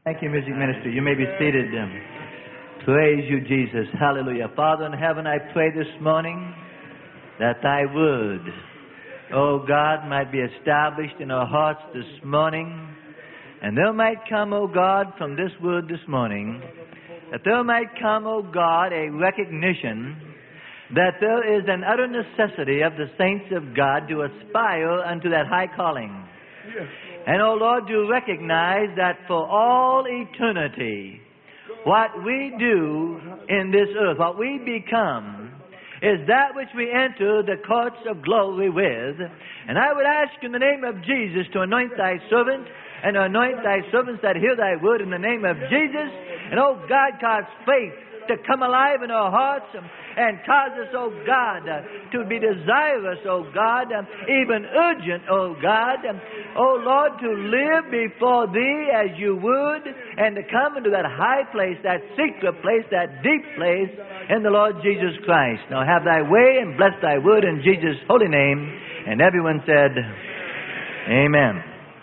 Thank you, music minister. You may be seated. Praise you, Jesus. Hallelujah. Father in heaven, I pray this morning that thy word, oh God, might be established in our hearts this morning. And there might come, oh God, from this word this morning, that there might come, oh God, a recognition that there is an utter necessity of the saints of God to aspire unto that high calling. Yes. And, oh Lord, to recognize that for all eternity, what we do in this earth, what we become, is that which we enter the courts of glory with. And I would ask in the name of Jesus to anoint thy servant and anoint thy servants that hear thy word in the name of Jesus. And, oh God, cause faith to come alive in our hearts and cause us, oh God, to be desirous, oh God, even urgent, oh God, oh Lord, to live before thee as you would and to come into that high place, that secret place, that deep place in the Lord Jesus Christ. Now have thy way and bless thy word in Jesus' holy name. And everyone said, Amen.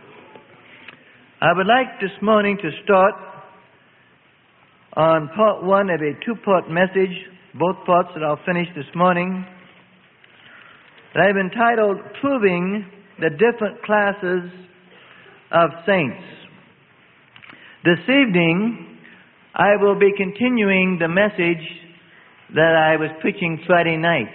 I would like this morning to start on part one of a two-part message, both parts that I'll finish this morning, that I've entitled, Proving the Different Classes of Saints. This evening, I will be continuing the message that I was preaching Friday night.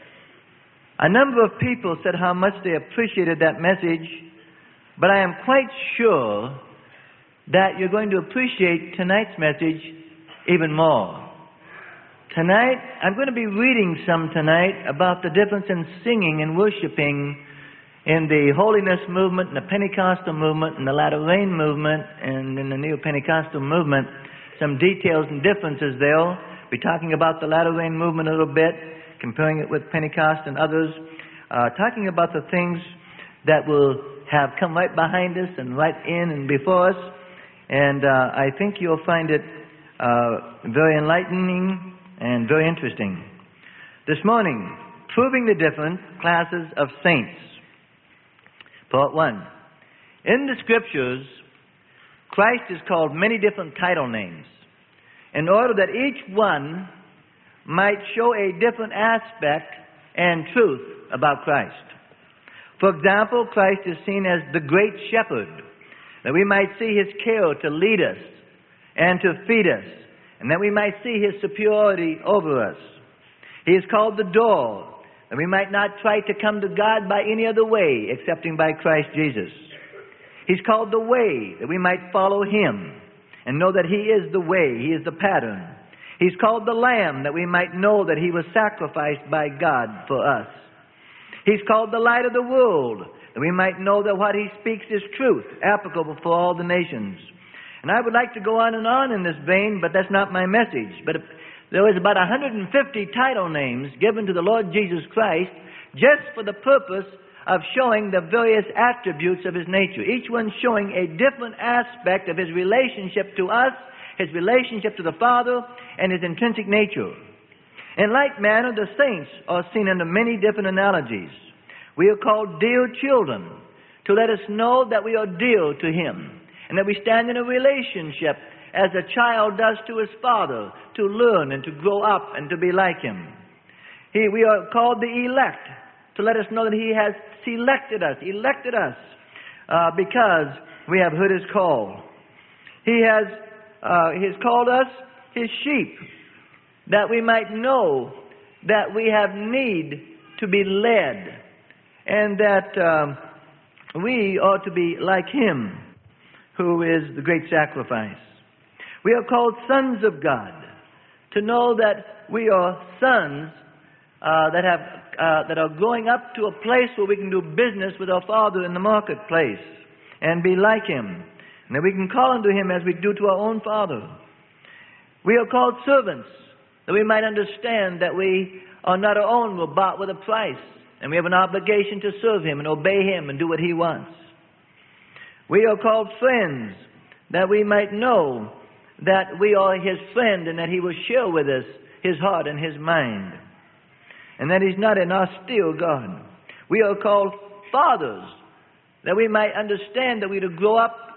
A number of people said how much they appreciated that message, but I am quite sure that you're going to appreciate tonight's message even more. Tonight, I'm going to be reading some tonight about the difference in singing and worshiping in the holiness movement, and the Pentecostal movement, and the latter rain movement, and in the neo-Pentecostal movement. Some details and differences there. We'll be talking about the latter rain movement a little bit, comparing it with Pentecost and others, talking about the things that will have come right behind us and right in and before us. And I think you'll find it very enlightening and very interesting. This morning, Proving the Different Classes of Saints. Part 1. In the Scriptures, Christ is called many different title names in order that each one might show a different aspect and truth about Christ. For example, Christ is seen as the Great Shepherd, that we might see His care to lead us and to feed us, and that we might see His superiority over us. He is called the door, that we might not try to come to God by any other way excepting by Christ Jesus. He's called the way, that we might follow Him and know that He is the way, He is the pattern. He's called the Lamb, that we might know that He was sacrificed by God for us. He's called the light of the world, that we might know that what He speaks is truth, applicable for all the nations. And I would like to go on and on in this vein, but that's not my message. But there was about 150 title names given to the Lord Jesus Christ just for the purpose of showing the various attributes of His nature, each one showing a different aspect of His relationship to us, His relationship to the Father, and His intrinsic nature. In like manner, the saints are seen under many different analogies. We are called dear children, to let us know that we are dear to Him, and that we stand in a relationship as a child does to his father, to learn and to grow up and to be like him. We are called the elect, to let us know that He has elected us because we have heard His call. He has called us His sheep, that we might know that we have need to be led, and that we ought to be like Him, who is the great sacrifice. We are called sons of God, to know that we are sons that are growing up to a place where we can do business with our Father in the marketplace and be like Him, and that we can call unto Him as we do to our own Father. We are called servants, that we might understand that we are not our own, we're bought with a price, and we have an obligation to serve Him and obey Him and do what He wants. We are called friends, that we might know that we are His friend and that He will share with us His heart and His mind, and that He's not an austere God. We are called fathers, that we might understand that we are to grow up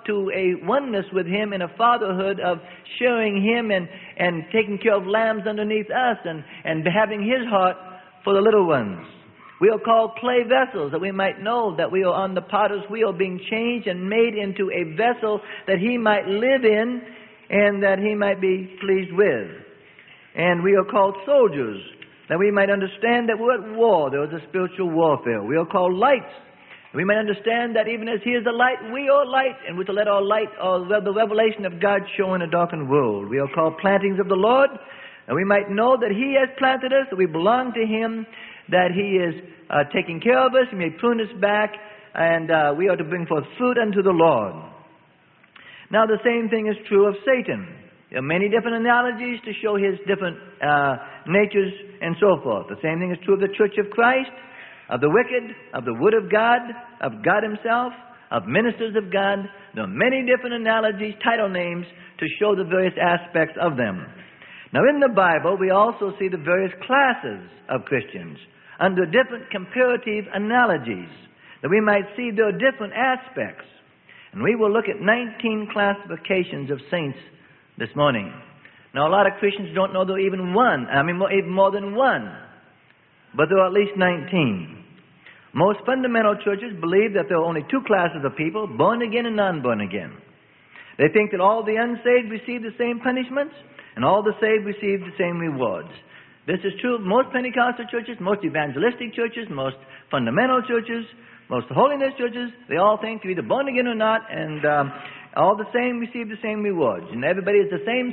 to a oneness with Him in a fatherhood of sharing Him and taking care of lambs underneath us and having His heart for the little ones. We are called clay vessels, that we might know that we are on the potter's wheel, being changed and made into a vessel that He might live in and that He might be pleased with. And we are called soldiers, that we might understand that we're at war. There is a spiritual warfare. We are called lights. We might understand that even as He is the light, we are light, and we're to let our light, or the revelation of God, show in a darkened world. We are called plantings of the Lord, and we might know that He has planted us, that we belong to Him, that He is taking care of us, He may prune us back, and we are to bring forth fruit unto the Lord. Now the same thing is true of Satan. There are many different analogies to show his different natures and so forth. The same thing is true of the Church of Christ, of the wicked, of the Word of God Himself, of ministers of God. There are many different analogies, title names, to show the various aspects of them. Now in the Bible, we also see the various classes of Christians under different comparative analogies, that we might see their different aspects. And we will look at 19 classifications of saints this morning. Now, a lot of Christians don't know there are even even more than one. But there are at least 19. Most fundamental churches believe that there are only two classes of people, born again and non-born again. They think that all the unsaved receive the same punishments, and all the saved receive the same rewards. This is true of most Pentecostal churches, most evangelistic churches, most fundamental churches, most holiness churches. They all think you're either born again or not, and all the same receive the same rewards, and everybody is the same.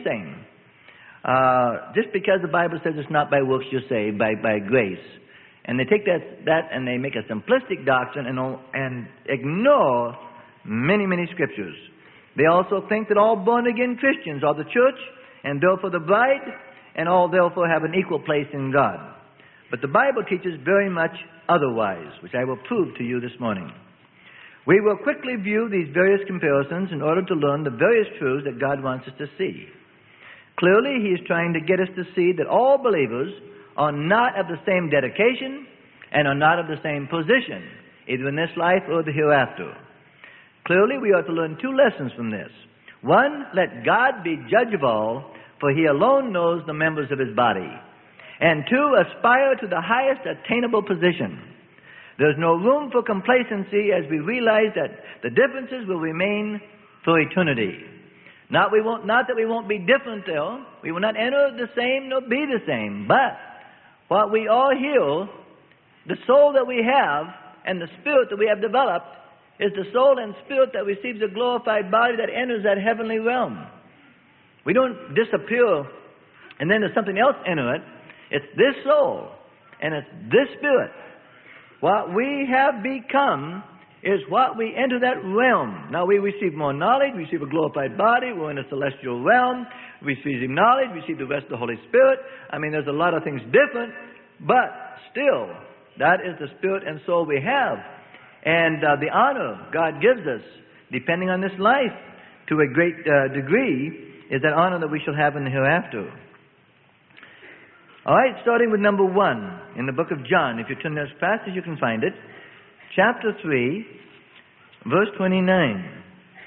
Just because the Bible says it's not by works you're saved, by grace. And they take that and they make a simplistic doctrine and ignore many, many scriptures. They also think that all born-again Christians are the church, and therefore the bride, and all therefore have an equal place in God. But the Bible teaches very much otherwise, which I will prove to you this morning. We will quickly view these various comparisons in order to learn the various truths that God wants us to see. Clearly, He is trying to get us to see that all believers are not of the same dedication and are not of the same position, either in this life or the hereafter. Clearly, we are to learn two lessons from this. One, let God be judge of all, for He alone knows the members of His body. And two, aspire to the highest attainable position. There's no room for complacency as we realize that the differences will remain for eternity. Not that we won't be different though. We will not enter the same nor be the same. But what we are here, the soul that we have and the spirit that we have developed is the soul and spirit that receives a glorified body that enters that heavenly realm. We don't disappear and then there's something else enter it. It's this soul and it's this spirit. What we have become is what we enter that realm. Now we receive more knowledge, we receive a glorified body, we're in a celestial realm, we receive knowledge, we receive the rest of the Holy Spirit. There's a lot of things different, but still, that is the spirit and soul we have. And the honor God gives us, depending on this life, to a great degree, is that honor that we shall have in the hereafter. All right, starting with number 1 in the book of John. If you turn there as fast as you can find it. Chapter 3, verse 29.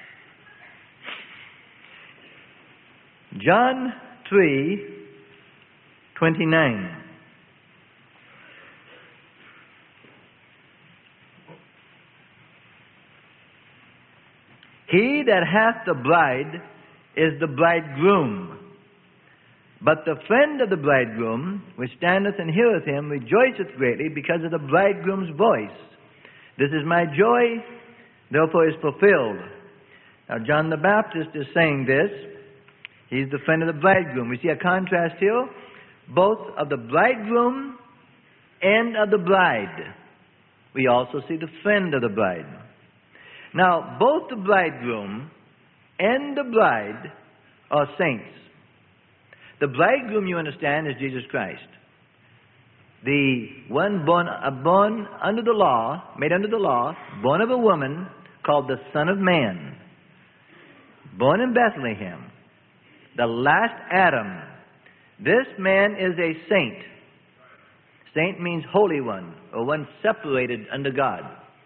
John 3, 29. He that hath the bride is the bridegroom. But the friend of the bridegroom, which standeth and heareth him, rejoiceth greatly because of the bridegroom's voice. This is my joy, therefore is fulfilled. Now John the Baptist is saying this. He's the friend of the bridegroom. We see a contrast here, both of the bridegroom and of the bride. We also see the friend of the bride. Now, both the bridegroom and the bride are saints. The bridegroom, you understand, is Jesus Christ. The one born under the law, made under the law, born of a woman, called the Son of Man, born in Bethlehem, the last Adam. This man is a saint. Saint means holy one, or one separated unto God.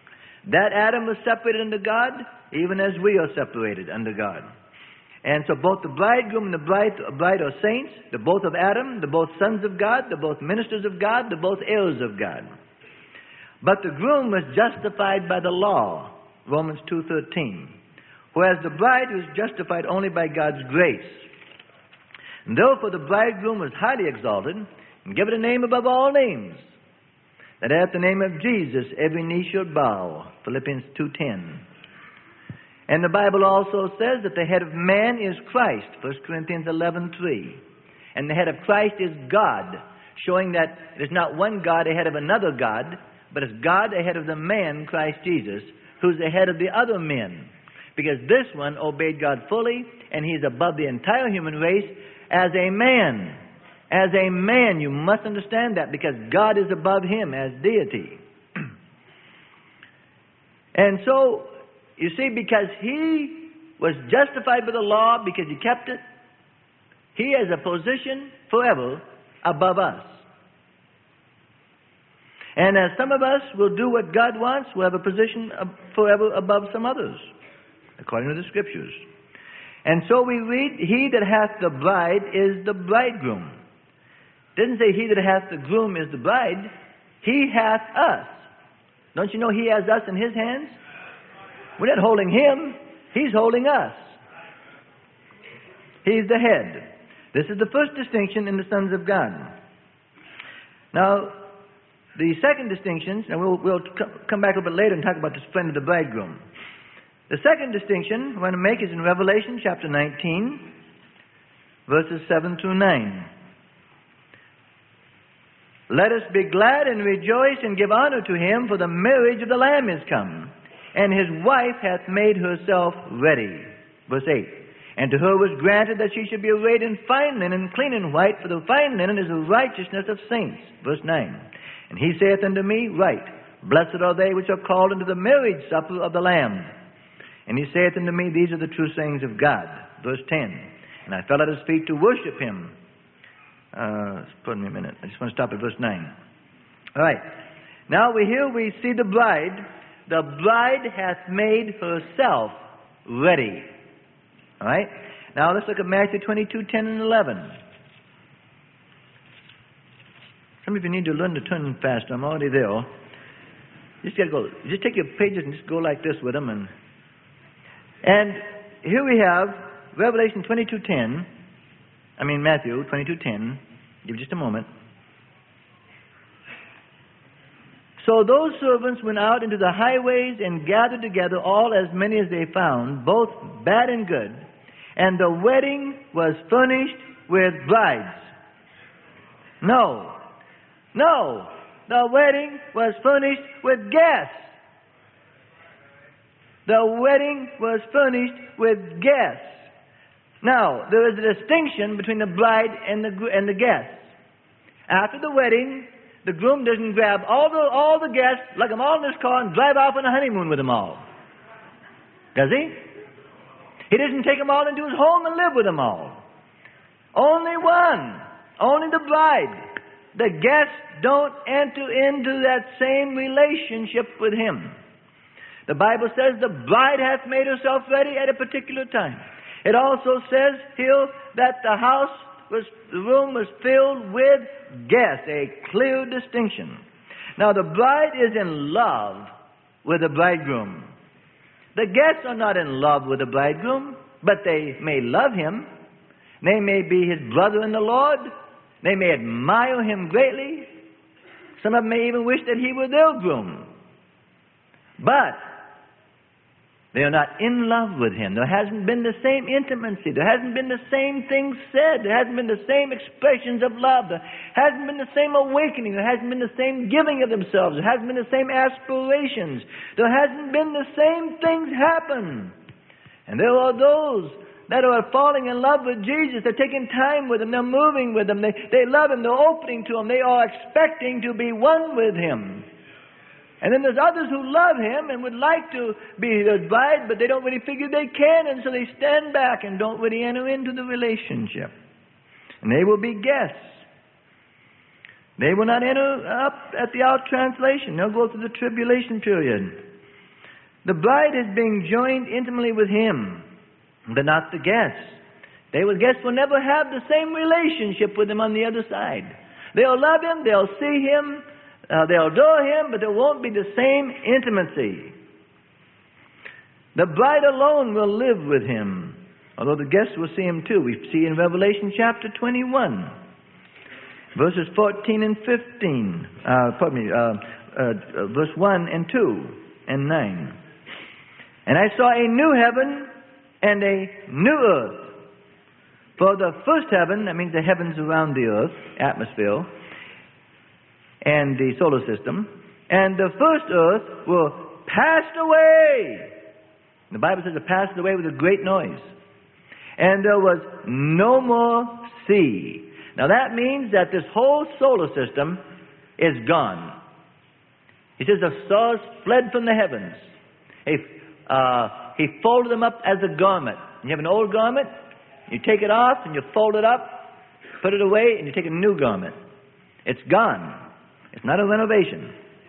That Adam was separated unto God, even as we are separated unto God. And so both the bridegroom and the bride are saints. They're both of Adam. They're both sons of God. They're both ministers of God. They're both heirs of God. But the groom was justified by the law, Romans 2:13. Whereas the bride was justified only by God's grace. And therefore the bridegroom was highly exalted and given a name above all names, that at the name of Jesus every knee should bow, Philippians 2:10. And the Bible also says that the head of man is Christ, 1 Corinthians 11:3. And the head of Christ is God, showing that there's not one God ahead of another God, but it's God ahead of the man, Christ Jesus, who's ahead of the other men. Because this one obeyed God fully, and he's above the entire human race as a man. As a man, you must understand that, because God is above him as deity. And so, you see, because he was justified by the law, because he kept it, he has a position forever above us. And as some of us will do what God wants, we'll have a position forever above some others, according to the Scriptures. And so we read, he that hath the bride is the bridegroom. It doesn't say he that hath the groom is the bride. He hath us. Don't you know he has us in his hands? We're not holding him. He's holding us. He's the head. This is the first distinction in the sons of God. Now, the second distinction, and we'll come back a little bit later and talk about this friend of the bridegroom. The second distinction I want to make is in Revelation chapter 19, verses 7 through 9. Let us be glad and rejoice and give honor to him, for the marriage of the Lamb is come, and his wife hath made herself ready. Verse 8. And to her was granted that she should be arrayed in fine linen, clean and white, for the fine linen is the righteousness of saints. Verse 9. And he saith unto me, Write, blessed are they which are called into the marriage supper of the Lamb. And he saith unto me, These are the true sayings of God. Verse 10. And I fell at his feet to worship him. Pardon me a minute. I just want to stop at verse 9. All right. Now we see the bride. The bride hath made herself ready. All right. Now let's look at Matthew 22:10 and 11. Some of you need to learn to turn fast. I'm already there. Just got to go. Just take your pages and just go like this with them. And here we have Revelation 22:10. Matthew 22:10. Give just a moment. So those servants went out into the highways and gathered together all as many as they found, both bad and good. And the wedding was furnished with brides. No. The wedding was furnished with guests. The wedding was furnished with guests. Now, there is a distinction between the bride and the guests. After the wedding, the groom doesn't grab all the guests, lug them all in his car, and drive off on a honeymoon with them all. Does he? He doesn't take them all into his home and live with them all. Only one. Only the bride. The guests don't enter into that same relationship with him. The Bible says the bride hath made herself ready at a particular time. It also says here that the room was filled with guests, a clear distinction. Now the bride is in love with the bridegroom. The guests are not in love with the bridegroom, but they may love him. They may be his brother in the Lord. They may admire him greatly. Some of them may even wish that he were their groom. But they are not in love with him. There hasn't been the same intimacy. There hasn't been the same things said. There hasn't been the same expressions of love. There hasn't been the same awakening. There hasn't been the same giving of themselves. There hasn't been the same aspirations. There hasn't been the same things happen. And there are those that are falling in love with Jesus. They're taking time with him. They're moving with him. They love him. They're opening to him. They are expecting to be one with him. And then there's others who love him and would like to be his bride, but they don't really figure they can, and so they stand back and don't really enter into the relationship. And they will be guests. They will not enter up at the out translation. They'll go through the tribulation period. The bride is being joined intimately with Him, but not the guests. Guests will never have the same relationship with Him on the other side. They'll love Him, they'll see Him, they'll adore Him, but there won't be the same intimacy. The bride alone will live with Him, although the guests will see Him too. We see in Revelation chapter 21, verses 14 and 15. Verse 1 and 2 and 9. And I saw a new heaven and a new earth. For the first heaven, that means the heavens around the earth, atmosphere, and the solar system, and the first earth were passed away. The Bible says it passed away with a great noise. And there was no more sea. Now that means that this whole solar system is gone. He says the stars fled from the heavens. He folded them up as a garment. You have an old garment, you take it off and you fold it up, put it away, and you take a new garment. It's gone. It's not a renovation.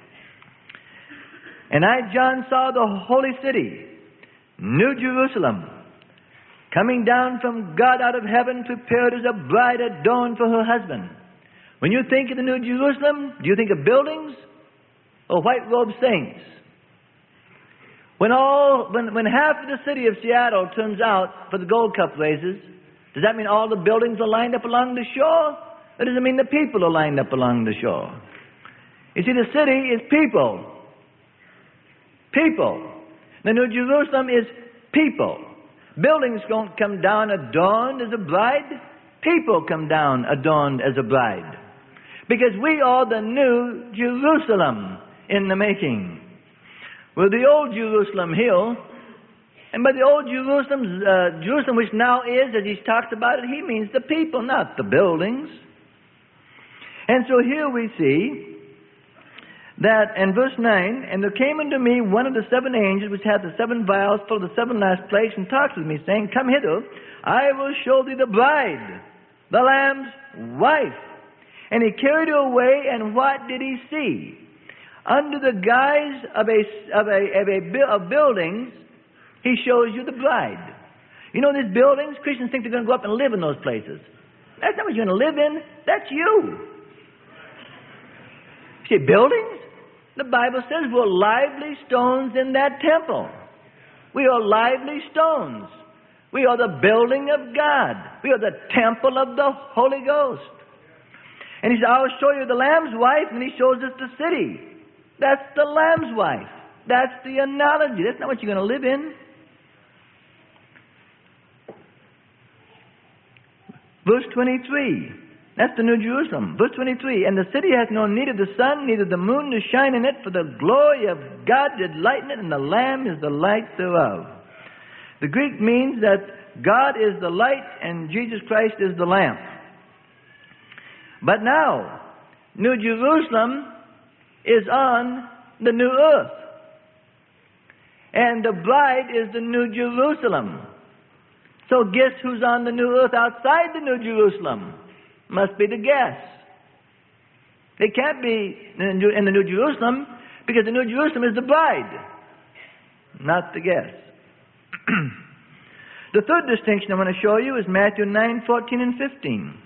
And I, John, saw the holy city, New Jerusalem, coming down from God out of heaven, prepared as a bride adorned for her husband. When you think of the New Jerusalem, do you think of buildings or white-robed saints? When half of the city of Seattle turns out for the Gold Cup races, does that mean all the buildings are lined up along the shore? Or does it mean the people are lined up along the shore? You see, the city is people. People. The New Jerusalem is people. Buildings don't come down adorned as a bride. People come down adorned as a bride. Because we are the New Jerusalem in the making. Well, the old Jerusalem hill, and by the old Jerusalem, Jerusalem which now is, as he talks about it, he means the people, not the buildings. And so here we see that in verse 9, and there came unto me one of the seven angels which had the seven vials full of the seven last plagues, and talks with me, saying, Come hither, I will show thee the bride, the Lamb's wife. And he carried her away, and what did he see? Under the guise of buildings, he shows you the bride. You know these buildings? Christians think they're going to go up and live in those places. That's not what you're going to live in. That's you. See, buildings? The Bible says we're lively stones in that temple. We are lively stones. We are the building of God. We are the temple of the Holy Ghost. And he said, I'll show you the Lamb's wife, and he shows us the city. That's the Lamb's wife. That's the analogy. That's not what you're going to live in. Verse 23. That's the New Jerusalem. Verse 23. And the city hath no need of the sun, neither the moon to shine in it, for the glory of God did lighten it, and the Lamb is the light thereof. The Greek means that God is the light and Jesus Christ is the lamp. But now, New Jerusalem is on the new earth. And the bride is the New Jerusalem. So guess who's on the new earth outside the New Jerusalem? Must be the guests. They can't be in the New Jerusalem because the New Jerusalem is the bride, not the guests. The third distinction I want to show you is Matthew 9, 14 and 15.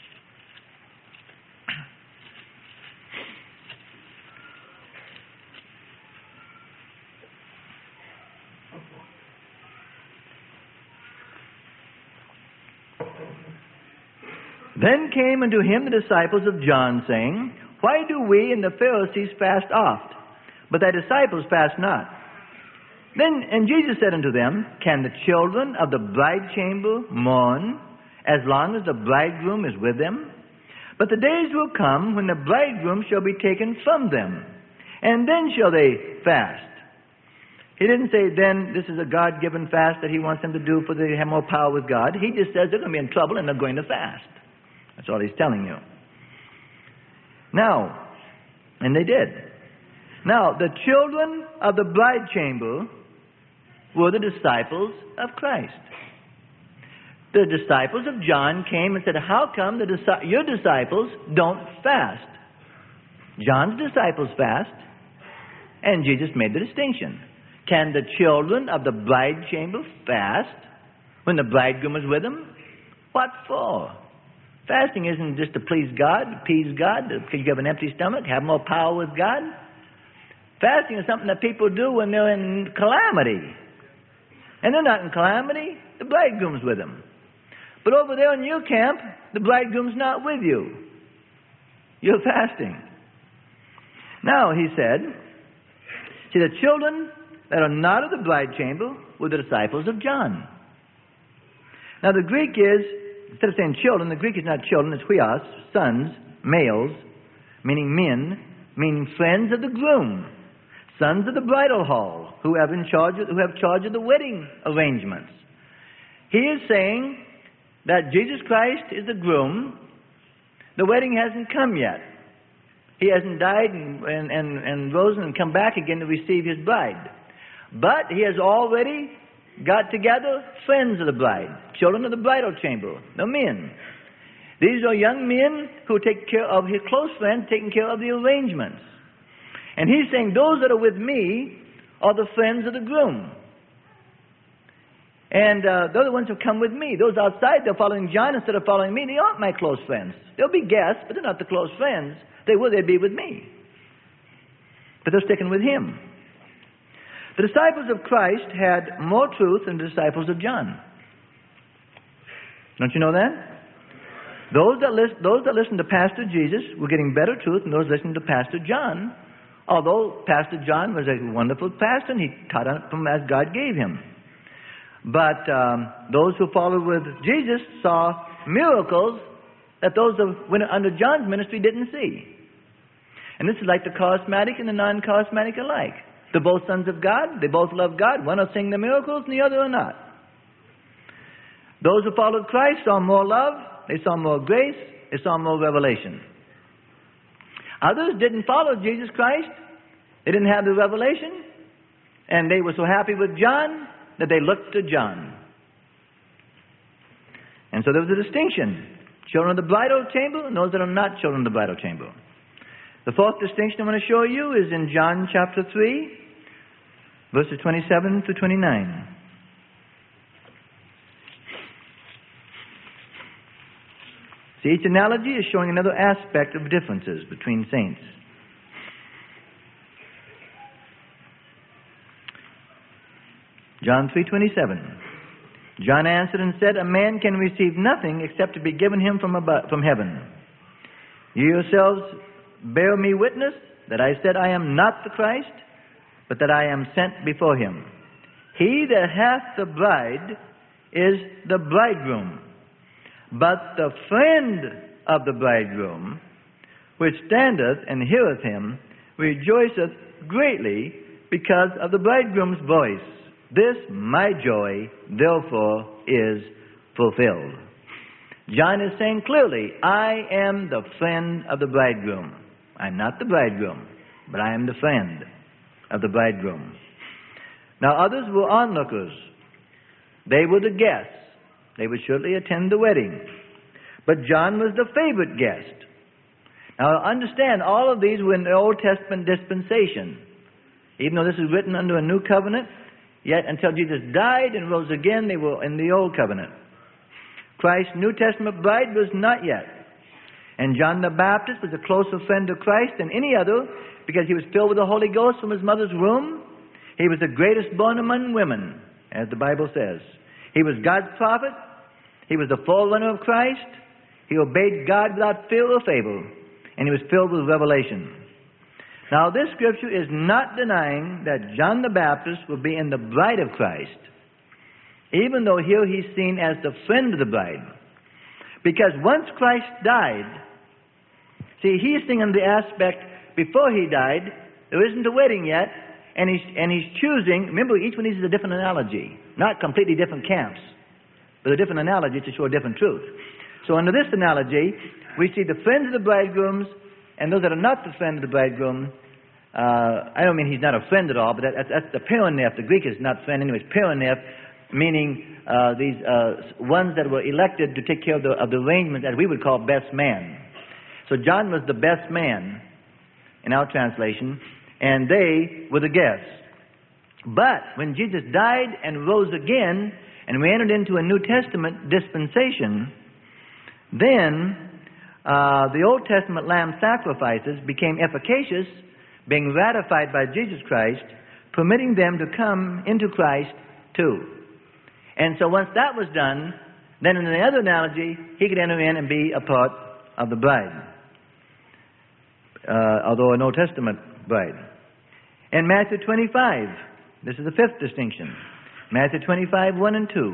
Then came unto him the disciples of John, saying, Why do we and the Pharisees fast oft, but thy disciples fast not? And Jesus said unto them, Can the children of the bride chamber mourn, as long as the bridegroom is with them? But the days will come when the bridegroom shall be taken from them, and then shall they fast. He didn't say then this is a God-given fast that he wants them to do for they have more power with God. He just says they're going to be in trouble and they're going to fast. That's all he's telling you. Now, and they did. Now, the children of the bride chamber were the disciples of Christ. The disciples of John came and said, How come your disciples don't fast? John's disciples fast, and Jesus made the distinction. Can the children of the bride chamber fast when the bridegroom is with them? What for? Fasting isn't just to please God, appease God, because you have an empty stomach, have more power with God. Fasting is something that people do when they're in calamity. And they're not in calamity, the bridegroom's with them. But over there in your camp, the bridegroom's not with you. You're fasting. Now, he said, see, the children that are not of the bride chamber were the disciples of John. Now, the Greek is, instead of saying children, the Greek is not children, it's huios, sons, males, meaning men, meaning friends of the groom, sons of the bridal hall, who have charge of the wedding arrangements. He is saying that Jesus Christ is the groom. The wedding hasn't come yet. He hasn't died and risen and come back again to receive his bride. But he has already got together friends of the bride, children of the bridal chamber, the men. These are young men who take care of his close friends, taking care of the arrangements. And he's saying, those that are with me are the friends of the groom. And they're the ones who come with me. Those outside, they're following John instead of following me. They aren't my close friends. They'll be guests, but they're not the close friends. They'd be with me. But they're sticking with him. The disciples of Christ had more truth than the disciples of John. Don't you know that? Those that listened to Pastor Jesus were getting better truth than those listening to Pastor John. Although Pastor John was a wonderful pastor and he taught from as God gave him. But those who followed with Jesus saw miracles that those who went under John's ministry didn't see. And this is like the charismatic and the non-charismatic alike. They're both sons of God. They both love God. One will sing the miracles and the other will not. Those who followed Christ saw more love. They saw more grace. They saw more revelation. Others didn't follow Jesus Christ. They didn't have the revelation. And they were so happy with John that they looked to John. And so there was a distinction. Children of the bridal chamber and those that are not children of the bridal chamber. The fourth distinction I want to show you is in John chapter 3, verses 27 to 29. See, each analogy is showing another aspect of differences between saints. John 3:27. John answered and said, a man can receive nothing except to be given him from heaven. You yourselves bear me witness that I said I am not the Christ, but that I am sent before him. He that hath the bride is the bridegroom. But the friend of the bridegroom, which standeth and heareth him, rejoiceth greatly because of the bridegroom's voice. This my joy, therefore, is fulfilled. John is saying clearly, I am the friend of the bridegroom. I'm not the bridegroom, but I am the friend of the bridegroom. Now others were onlookers. They were the guests. They would surely attend the wedding. But John was the favorite guest. Now understand, all of these were in the Old Testament dispensation. Even though this is written under a new covenant, yet until Jesus died and rose again, they were in the Old Covenant. Christ's New Testament bride was not yet. And John the Baptist was a closer friend to Christ than any other because he was filled with the Holy Ghost from his mother's womb. He was the greatest born among women, as the Bible says. He was God's prophet. He was the forerunner of Christ. He obeyed God without fear or favor. And he was filled with revelation. Now, this scripture is not denying that John the Baptist will be in the bride of Christ, even though here he's seen as the friend of the bride. Because once Christ died, see, he's seeing in the aspect before he died, there isn't a wedding yet, and he's choosing, remember, each one of these is a different analogy, not completely different camps, but a different analogy to show a different truth. So under this analogy, we see the friends of the bridegrooms and those that are not the friend of the bridegroom. I don't mean he's not a friend at all, but that's the peroneph. The Greek is not friend anyway. It's peroneph, meaning these ones that were elected to take care of the arrangement that we would call best man. So John was the best man in our translation, and they were the guests. But when Jesus died and rose again, and we entered into a New Testament dispensation, then the Old Testament lamb sacrifices became efficacious, being ratified by Jesus Christ, permitting them to come into Christ too. And so once that was done, then in the other analogy, he could enter in and be a part of the bride, although an Old Testament bride. In Matthew 25, this is the fifth distinction. Matthew 25, 1 and 2.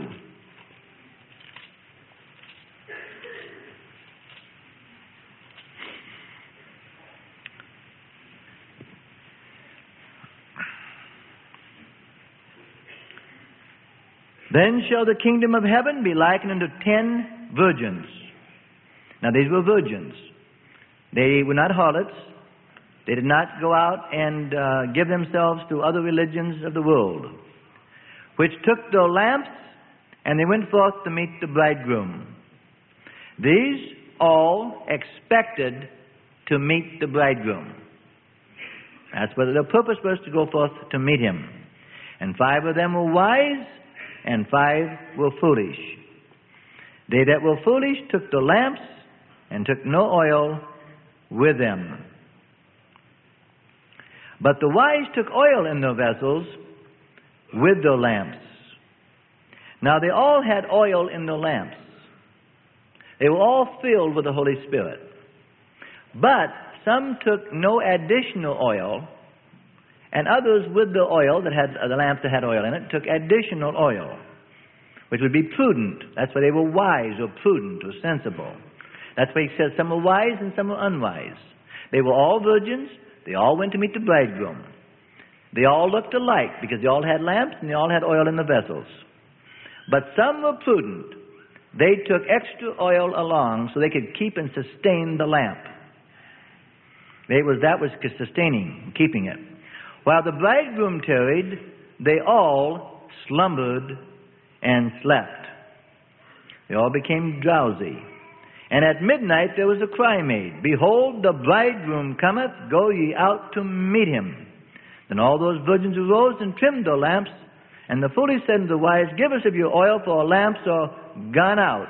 Then shall the kingdom of heaven be likened unto 10 virgins. Now these were virgins. They were not harlots. They did not go out and give themselves to other religions of the world, which took their lamps, and they went forth to meet the bridegroom. These all expected to meet the bridegroom. That's what their purpose was, to go forth to meet him. And 5 of them were wise, and 5 were foolish. They that were foolish took the lamps, and took no oil with them. But the wise took oil in their vessels with their lamps. Now they all had oil in their lamps. They were all filled with the Holy Spirit. But some took no additional oil, and others with the oil that had the lamps that had oil in it took additional oil, which would be prudent. That's why they were wise or prudent or sensible. That's why he says some were wise and some were unwise. They were all virgins. They all went to meet the bridegroom. They all looked alike because they all had lamps and they all had oil in the vessels. But some were prudent. They took extra oil along so they could keep and sustain the lamp. That was sustaining, keeping it. While the bridegroom tarried, they all slumbered and slept. They all became drowsy. And at midnight there was a cry made, Behold, the bridegroom cometh, go ye out to meet him. Then all those virgins arose and trimmed their lamps. And the foolish said unto the wise, Give us of your oil, for our lamps are gone out.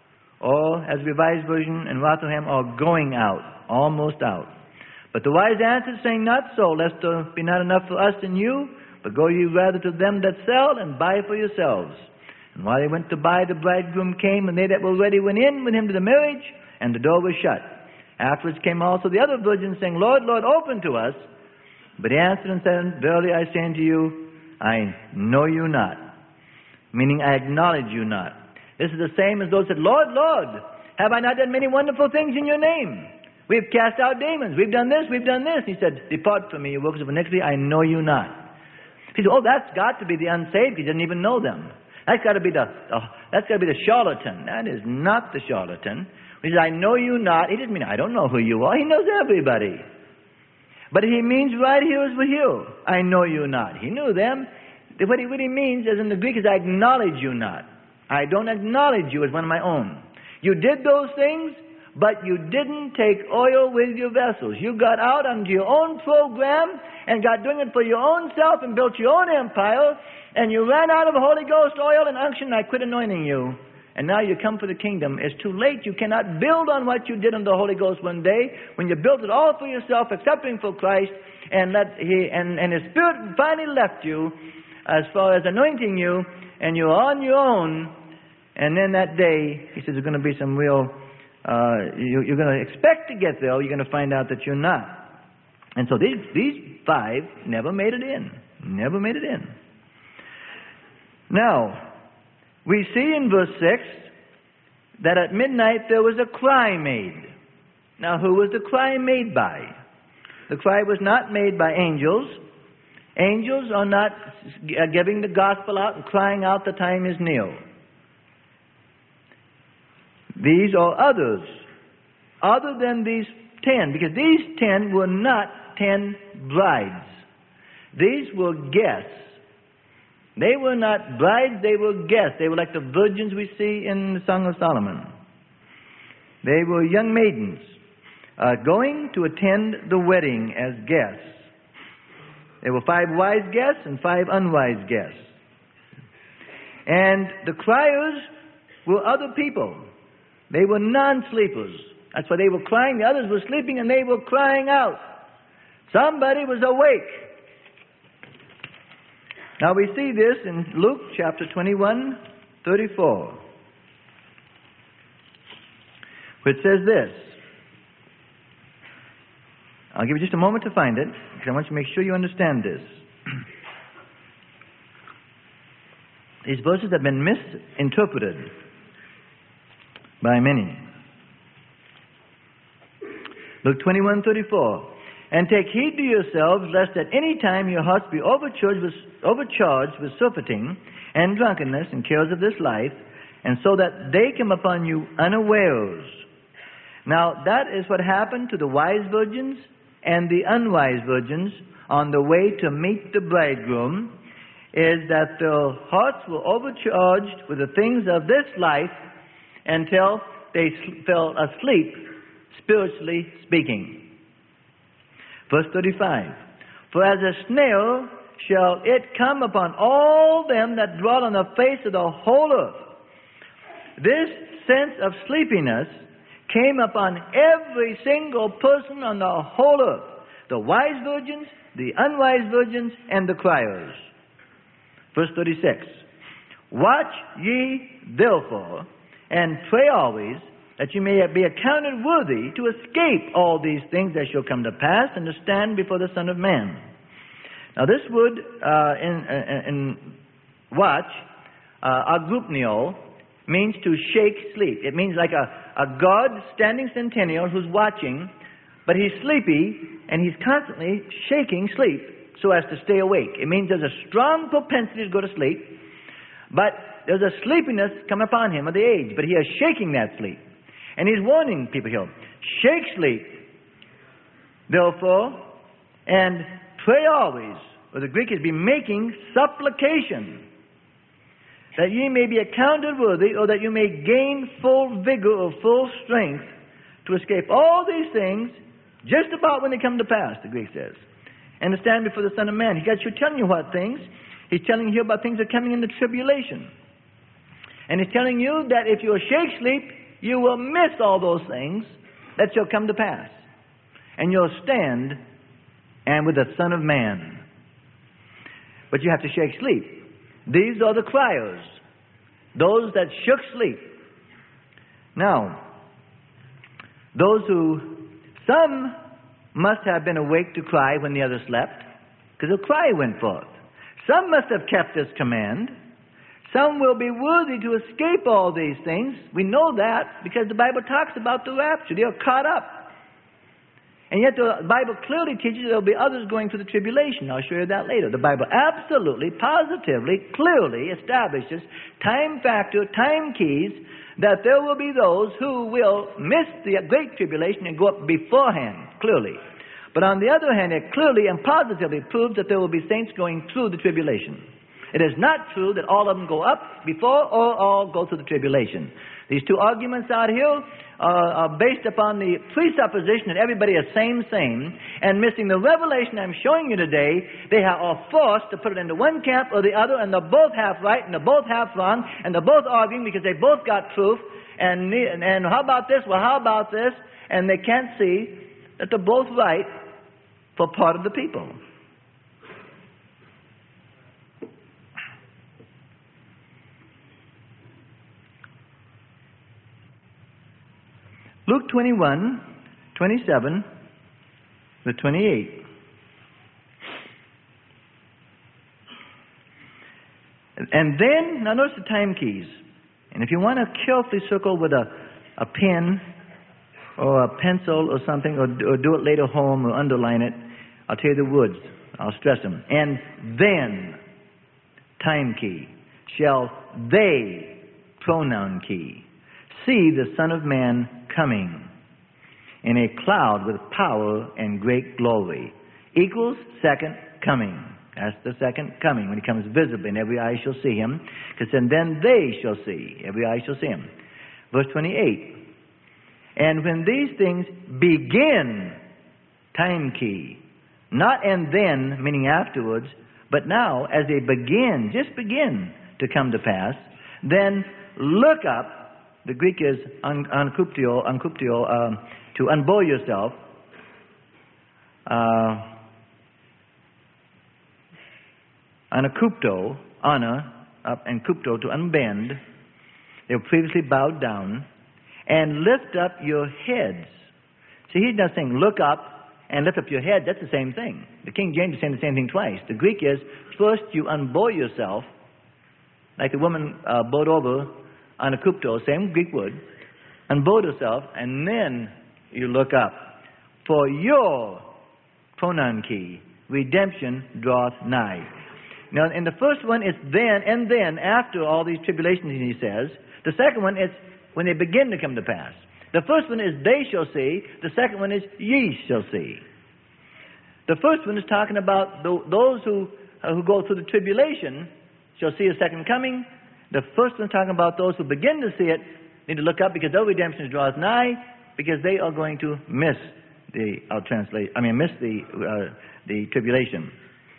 Or, as Revised Version in Rotherham, are going out, almost out. But the wise answered, saying, Not so, lest there be not enough for us and you, but go ye rather to them that sell, and buy for yourselves. And while they went to buy, the bridegroom came, and they that were ready went in with him to the marriage, and the door was shut. Afterwards came also the other virgins, saying, Lord, Lord, open to us. But he answered and said, Verily I say unto you, I know you not. Meaning, I acknowledge you not. This is the same as those that said, Lord, Lord, have I not done many wonderful things in your name? We've cast out demons. We've done this, we've done this. He said, Depart from me, you workers of iniquity, I know you not. He said, Oh, that's got to be the unsaved. He doesn't even know them. That's got to be the charlatan. That is not the charlatan. He says, I know you not. He doesn't mean, I don't know who you are. He knows everybody. But he means right here as with you. I know you not. He knew them. What he means, as in the Greek, is I acknowledge you not. I don't acknowledge you as one of my own. You did those things, but you didn't take oil with your vessels. You got out onto your own program and got doing it for your own self and built your own empire, and you ran out of Holy Ghost oil and unction, and I quit anointing you. And now you come for the kingdom. It's too late. You cannot build on what you did in the Holy Ghost one day when you built it all for yourself, accepting for Christ, and His Spirit finally left you as far as anointing you, and you're on your own. And then that day, he says, there's going to be some real, you're going to expect to get there, you're going to find out that you're not. And so these 5 never made it in. Never made it in. Now, we see in verse 6 that at midnight there was a cry made. Now, who was the cry made by? The cry was not made by angels. Angels are not giving the gospel out and crying out the time is near. These are others, other than these 10, because these 10 were not 10 brides. These were guests. They were not brides, they were guests. They were like the virgins we see in the Song of Solomon. They were young maidens going to attend the wedding as guests. There were 5 wise guests and 5 unwise guests. And the criers were other people. They were non-sleepers. That's why they were crying. The others were sleeping and they were crying out. Somebody was awake. Now we see this in Luke chapter 21:34, which says this. I'll give you just a moment to find it, because I want you to make sure you understand this. These verses have been misinterpreted by many. Luke 21:34. And take heed to yourselves, lest at any time your hearts be overcharged with surfeiting and drunkenness and cares of this life, and so that they come upon you unawares. Now, that is what happened to the wise virgins and the unwise virgins on the way to meet the bridegroom, is that their hearts were overcharged with the things of this life until they fell asleep, spiritually speaking. Verse 35, for as a snare shall it come upon all them that dwell on the face of the whole earth. This sense of sleepiness came upon every single person on the whole earth. The wise virgins, the unwise virgins, and the criers. Verse 36, watch ye therefore, and pray always, that you may be accounted worthy to escape all these things that shall come to pass, and to stand before the Son of Man. Now this word in watch, agrupnio, means to shake sleep. It means like a guard standing sentinel who's watching, but he's sleepy, and he's constantly shaking sleep so as to stay awake. It means there's a strong propensity to go to sleep, but there's a sleepiness come upon him of the age, but he is shaking that sleep. And he's warning people here, shake sleep, therefore, and pray always. Or the Greek is be making supplication, that ye may be accounted worthy, or that you may gain full vigor or full strength to escape all these things just about when they come to pass, the Greek says. And to stand before the Son of Man. He's telling you what things. He's telling you here about things that are coming in the tribulation. And he's telling you that if you shake sleep, you will miss all those things that shall come to pass. And you'll stand and with the Son of Man. But you have to shake sleep. These are the criers, those that shook sleep. Now, some must have been awake to cry when the others slept, because a cry went forth. Some must have kept this command. Some will be worthy to escape all these things. We know that because the Bible talks about the rapture. They are caught up. And yet the Bible clearly teaches there will be others going through the tribulation. I'll show you that later. The Bible absolutely, positively, clearly establishes time factor, time keys, that there will be those who will miss the great tribulation and go up beforehand, clearly. But on the other hand, it clearly and positively proves that there will be saints going through the tribulation. It is not true that all of them go up before or all go through the tribulation. These two arguments out here are based upon the presupposition that everybody is same, and missing the revelation I'm showing you today. They are forced to put it into one camp or the other, and they're both half right and they're both half wrong, and they're both arguing because they both got truth. And how about this? Well, how about this? And they can't see that they're both right for part of the people. Luke 21:27 to 28. And then, now notice the time keys. And if you want to carefully circle with a pen or a pencil or something, or do it later home or underline it, I'll tell you the words. I'll stress them. And then, time key, shall they, pronoun key, see the Son of Man coming in a cloud with power and great glory, equals second coming. That's the second coming, when he comes visibly, and every eye shall see him. Because then they shall see, every eye shall see him. Verse 28. And when these things begin, time key, Not and then, meaning afterwards, but now, as they begin, just begin to come to pass, then look up. The Greek is ankuptio, to unbow yourself. Anakupto, honor, up, and kupto, to unbend. They were previously bowed down. And lift up your heads. See, he's not saying look up and lift up your head. That's the same thing. The King James is saying the same thing twice. The Greek is, first you unbow yourself, like the woman bowed over anakupto, same Greek word, unbowed herself, and then you look up. For your, pronoun key, redemption draweth nigh. Now, in the first one, it's then, and then, after all these tribulations, he says. The second one, it's when they begin to come to pass. The first one is they shall see. The second one is ye shall see. The first one is talking about those who go through the tribulation shall see a second coming. The first one is talking about those who begin to see it need to look up because their redemption draws nigh, because they are going to miss the tribulation.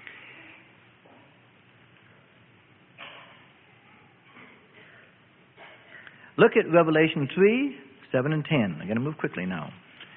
Look at Revelation 3, 7 and 10. I'm going to move quickly now.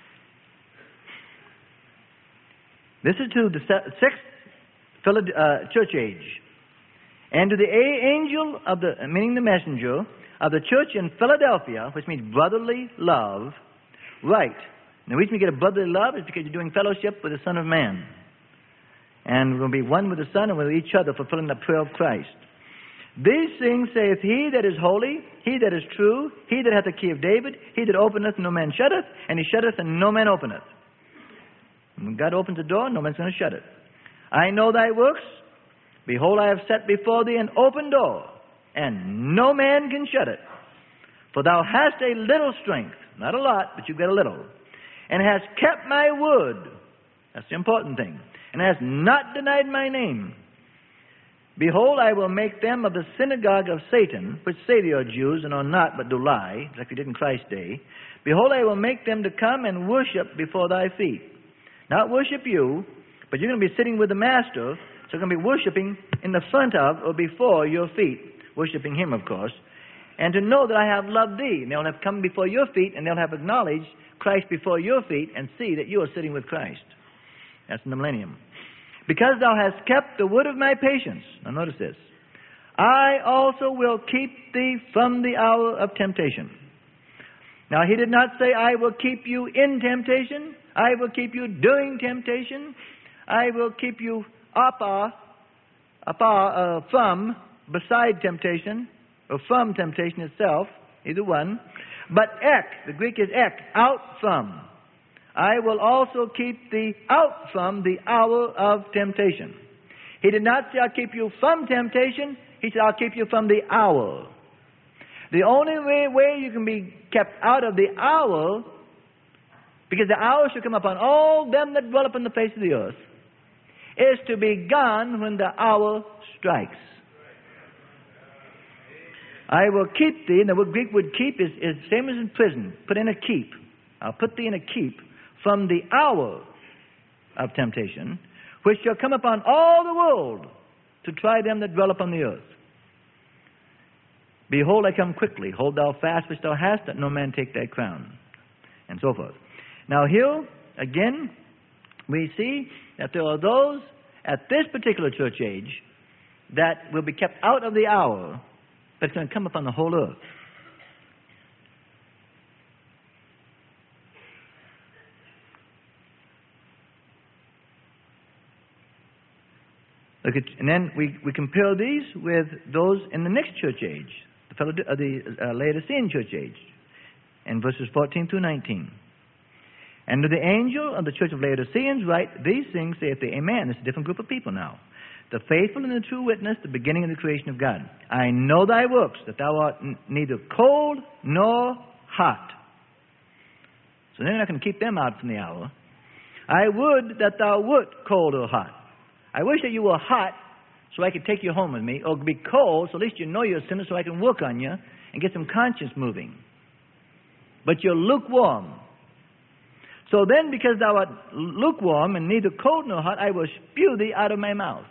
This is to the sixth church age. And to the angel of the, meaning the messenger, of the church in Philadelphia, which means brotherly love, write. The reason we get a brotherly love is because you're doing fellowship with the Son of Man. And we'll be one with the Son and with each other, fulfilling the prayer of Christ. These things saith he that is holy, he that is true, he that hath the key of David, he that openeth, no man shutteth, and he shutteth, and no man openeth. When God opens the door, no man's going to shut it. I know thy works. Behold, I have set before thee an open door, and no man can shut it. For thou hast a little strength, not a lot, but you've got a little, and hast kept my word. That's the important thing. And hast not denied my name. Behold, I will make them of the synagogue of Satan, which say they are Jews and are not, but do lie, like we did in Christ's day. Behold, I will make them to come and worship before thy feet. Not worship you, but you're going to be sitting with the Master, so you're going to be worshiping in the front of or before your feet, worshiping him, of course, and to know that I have loved thee. And they'll have come before your feet, and they'll have acknowledged Christ before your feet, and see that you are sitting with Christ. That's in the millennium. Because thou hast kept the word of my patience. Now notice this. I also will keep thee from the hour of temptation. Now he did not say, I will keep you in temptation. I will keep you during temptation. I will keep you from, beside temptation, or from temptation itself, either one. But the Greek is out from. I will also keep thee out from the hour of temptation. He did not say, I'll keep you from temptation. He said, I'll keep you from the hour. The only way you can be kept out of the hour, because the hour shall come upon all them that dwell upon the face of the earth, is to be gone when the hour strikes. I will keep thee, and the Greek word keep is same as in prison. Put in a keep. I'll put thee in a keep from the hour of temptation, which shall come upon all the world to try them that dwell upon the earth. Behold, I come quickly. Hold thou fast which thou hast, that no man take thy crown. And so forth. Now here, again, we see that there are those at this particular church age that will be kept out of the hour, but it's going to come upon the whole earth. And then we compare these with those in the next church age, the Laodicean church age, in verses 14 through 19. And to the angel of the church of Laodiceans write, these things saith the Amen. It's a different group of people now. The faithful and the true witness, the beginning of the creation of God. I know thy works, that thou art neither cold nor hot. So they're not going to keep them out from the hour. I would that thou wert cold or hot. I wish that you were hot so I could take you home with me, or be cold so at least you know you're a sinner so I can work on you and get some conscience moving. But you're lukewarm. So then, because thou art lukewarm and neither cold nor hot, I will spew thee out of my mouth.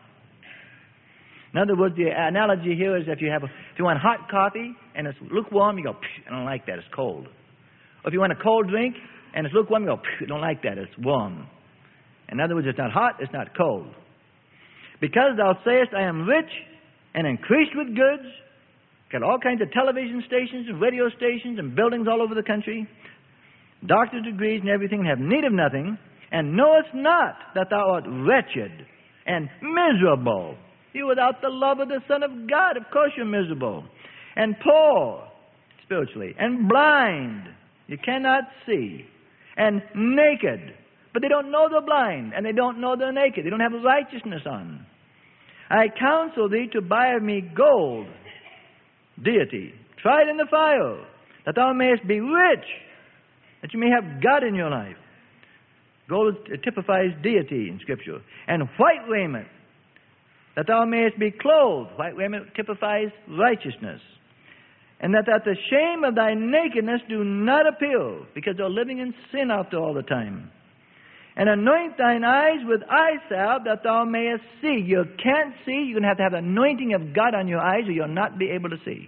In other words, the analogy here is if you want hot coffee and it's lukewarm, you go, I don't like that, it's cold. Or if you want a cold drink and it's lukewarm, you go, I don't like that, it's warm. In other words, it's not hot, it's not cold. Because thou sayest, I am rich and increased with goods, got all kinds of television stations and radio stations and buildings all over the country, doctor's degrees and everything, and have need of nothing, and knowest not that thou art wretched and miserable. You without the love of the Son of God, of course you're miserable. And poor, spiritually, and blind, you cannot see, and naked. But they don't know they're blind, and they don't know they're naked. They don't have righteousness on. I counsel thee to buy of me gold, deity, tried in the fire, that thou mayest be rich, that you may have God in your life. Gold typifies deity in Scripture. And white raiment, that thou mayest be clothed. White raiment typifies righteousness. And that the shame of thy nakedness do not appear, because they're living in sin after all the time. And anoint thine eyes with eye salve, that thou mayest see. You can't see. You're going to have the anointing of God on your eyes, or you'll not be able to see.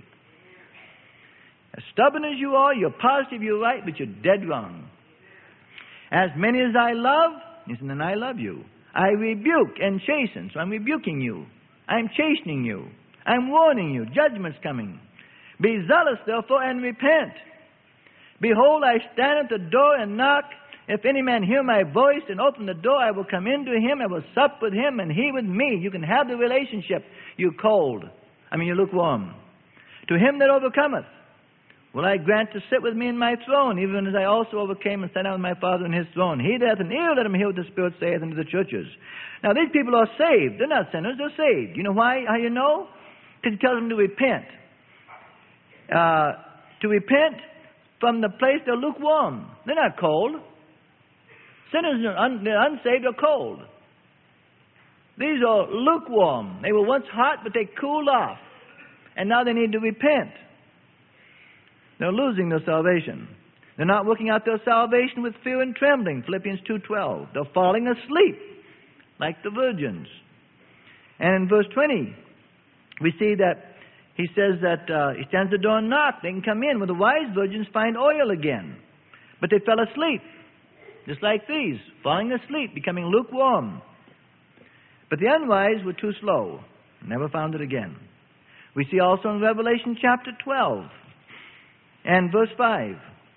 As stubborn as you are, you're positive you're right, but you're dead wrong. As many as I love, listen, and I love you, I rebuke and chasten. So I'm rebuking you. I'm chastening you. I'm warning you. Judgment's coming. Be zealous, therefore, and repent. Behold, I stand at the door and knock. If any man hear my voice and open the door, I will come into him, I will sup with him, and he with me. You can have the relationship, you lukewarm. To him that overcometh, will I grant to sit with me in my throne, even as I also overcame and sat down with my Father in his throne. He that hath an ear, let him hear what the Spirit saith unto the churches. Now, these people are saved. They're not sinners, they're saved. You know why? How you know? Because he tells them to repent. To repent from the place they're lukewarm. They're not cold. Sinners, they're unsaved, are cold. These are lukewarm. They were once hot, but they cooled off. And now they need to repent. They're losing their salvation. They're not working out their salvation with fear and trembling, Philippians 2:12. They're falling asleep, like the virgins. And in verse 20, we see that he says that he stands at the door and knocks. They can come in where the wise virgins find oil again. But they fell asleep, just like these, falling asleep, becoming lukewarm. But the unwise were too slow, never found it again. We see also in Revelation chapter 12 and verse 5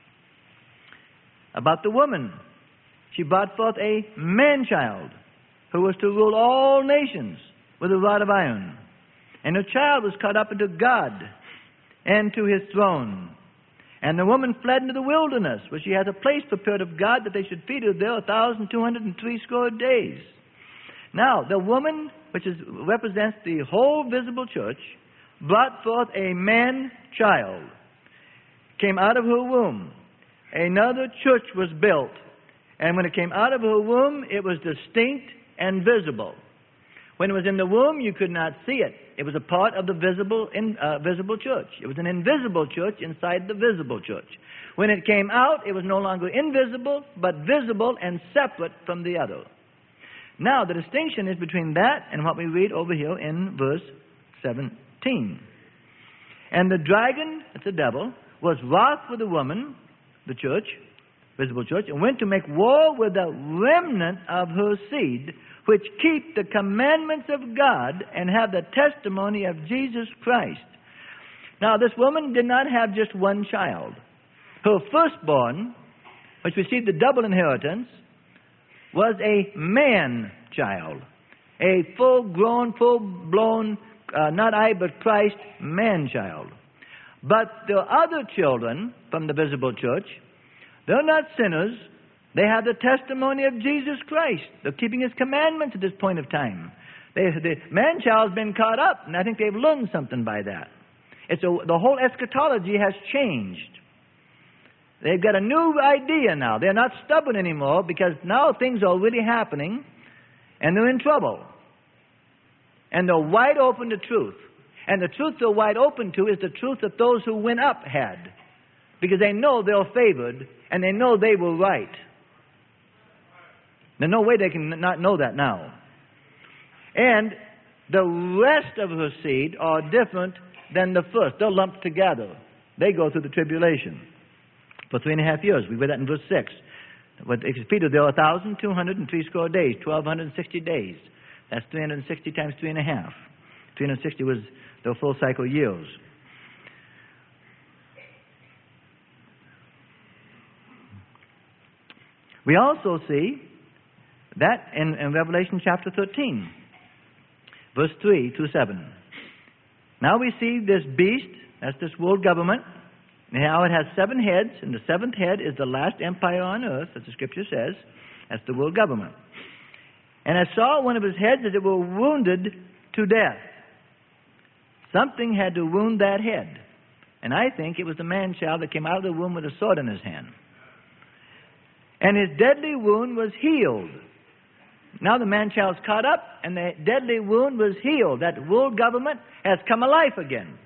about the woman. She brought forth a man-child who was to rule all nations with a rod of iron. And her child was caught up into God and to his throne. And the woman fled into the wilderness, where she had a place prepared of God that they should feed her there 1,260 days. Now, the woman, which represents the whole visible church, brought forth a man-child, came out of her womb. Another church was built. And when it came out of her womb, it was distinct and visible. When it was in the womb, you could not see it. It was a part of the visible church. It was an invisible church inside the visible church. When it came out, it was no longer invisible, but visible and separate from the other. Now, the distinction is between that and what we read over here in verse 17. And the dragon, that's the devil, was wroth with the woman, the church, visible church, and went to make war with the remnant of her seed, which keep the commandments of God and have the testimony of Jesus Christ. Now, this woman did not have just one child. Her firstborn, which received the double inheritance, was a man-child, a full-grown, full-blown, not I, but Christ, man-child. But the other children from the visible church, they're not sinners. They have the testimony of Jesus Christ. They're keeping His commandments at this point of time. The man-child's been caught up, and I think they've learned something by that. The whole eschatology has changed. They've got a new idea now. They're not stubborn anymore, because now things are really happening, and they're in trouble. And they're wide open to truth. And the truth they're wide open to is the truth that those who went up had. Because they know they're favored, and they know they were right. There's no way they can not know that now. And the rest of her seed are different than the first. They're lumped together. They go through the tribulation for 3.5 years. We read that in verse 6. With Peter, there are 1,260 days, 1,260 days. That's 360 times 3.5. 360 was the full cycle years. We also see that in Revelation chapter 13, verse 3 through 7. Now we see this beast, that's this world government. Now it has 7 heads, and the 7th head is the last empire on earth, as the Scripture says. That's the world government. And I saw one of his heads as it were wounded to death. Something had to wound that head. And I think it was the man-child that came out of the womb with a sword in his hand. And his deadly wound was healed. Now the man-child's caught up, and the deadly wound was healed. That world government has come alive again.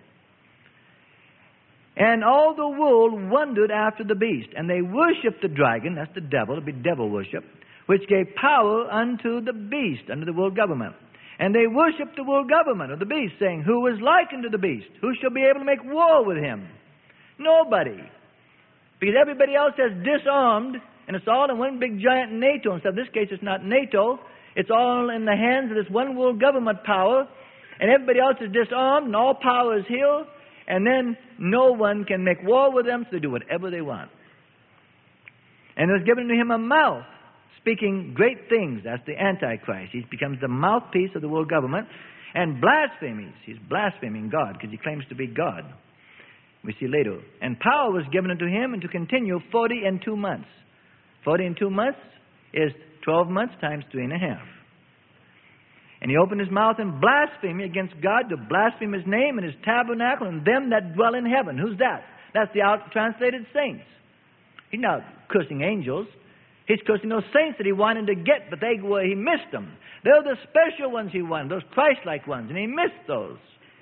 And all the world wondered after the beast. And they worshipped the dragon, that's the devil, it'll be devil worship, which gave power unto the beast, unto the world government. And they worshipped the world government of the beast, saying, Who is like unto the beast? Who shall be able to make war with him? Nobody. Because everybody else has disarmed, and it's all in one big giant NATO. Instead of this case, it's not NATO. It's all in the hands of this one world government power. And everybody else is disarmed, and all power is here. And then no one can make war with them, so they do whatever they want. And there was given to him a mouth, speaking great things. That's the Antichrist. He becomes the mouthpiece of the world government. And blasphemies. He's blaspheming God, because he claims to be God. We see later. And power was given unto him, and to continue 40 and 2 months. 40 and 2 months is 12 months times 3.5. And he opened his mouth in blasphemy against God, to blaspheme his name and his tabernacle and them that dwell in heaven. Who's that? That's the out-translated saints. He's not cursing angels. He's cursing those saints that he wanted to get, but he missed them. They're the special ones he wanted, those Christ-like ones, and he missed those.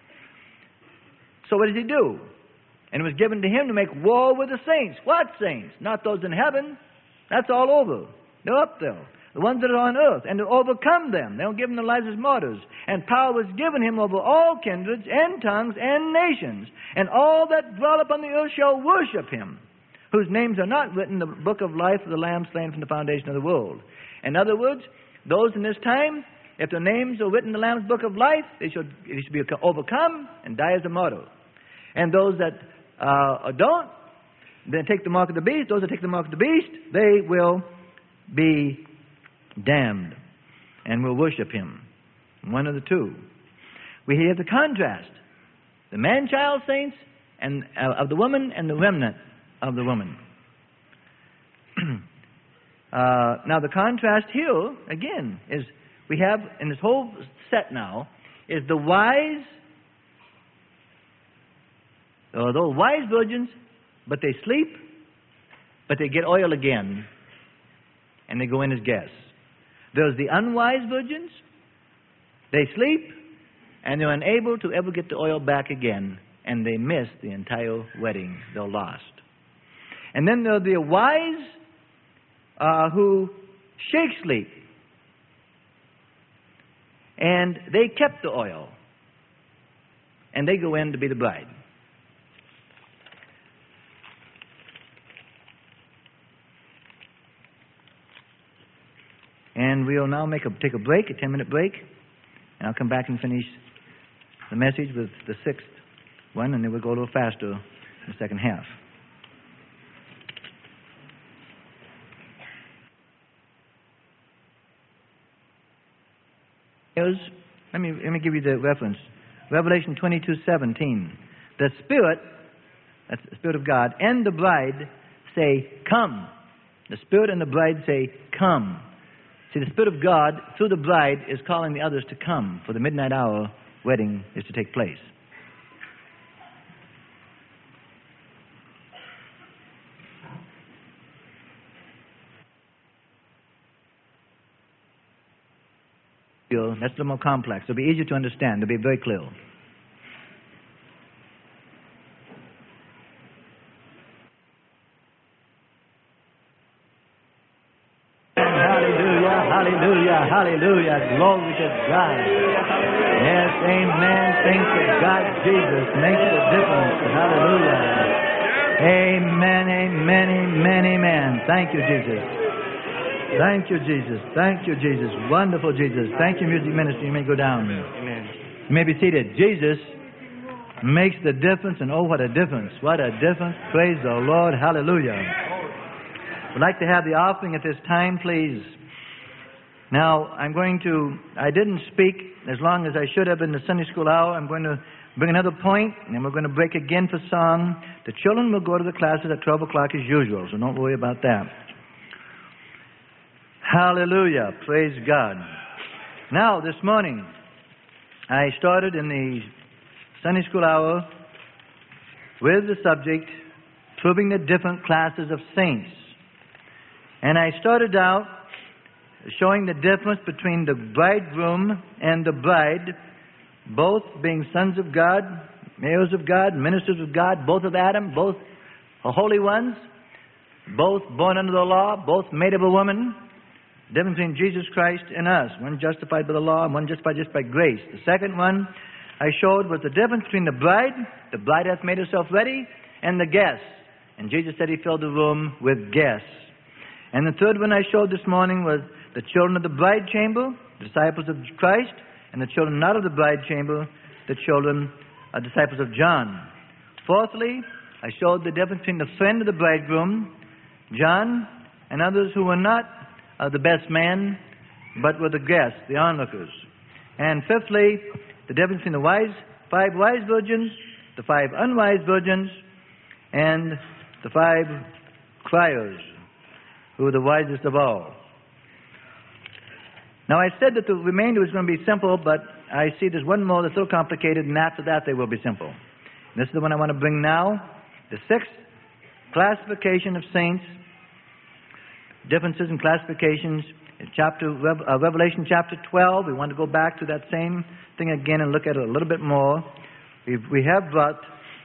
So what does he do? And it was given to him to make war with the saints. What saints? Not those in heaven. That's all over. They're up there. The ones that are on earth, and to overcome them. They don't give them their lives as martyrs. And power was given him over all kindreds and tongues and nations. And all that dwell upon the earth shall worship him, whose names are not written in the book of life of the Lamb slain from the foundation of the world. In other words, those in this time, if their names are written in the Lamb's book of life, they should be overcome and die as a martyr. And those that don't, then take the mark of the beast. Those that take the mark of the beast, they will be damned and will worship him. One of the two. We have the contrast. The man-child saints and of the woman, and the remnant of the woman. Now the contrast here, again, is we have in this whole set now, is the wise, those wise virgins, but they sleep, but they get oil again, and they go in as guests. There's the unwise virgins. They sleep, and they're unable to ever get the oil back again, and they miss the entire wedding. They're lost. And then there are the wise who shake sleep, and they kept the oil, and they go in to be the bride. And we'll now take a break, a 10-minute break, and I'll come back and finish the message with the 6th one, and then we'll go a little faster in the second half. Let me give you the reference. Revelation 22:17. The Spirit, that's the Spirit of God, and the bride say, Come. The Spirit and the bride say, Come. See, the Spirit of God, through the bride, is calling the others to come, for the midnight hour wedding is to take place. That's a little more complex. It'll be easier to understand. It'll be very clear. Hallelujah. hallelujah, hallelujah. Glory to God. Yes, amen. Thanks to God, Jesus makes a difference. Hallelujah. Amen, amen, amen, amen. Thank you, Jesus. Thank you, Jesus. Thank you, Jesus. Wonderful Jesus. Thank you, music ministry. You may go down. Amen. You may be seated. Jesus makes the difference, and oh, what a difference. What a difference. Praise the Lord. Hallelujah. I'd like to have the offering at this time, please. Now, I didn't speak as long as I should have in the Sunday school hour. I'm going to bring another point, and then we're going to break again for song. The children will go to the classes at 12 o'clock as usual, so don't worry about that. Hallelujah. Praise God. Now, this morning, I started in the Sunday school hour with the subject, proving the different classes of saints. And I started out showing the difference between the bridegroom and the bride, both being sons of God, heirs of God, ministers of God, both of Adam, both holy ones, both born under the law, both made of a woman. The difference between Jesus Christ and us, one justified by the law and one justified just by grace. The second one I showed was the difference between the bride hath made herself ready, and the guests. And Jesus said he filled the room with guests. And the third one I showed this morning was the children of the bride chamber, the disciples of Christ, and the children not of the bride chamber, the children, disciples of John. Fourthly, I showed the difference between the friend of the bridegroom, John, and others who were not the best man, but were the guests, the onlookers. And fifthly, the difference between the five wise virgins, the five unwise virgins, and the five criers, who were the wisest of all. Now, I said that the remainder was going to be simple, but I see there's one more that's a little complicated, and after that they will be simple. And this is the one I want to bring now. The sixth classification of saints, differences and classifications in Revelation chapter 12. We want to go back to that same thing again and look at it a little bit more. We have brought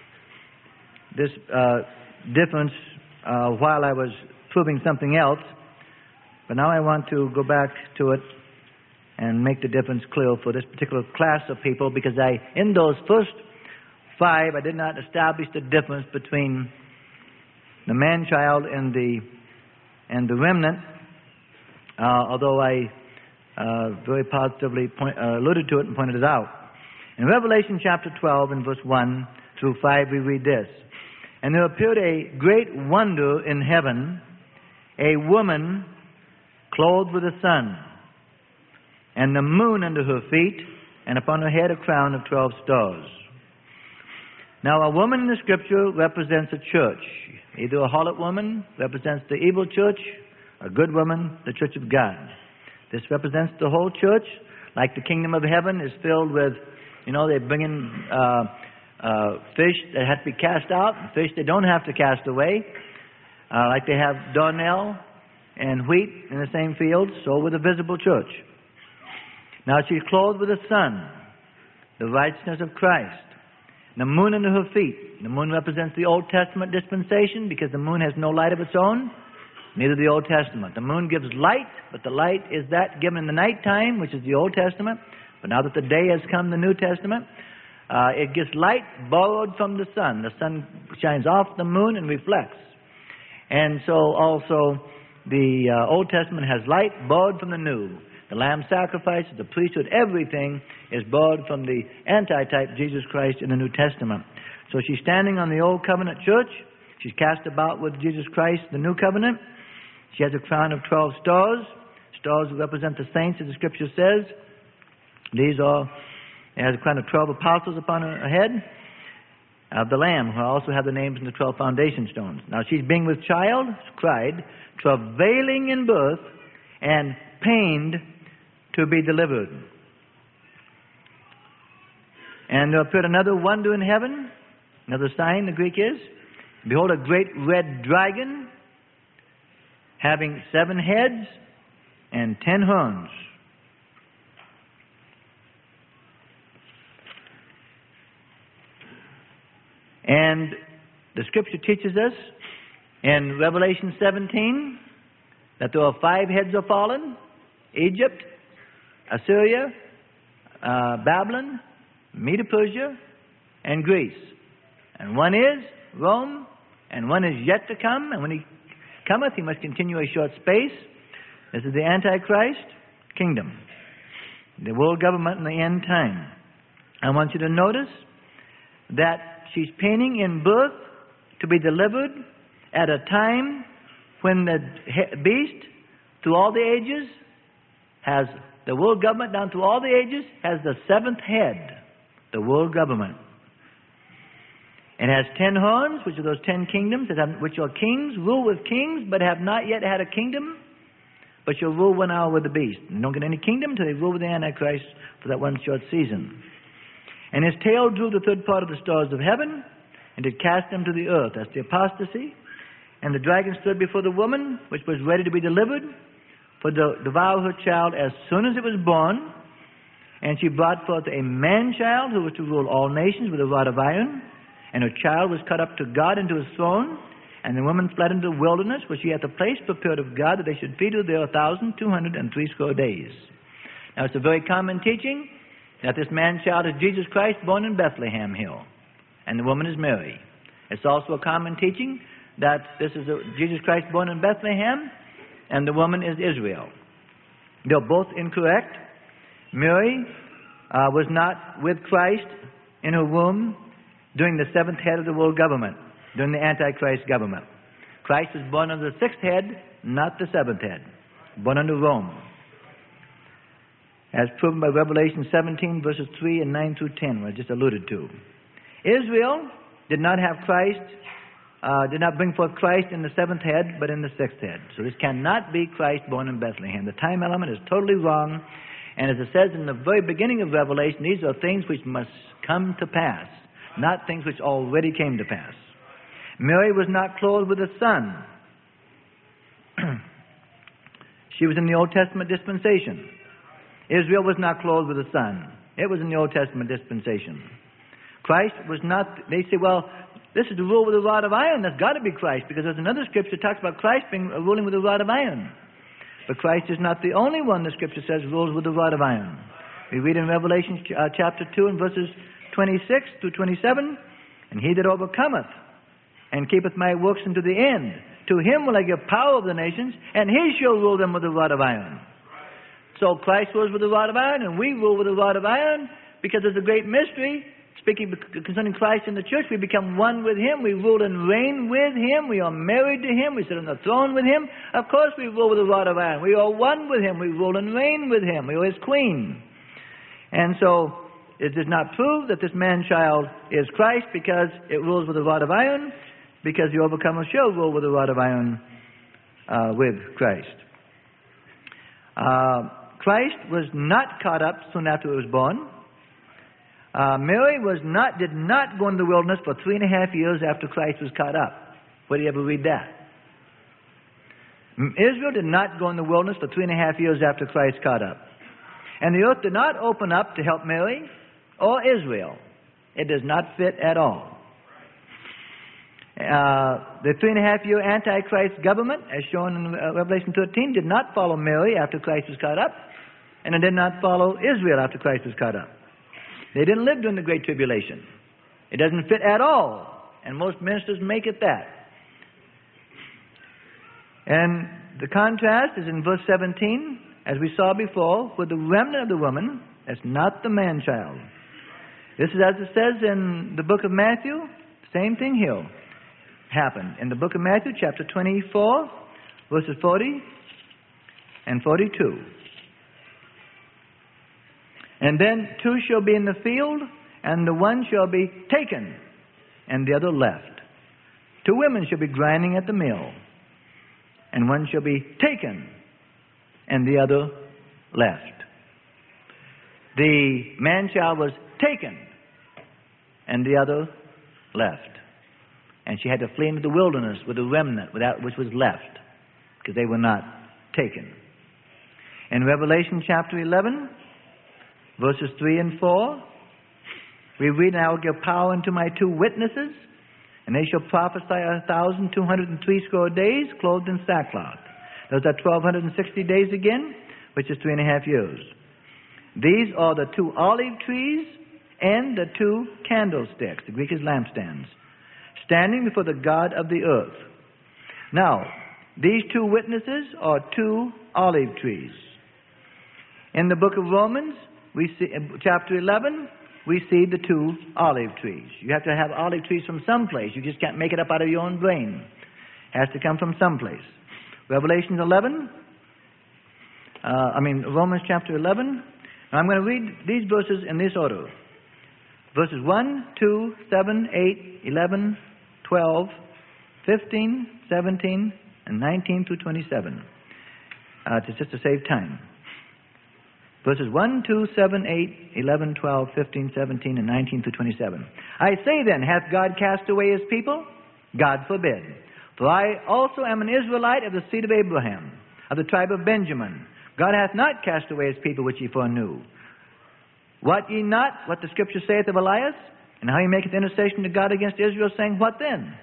this difference while I was proving something else, but now I want to go back to it and make the difference clear for this particular class of people, because in those first five, I did not establish the difference between the man-child and the remnant, although I very positively alluded to it and pointed it out. In Revelation chapter 12 and verse 1 through 5, we read this: "And there appeared a great wonder in heaven, a woman clothed with the sun, and the moon under her feet, and upon her head a crown of 12 stars." Now, a woman in the Scripture represents a church. Either a harlot woman represents the evil church, a good woman, the church of God. This represents the whole church, like the kingdom of heaven is filled with, they bring in fish that have to be cast out, and fish they don't have to cast away. Like they have darnel and wheat in the same field, so with the visible church. Now she's clothed with the sun, the righteousness of Christ. The moon under her feet. The moon represents the Old Testament dispensation, because the moon has no light of its own, neither the Old Testament. The moon gives light, but the light is that given in the nighttime, which is the Old Testament. But now that the day has come, the New Testament, it gives light borrowed from the sun. The sun shines off the moon and reflects. And so also the Old Testament has light borrowed from the New. The lamb sacrifices, the priesthood, everything is borrowed from the antitype, Jesus Christ, in the New Testament. So she's standing on the Old Covenant church. She's cast about with Jesus Christ, the New Covenant. She has a crown of 12 stars. Stars represent the saints, as the Scripture says. She has a crown of 12 apostles upon her head of the Lamb, who also have the names in the 12 foundation stones. Now she's being with child, cried, travailing in birth, and pained to be delivered. And there appeared another wonder in heaven, another sign, the Greek is. Behold, a great red dragon, having 7 heads and 10 horns. And the Scripture teaches us in Revelation 17 that there are 5 heads are fallen, Egypt, Assyria, Babylon, Medo-Persia, and Greece. And one is Rome, and one is yet to come. And when he cometh, he must continue a short space. This is the Antichrist kingdom, the world government in the end time. I want you to notice that she's painting in birth to be delivered at a time when the beast, through all the ages, has the world government down through all the ages, has the seventh head, the world government. It has 10 horns, which are those 10 kingdoms, which are kings, rule with kings, but have not yet had a kingdom, but shall rule 1 hour with the beast. And don't get any kingdom until they rule with the Antichrist for that one short season. And his tail drew the third part of the stars of heaven, and did cast them to the earth. That's the apostasy. And the dragon stood before the woman, which was ready to be delivered, for to devour her child as soon as it was born. And she brought forth a man-child who was to rule all nations with a rod of iron. And her child was cut up to God into his throne. And the woman fled into the wilderness, where she hath a place prepared of God, that they should feed her there 1,260 days. Now, it's a very common teaching that this man-child is Jesus Christ, born in Bethlehem Hill, and the woman is Mary. It's also a common teaching that this is Jesus Christ born in Bethlehem, and the woman is Israel. They're both incorrect. Mary was not with Christ in her womb during the seventh head of the world government, during the Antichrist government. Christ was born under the sixth head, not the seventh head, born under Rome, as proven by Revelation 17, verses 3 and 9 through 10, which I just alluded to. Israel did not have Christ, did not bring forth Christ in the seventh head, but in the sixth head. So this cannot be Christ born in Bethlehem. The time element is totally wrong. And as it says in the very beginning of Revelation, these are things which must come to pass, not things which already came to pass. Mary was not clothed with a son. She was in the Old Testament dispensation. Israel was not clothed with a son. It was in the Old Testament dispensation. Christ was not, they say, well, this is the rule with a rod of iron. That's got to be Christ, because there's another scripture that talks about Christ being ruling with a rod of iron. But Christ is not the only one, the scripture says, rules with a rod of iron. We read in Revelation chapter 2 and verses 26 through 27, and he that overcometh and keepeth my works unto the end, to him will I give power of the nations, and he shall rule them with a rod of iron. So Christ rules with a rod of iron, and we rule with a rod of iron, because there's a great mystery. Speaking concerning Christ in the church, we become one with him. We rule and reign with him. We are married to him. We sit on the throne with him. Of course we rule with a rod of iron. We are one with him. We rule and reign with him. We are his queen. And so it does not prove that this man-child is Christ, because it rules with a rod of iron, because the overcomer shall rule with a rod of iron with Christ. Christ was not caught up soon after he was born. Mary did not go into the wilderness for 3.5 years after Christ was caught up. Where do you ever read that? Israel did not go in the wilderness for 3.5 years after Christ caught up. And the earth did not open up to help Mary or Israel. It does not fit at all. The 3.5-year Antichrist government, as shown in Revelation 13, did not follow Mary after Christ was caught up, and it did not follow Israel after Christ was caught up. They didn't live during the Great Tribulation. It doesn't fit at all, and most ministers make it that. And the contrast is in verse 17, as we saw before, with the remnant of the woman. That's not the man-child. This is as it says in the book of Matthew. Same thing here happened. In the book of Matthew, chapter 24, verses 40 and 42. And then 2 shall be in the field, and the one shall be taken, and the other left. 2 women shall be grinding at the mill, and one shall be taken, and the other left. The man-child was taken, and the other left. And she had to flee into the wilderness with the remnant, which was left, because they were not taken. In Revelation chapter 11, verses 3 and 4, we read, "And I will give power unto my 2 witnesses, and they shall prophesy 1,260 days, clothed in sackcloth." Those are 1,260 days again. which is 3.5 years. These are the 2 olive trees and the 2 candlesticks, the Greek is lampstands, standing before the God of the earth. Now, these 2 witnesses are 2 olive trees. In the book of Romans, we see, in chapter 11, we see the 2 olive trees. You have to have olive trees from someplace. You just can't make it up out of your own brain. It has to come from someplace. Revelation 11, Romans chapter 11. Now I'm going to read these verses in this order. Verses 1, 2, 7, 8, 11, 12, 15, 17, and 19 through 27. Just to save time. Verses 1, 2, 7, 8, 11, 12, 15, 17, and 19 through 27. I say then, hath God cast away his people? God forbid. For I also am an Israelite of the seed of Abraham, of the tribe of Benjamin. God hath not cast away his people which ye foreknew. What ye not, what the Scripture saith of Elias, and how he maketh intercession to God against Israel, saying, What then?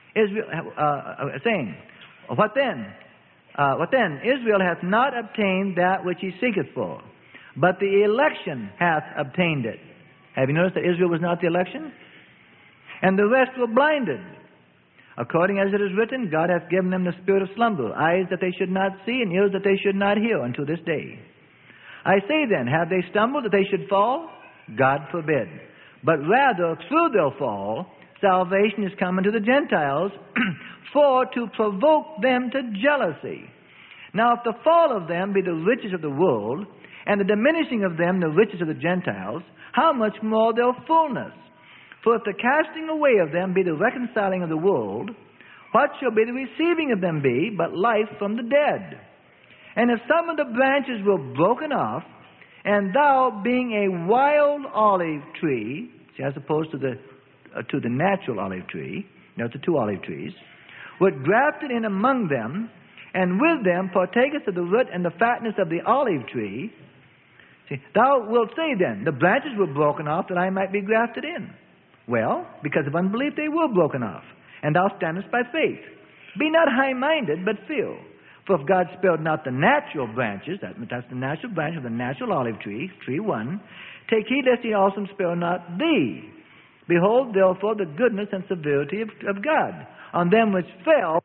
What then? Israel hath not obtained that which he seeketh for, but the election hath obtained it. Have you noticed that Israel was not the election? And the rest were blinded. According as it is written, God hath given them the spirit of slumber, eyes that they should not see, and ears that they should not hear, unto this day. I say then, have they stumbled that they should fall? God forbid. But rather, through their fall, salvation is come unto the Gentiles, for to provoke them to jealousy. Now, if the fall of them be the riches of the world, and the diminishing of them the riches of the Gentiles, how much more their fullness? For if the casting away of them be the reconciling of the world, what shall be the receiving of them be but life from the dead? And if some of the branches were broken off, and thou being a wild olive tree, see, as opposed to the natural olive tree, the 2 olive trees, were grafted in among them, and with them partakest of the root and the fatness of the olive tree. See, thou wilt say then, the branches were broken off that I might be grafted in. Well, because of unbelief they were broken off, and thou standest by faith. Be not high-minded, but fear. For if God spared not the natural branches, that's the natural branch of the natural olive tree, tree 1, take heed lest he also spare not thee. Behold, therefore, the goodness and severity of God on them which fell.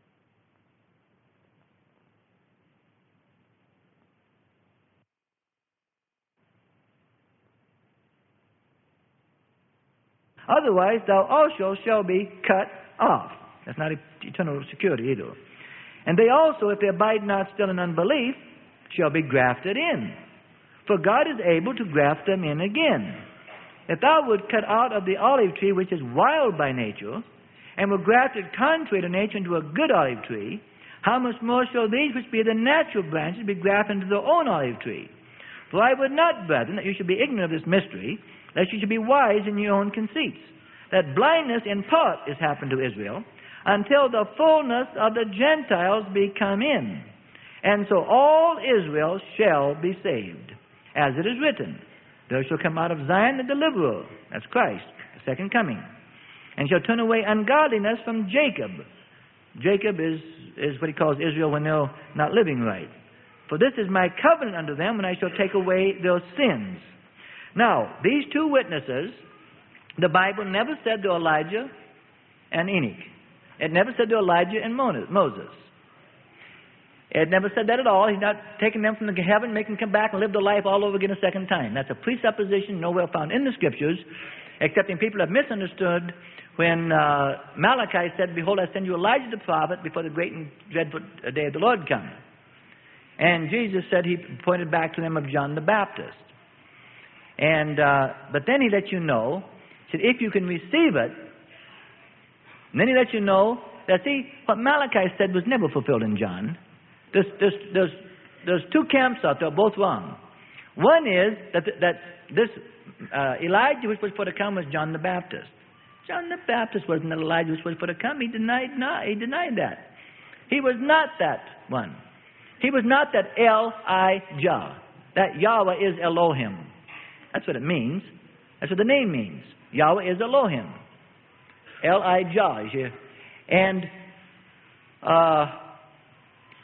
Otherwise, thou also shall be cut off. That's not eternal security either. And they also, if they abide not still in unbelief, shall be grafted in. For God is able to graft them in again. If thou would cut out of the olive tree which is wild by nature, and were grafted contrary to nature into a good olive tree, how much more shall these which be the natural branches be grafted into their own olive tree? For I would not, brethren, that you should be ignorant of this mystery, lest you should be wise in your own conceits, that blindness in part is happened to Israel, until the fullness of the Gentiles be come in. And so all Israel shall be saved. As it is written, there shall come out of Zion the deliverer, that's Christ, the second coming, and shall turn away ungodliness from Jacob. Jacob is what he calls Israel when they're not living right. For this is my covenant unto them when I shall take away their sins. Now, these 2 witnesses, the Bible never said they're Elijah and Enoch. It never said they're Elijah and Moses. It never said that at all. He's not taking them from the heaven, making them come back and live their life all over again a second time. That's a presupposition nowhere found in the Scriptures, excepting people have misunderstood when Malachi said, Behold, I send you Elijah the prophet before the great and dreadful day of the Lord come. And Jesus said, he pointed back to them of John the Baptist. And but then he let you know, he said, if you can receive it, and then he let you know that, see, what Malachi said was never fulfilled in John. There's 2 camps out there, both wrong. One is that this Elijah which was for to come was John the Baptist. John the Baptist wasn't the Elijah which was for to come. He denied that. He was not that one. He was not that Elijah. That Yahweh is Elohim. That's what it means. That's what the name means. Yahweh is Elohim. Elijah is here. And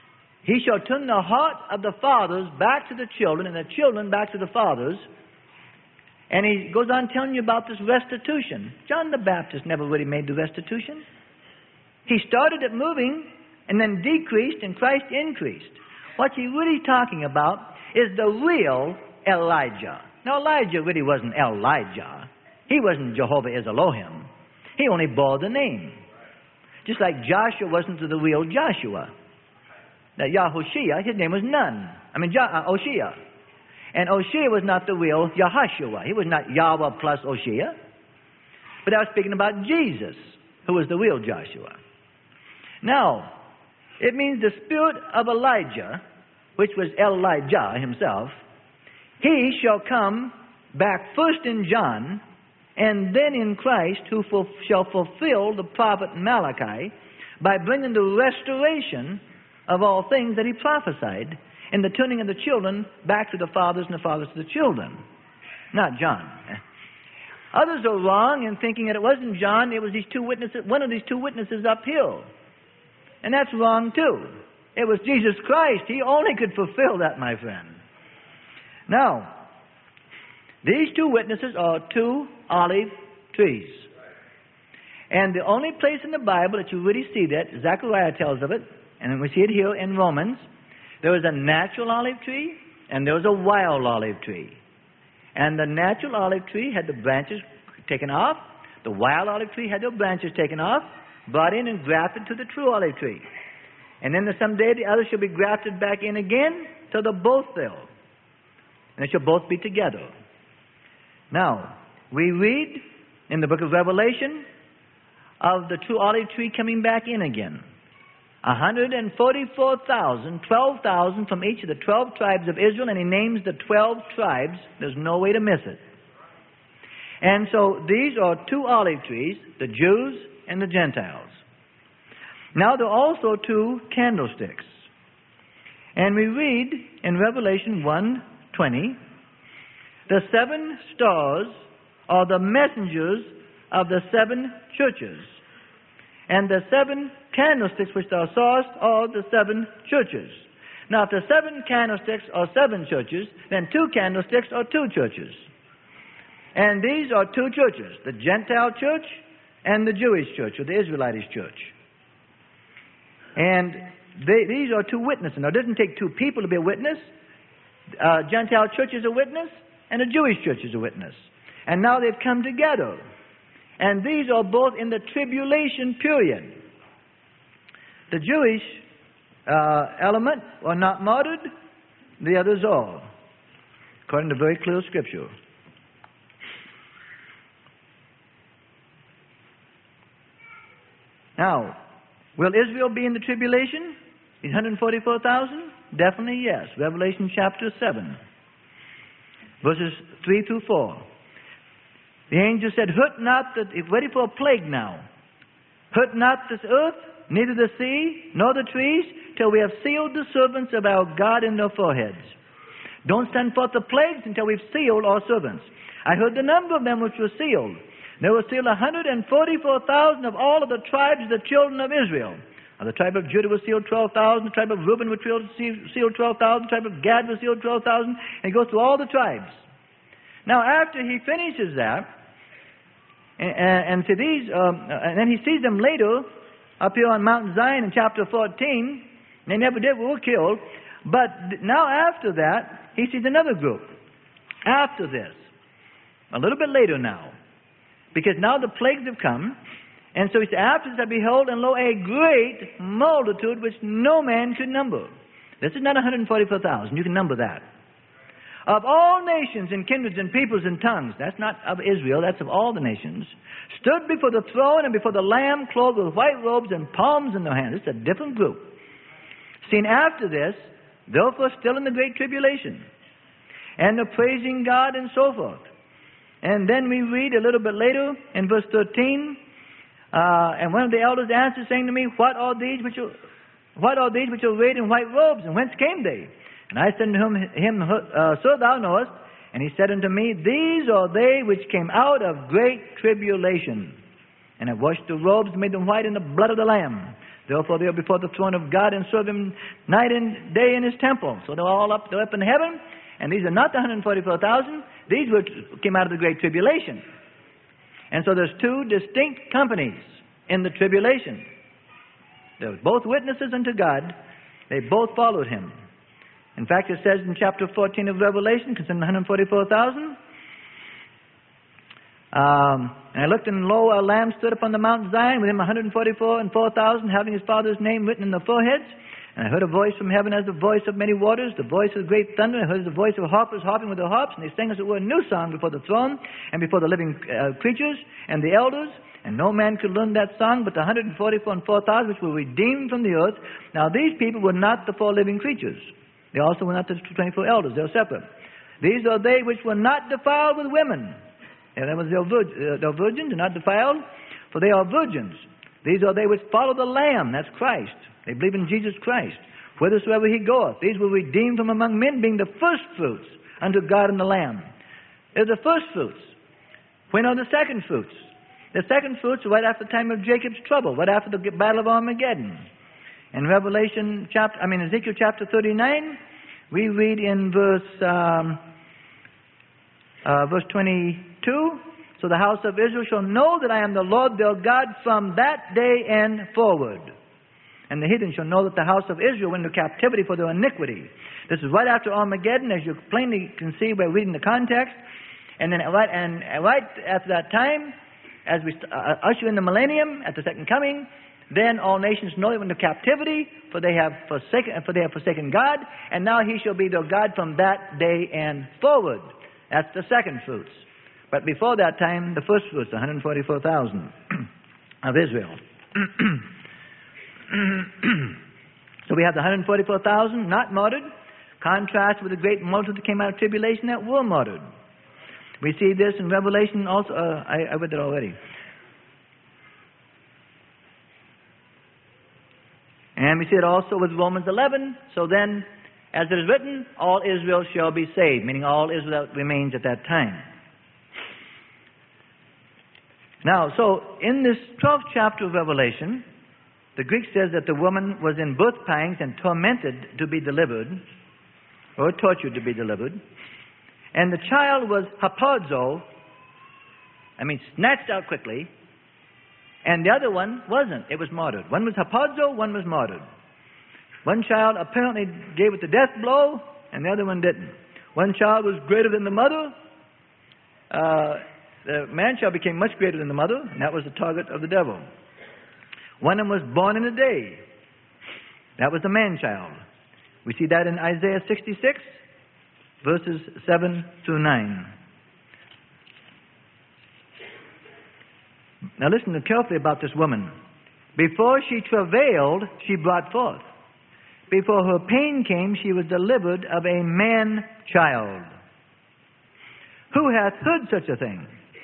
He shall turn the heart of the fathers back to the children, and the children back to the fathers. And he goes on telling you about this restitution. John the Baptist never really made the restitution. He started it moving and then decreased, and Christ increased. What he's really talking about is the real Elijah. Now, Elijah really wasn't Elijah. He wasn't Jehovah is Elohim. He only bore the name. Just like Joshua wasn't the real Joshua. Now, Yahushua, his name was Nun. Oshia. And Oshia was not the real Yahushua. He was not Yahweh plus Oshia. But I was speaking about Jesus, who was the real Joshua. Now, it means the spirit of Elijah, which was Elijah himself, he shall come back first in John, and then in Christ, who shall fulfill the prophet Malachi by bringing the restoration of all things that he prophesied, in the turning of the children back to the fathers and the fathers to the children. Not John. Others are wrong in thinking that it wasn't John, it was these two witnesses, one of these two witnesses uphill. And that's wrong too. It was Jesus Christ. He only could fulfill that, my friend. Now, these two witnesses are two olive trees. And the only place in the Bible that you really see that, Zechariah tells of it, and we see it here in Romans, there was a natural olive tree and there was a wild olive tree. And the natural olive tree had the branches taken off. The wild olive tree had the branches taken off, brought in and grafted to the true olive tree. And then someday the other shall be grafted back in again till they're both there. And they shall both be together. Now, we read in the book of Revelation of the true olive tree coming back in again. 144,000, 12,000 from each of the 12 tribes of Israel, and he names the 12 tribes. There's no way to miss it. And so these are two olive trees, the Jews and the Gentiles. Now there are also two candlesticks. And we read in Revelation 1:20, the seven stars are the messengers of the seven churches. And the seven candlesticks which thou sawest are the seven churches. Now, if the seven candlesticks are seven churches, then two candlesticks are two churches. And these are two churches, the Gentile church and the Jewish church, or the Israelitish church. And these are two witnesses. Now, it doesn't take two people to be a witness. Gentile church is a witness, and a Jewish church is a witness. And now they've come together. And these are both in the tribulation period. The Jewish element are not martyred, the others are, according to very clear Scripture. Now, will Israel be in the tribulation? These 144,000? Definitely yes. Revelation chapter 7, verses 3 through 4. The angel said, hurt not, ready for a plague now. Hurt not this earth, neither the sea, nor the trees, till we have sealed the servants of our God in their foreheads. Don't send forth the plagues until we've sealed our servants. I heard the number of them which were sealed. There were sealed 144,000 of all of the tribes of the children of Israel. Now, the tribe of Judah was sealed 12,000, the tribe of Reuben was sealed 12,000, the tribe of Gad was sealed 12,000, and he goes through all the tribes. Now, after he finishes that, and then he sees them later up here on Mount Zion in chapter 14. They never were killed. But now after that, he sees another group. After this, a little bit later now, because now the plagues have come. And so he said, after this I behold, and lo, a great multitude which no man could number. This is not 144,000. You can number that. Of all nations and kindreds and peoples and tongues, that's not of Israel, that's of all the nations, stood before the throne and before the Lamb, clothed with white robes and palms in their hands. It's a different group. Seen after this, therefore still in the great tribulation, and they're praising God and so forth. And then we read a little bit later in verse 13, and one of the elders answered, saying to me, What are these which are arrayed in white robes, and whence came they? And I said unto him, Sir, thou knowest. And he said unto me, These are they which came out of great tribulation, and have washed the robes, and made them white in the blood of the Lamb. Therefore, they'll be before the throne of God and serve Him night and day in His temple. So they're all up, they're up in heaven. And these are not the 144,000. These came out of the Great Tribulation. And so there's two distinct companies in the tribulation. They were both witnesses unto God. They both followed Him. In fact, it says in chapter 14 of Revelation, concerning the 144,000, and I looked, and lo, a Lamb stood upon the Mount Zion, with Him 144 and 4,000, having His Father's name written in their foreheads. And I heard a voice from heaven as the voice of many waters, the voice of great thunder. I heard the voice of harpers harping with their harps, and they sang as it were a new song before the throne, and before the living creatures, and the elders. And no man could learn that song but the 144 and 4,000 which were redeemed from the earth. Now these people were not the four living creatures. They also were not the 24 elders. They were separate. These are they which were not defiled with women. In other words, they're virgins, they're not defiled, for they are virgins. These are they which follow the Lamb, that's Christ. They believe in Jesus Christ. Whithersoever He goeth, these were redeemed from among men, being the first fruits unto God and the Lamb. They're the first fruits. When are the second fruits? The second fruits are right after the time of Jacob's trouble, right after the battle of Armageddon. In Ezekiel chapter 39, we read in verse 22, so the house of Israel shall know that I am the Lord their God from that day and forward. And the heathen shall know that the house of Israel went into captivity for their iniquity. This is right after Armageddon, as you plainly can see by reading the context. And then right after that time, as we usher in the millennium at the second coming, then all nations know they went into captivity, for they have forsaken God, and now He shall be their God from that day and forward. That's the second fruits. But before that time, the first fruits, the 144,000 of Israel. So we have the 144,000 not martyred, contrast with the great multitude that came out of tribulation that were martyred. We see this in Revelation also. I read that already. And we see it also with Romans 11. So then, as it is written, all Israel shall be saved, meaning all Israel that remains at that time. Now, so in this 12th chapter of Revelation, the Greek says that the woman was in birth pangs and tormented to be delivered, or tortured to be delivered. And the child was hapazo, snatched out quickly, and the other one wasn't. It was martyred. One was hapazo, one was martyred. One child apparently gave it the death blow, and the other one didn't. One child was greater than the mother. The man-child became much greater than the mother, and that was the target of the devil. One of them was born in a day. That was the man-child. We see that in Isaiah 66, verses 7 through 9. Now listen carefully about this woman. Before she travailed, she brought forth. Before her pain came, she was delivered of a man-child. Who hath heard such a thing?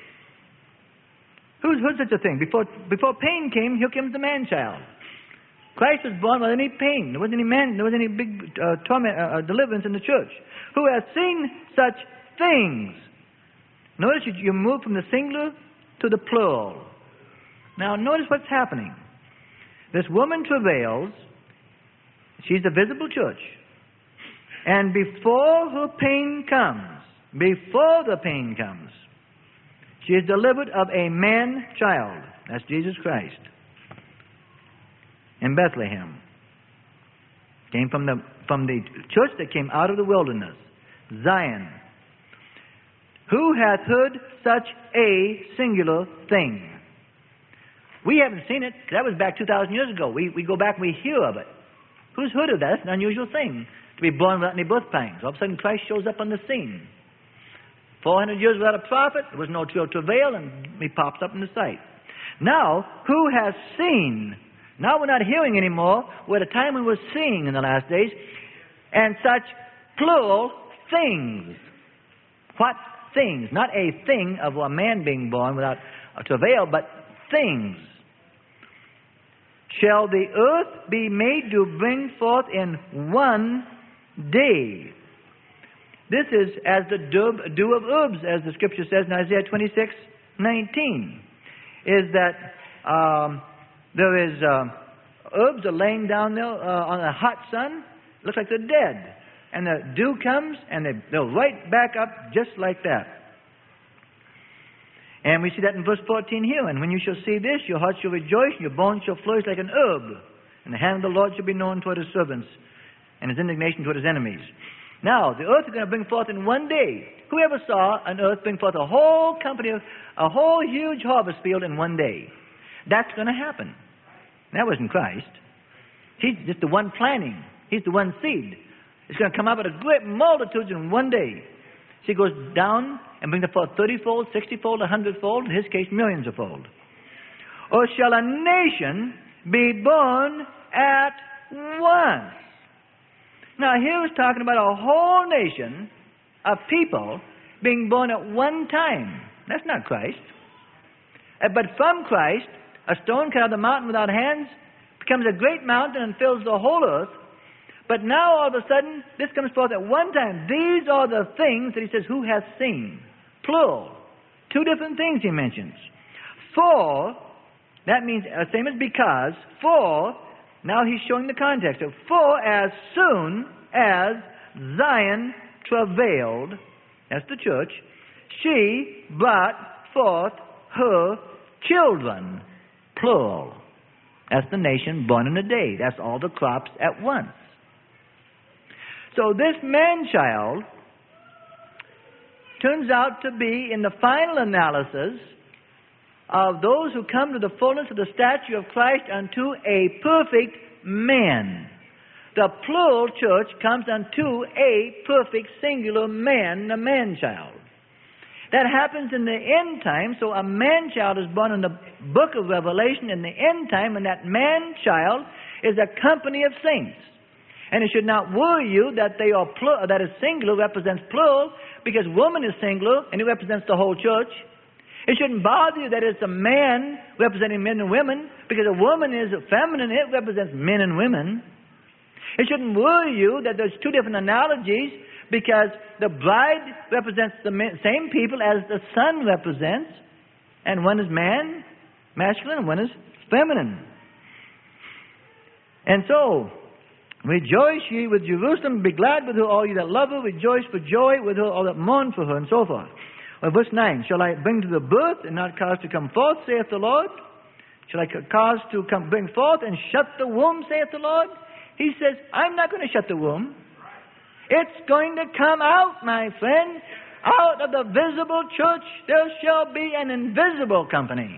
Who's heard such a thing? Before pain came, here comes the man-child. Christ was born without any pain. There wasn't any big deliverance in the church. Who hath seen such things? Notice you move from the singular to the plural. Now notice what's happening. This woman travails. She's the visible church. And before her pain comes, she is delivered of a man-child. That's Jesus Christ. In Bethlehem. Came from the church that came out of the wilderness. Zion. Who hath heard such a singular thing? We haven't seen it. That was back 2,000 years ago. We go back and we hear of it. Who's heard of that? That's an unusual thing. To be born without any birth pangs. All of a sudden Christ shows up on the scene. 400 years without a prophet, there was no travail, and He pops up in the sight. Now, who has seen? Now we're not hearing anymore. We're at a time when we're seeing in the last days. And such plural things. What things? Not a thing of a man being born without a travail, but things. Shall the earth be made to bring forth in one day? This is as the dew of herbs, as the Scripture says in Isaiah 26:19. Is that there is herbs are laying down there on a hot sun. Looks like they're dead. And the dew comes, and they'll right back up just like that. And we see that in verse 14 here. And when you shall see this, your heart shall rejoice, and your bones shall flourish like an herb. And the hand of the Lord shall be known toward his servants, and his indignation toward his enemies. Now, the earth is going to bring forth in one day. Who ever saw an earth bring forth a whole huge harvest field in one day? That's going to happen. That wasn't Christ. He's just the one planting. He's the one seed. It's going to come up with a great multitudes in one day. So he goes down and brings forth 30-fold, 60-fold, 100-fold, in his case, millions of fold. Or shall a nation be born at once? Now, here he's talking about a whole nation of people being born at one time. That's not Christ. But from Christ, a stone cut out of the mountain without hands becomes a great mountain and fills the whole earth. But now, all of a sudden, this comes forth at one time. These are the things that he says, who hath seen? Plural. Two different things he mentions. For, that means, same as because, for, now he's showing the context. So, for as soon as Zion travailed, that's the church, she brought forth her children. Plural. That's the nation born in a day. That's all the crops at once. So this man-child turns out to be, in the final analysis, of those who come to the fullness of the stature of Christ unto a perfect man. The plural church comes unto a perfect singular man, the man-child. That happens in the end time, so a man-child is born in the book of Revelation in the end time, and that man-child is a company of saints. And it should not worry you that they are that is singular represents plural, because woman is singular and it represents the whole church. It shouldn't bother you that it's a man representing men and women, because a woman is feminine, it represents men and women. It shouldn't worry you that there's two different analogies, because the bride represents the same people as the son represents, and one is man, masculine, and one is feminine. And so, rejoice ye with Jerusalem, be glad with her, all ye that love her, rejoice for joy with her, all that mourn for her, and so forth. Well, verse 9, shall I bring to the birth and not cause to come forth, saith the Lord? Shall I cause to bring forth and shut the womb, saith the Lord? He says, I'm not going to shut the womb. It's going to come out, my friend. Out of the visible church there shall be an invisible company.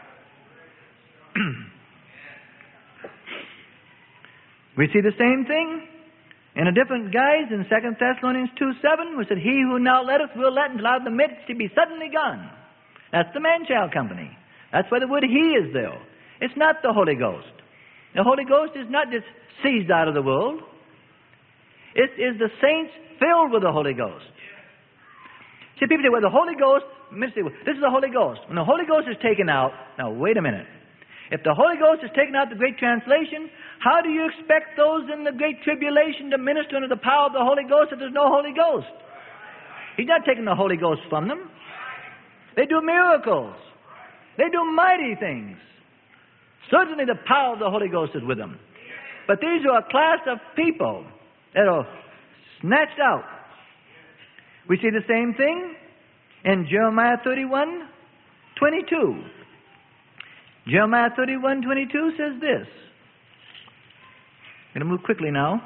We see the same thing in a different guise in 2 Thessalonians 2:7, which said, he who now letteth will let until out of the midst he be suddenly gone. That's the man-child company. That's why the word he is there. It's not the Holy Ghost. The Holy Ghost is not just seized out of the world. It is the saints filled with the Holy Ghost. See, people say, well, the Holy Ghost, this is the Holy Ghost. When the Holy Ghost is taken out, now wait a minute. If the Holy Ghost is taken out of the Great Translation, how do you expect those in the Great Tribulation to minister under the power of the Holy Ghost if there's no Holy Ghost? He's not taking the Holy Ghost from them. They do miracles. They do mighty things. Certainly the power of the Holy Ghost is with them. But these are a class of people that are snatched out. We see the same thing in Jeremiah 31:22. Jeremiah 31:22 says this. I'm going to move quickly now.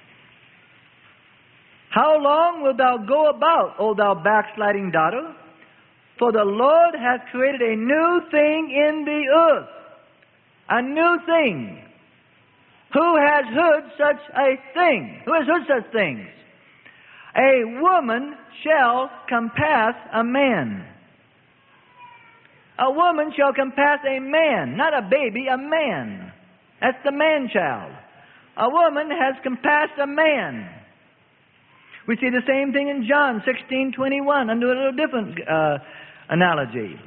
How long wilt thou go about, O thou backsliding daughter? For the Lord hath created a new thing in the earth. A new thing. Who has heard such a thing? Who has heard such things? A woman shall compass a man. A woman shall compass a man, not a baby, a man. That's the man-child. A woman has compassed a man. We see the same thing in John 16:21 under a little different analogy.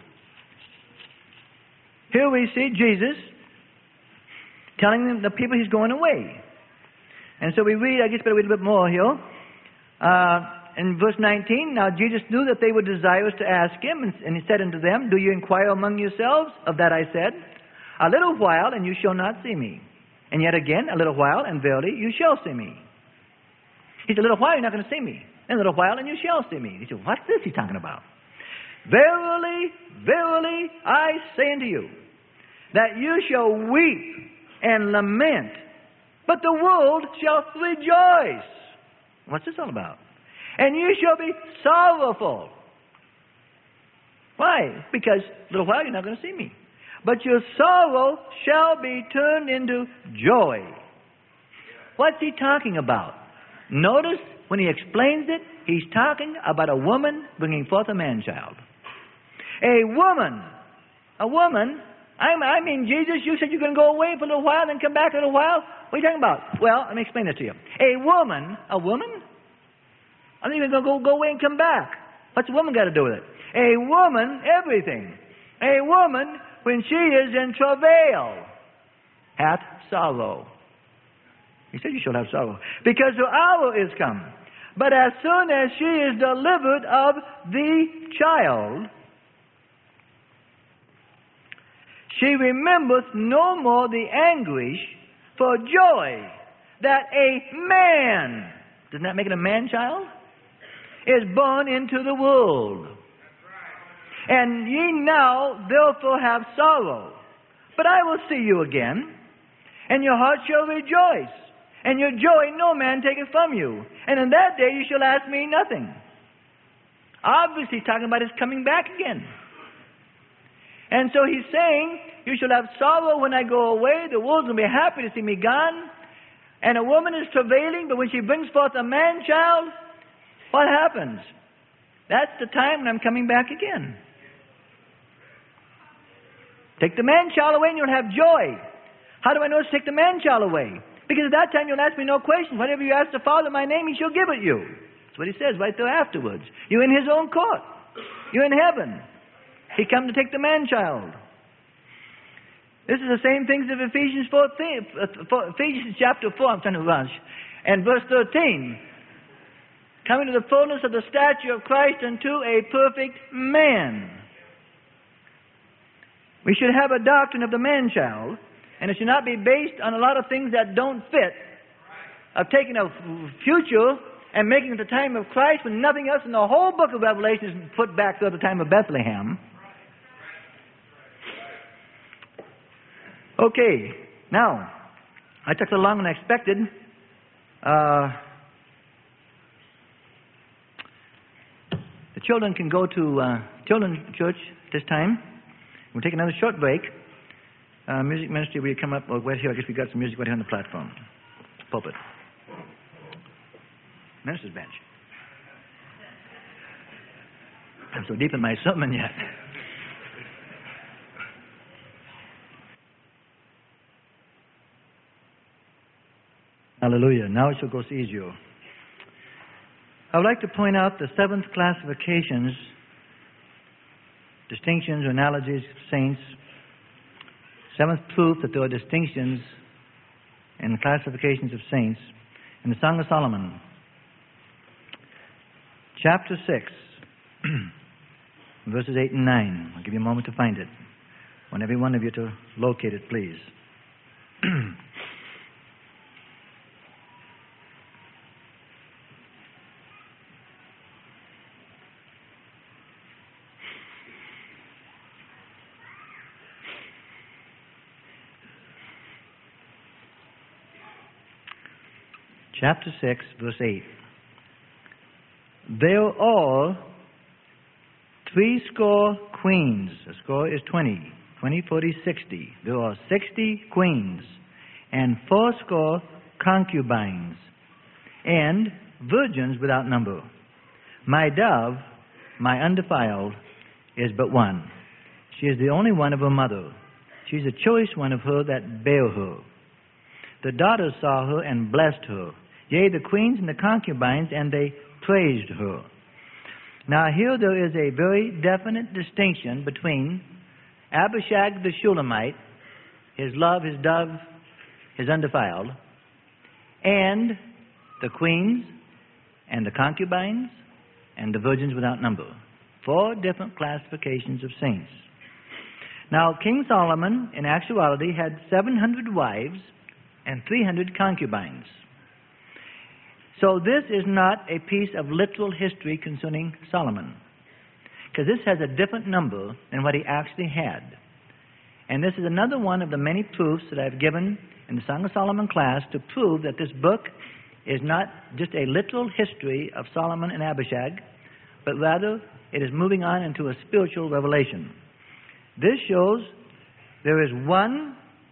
Here we see Jesus telling the people he's going away. And so we read, I guess better read a bit more here. In verse 19, now Jesus knew that they were desirous to ask him, and he said unto them, do you inquire among yourselves? Of that I said, a little while, and you shall not see me. And yet again, a little while, and verily, you shall see me. He said, a little while, you're not going to see me. In a little while, and you shall see me. He said, what's this he's talking about? Verily, verily, I say unto you, that you shall weep and lament, but the world shall rejoice. What's this all about? And you shall be sorrowful. Why? Because a little while you're not going to see me. But your sorrow shall be turned into joy. What's he talking about? Notice when he explains it, he's talking about a woman bringing forth a man-child. A woman. I mean, Jesus, you said you're going to go away for a little while, then come back in a little while. What are you talking about? Well, let me explain this to you. A woman? I'm even going to go away and come back. What's a woman got to do with it? A woman, everything. A woman, when she is in travail, hath sorrow. He said you shall have sorrow. Because the hour is come. But as soon as she is delivered of the child, she remembereth no more the anguish for joy that a man, doesn't that make it a man-child? Is born into the world. And ye now therefore have sorrow. But I will see you again, and your heart shall rejoice, and your joy no man taketh from you. And in that day you shall ask me nothing. Obviously talking about his coming back again. And so he's saying, you shall have sorrow when I go away. The world will be happy to see me gone. And a woman is travailing, but when she brings forth a man-child, what happens? That's the time when I'm coming back again. Take the man-child away and you'll have joy. How do I know to take the man-child away? Because at that time you'll ask me no questions. Whatever you ask the Father in my name, He shall give it you. That's what He says right there afterwards. You're in His own court. You're in heaven. He come to take the man-child. This is the same things of Ephesians chapter 4, I'm trying to rush, and verse 13. Coming to the fullness of the stature of Christ unto a perfect man. We should have a doctrine of the man-child, and it should not be based on a lot of things that don't fit, of taking a future and making it the time of Christ when nothing else in the whole book of Revelation is put back to the time of Bethlehem. Okay, now, I took a little longer than I expected. The children can go to children's church this time. We'll take another short break. Music ministry, will you come up? Well, right here, I guess we got some music right here on the platform. Pulpit. Minister's bench. I'm so deep in my sermon yet. Hallelujah. Now it shall go easier. I would like to point out the 7th classifications, distinctions or analogies of saints. 7th proof that there are distinctions and classifications of saints in the Song of Solomon. Chapter 6, verses 8 and 9. I'll give you a moment to find it. I want every one of you to locate it, please. Chapter 6, verse 8. They are all 60 queens. A score is 20. 20, 40, 60. There are 60 queens and 80 concubines and virgins without number. My dove, my undefiled, is but one. She is the only one of her mother. She is a choice one of her that bare her. The daughters saw her and blessed her. Yea, the queens and the concubines, and they praised her. Now here there is a very definite distinction between Abishag the Shulamite, his love, his dove, his undefiled, and the queens and the concubines and the virgins without number. 4 different classifications of saints. Now King Solomon, in actuality, had 700 wives and 300 concubines. So this is not a piece of literal history concerning Solomon, because this has a different number than what he actually had. And this is another one of the many proofs that I've given in the Song of Solomon class to prove that this book is not just a literal history of Solomon and Abishag, but rather it is moving on into a spiritual revelation. This shows there is one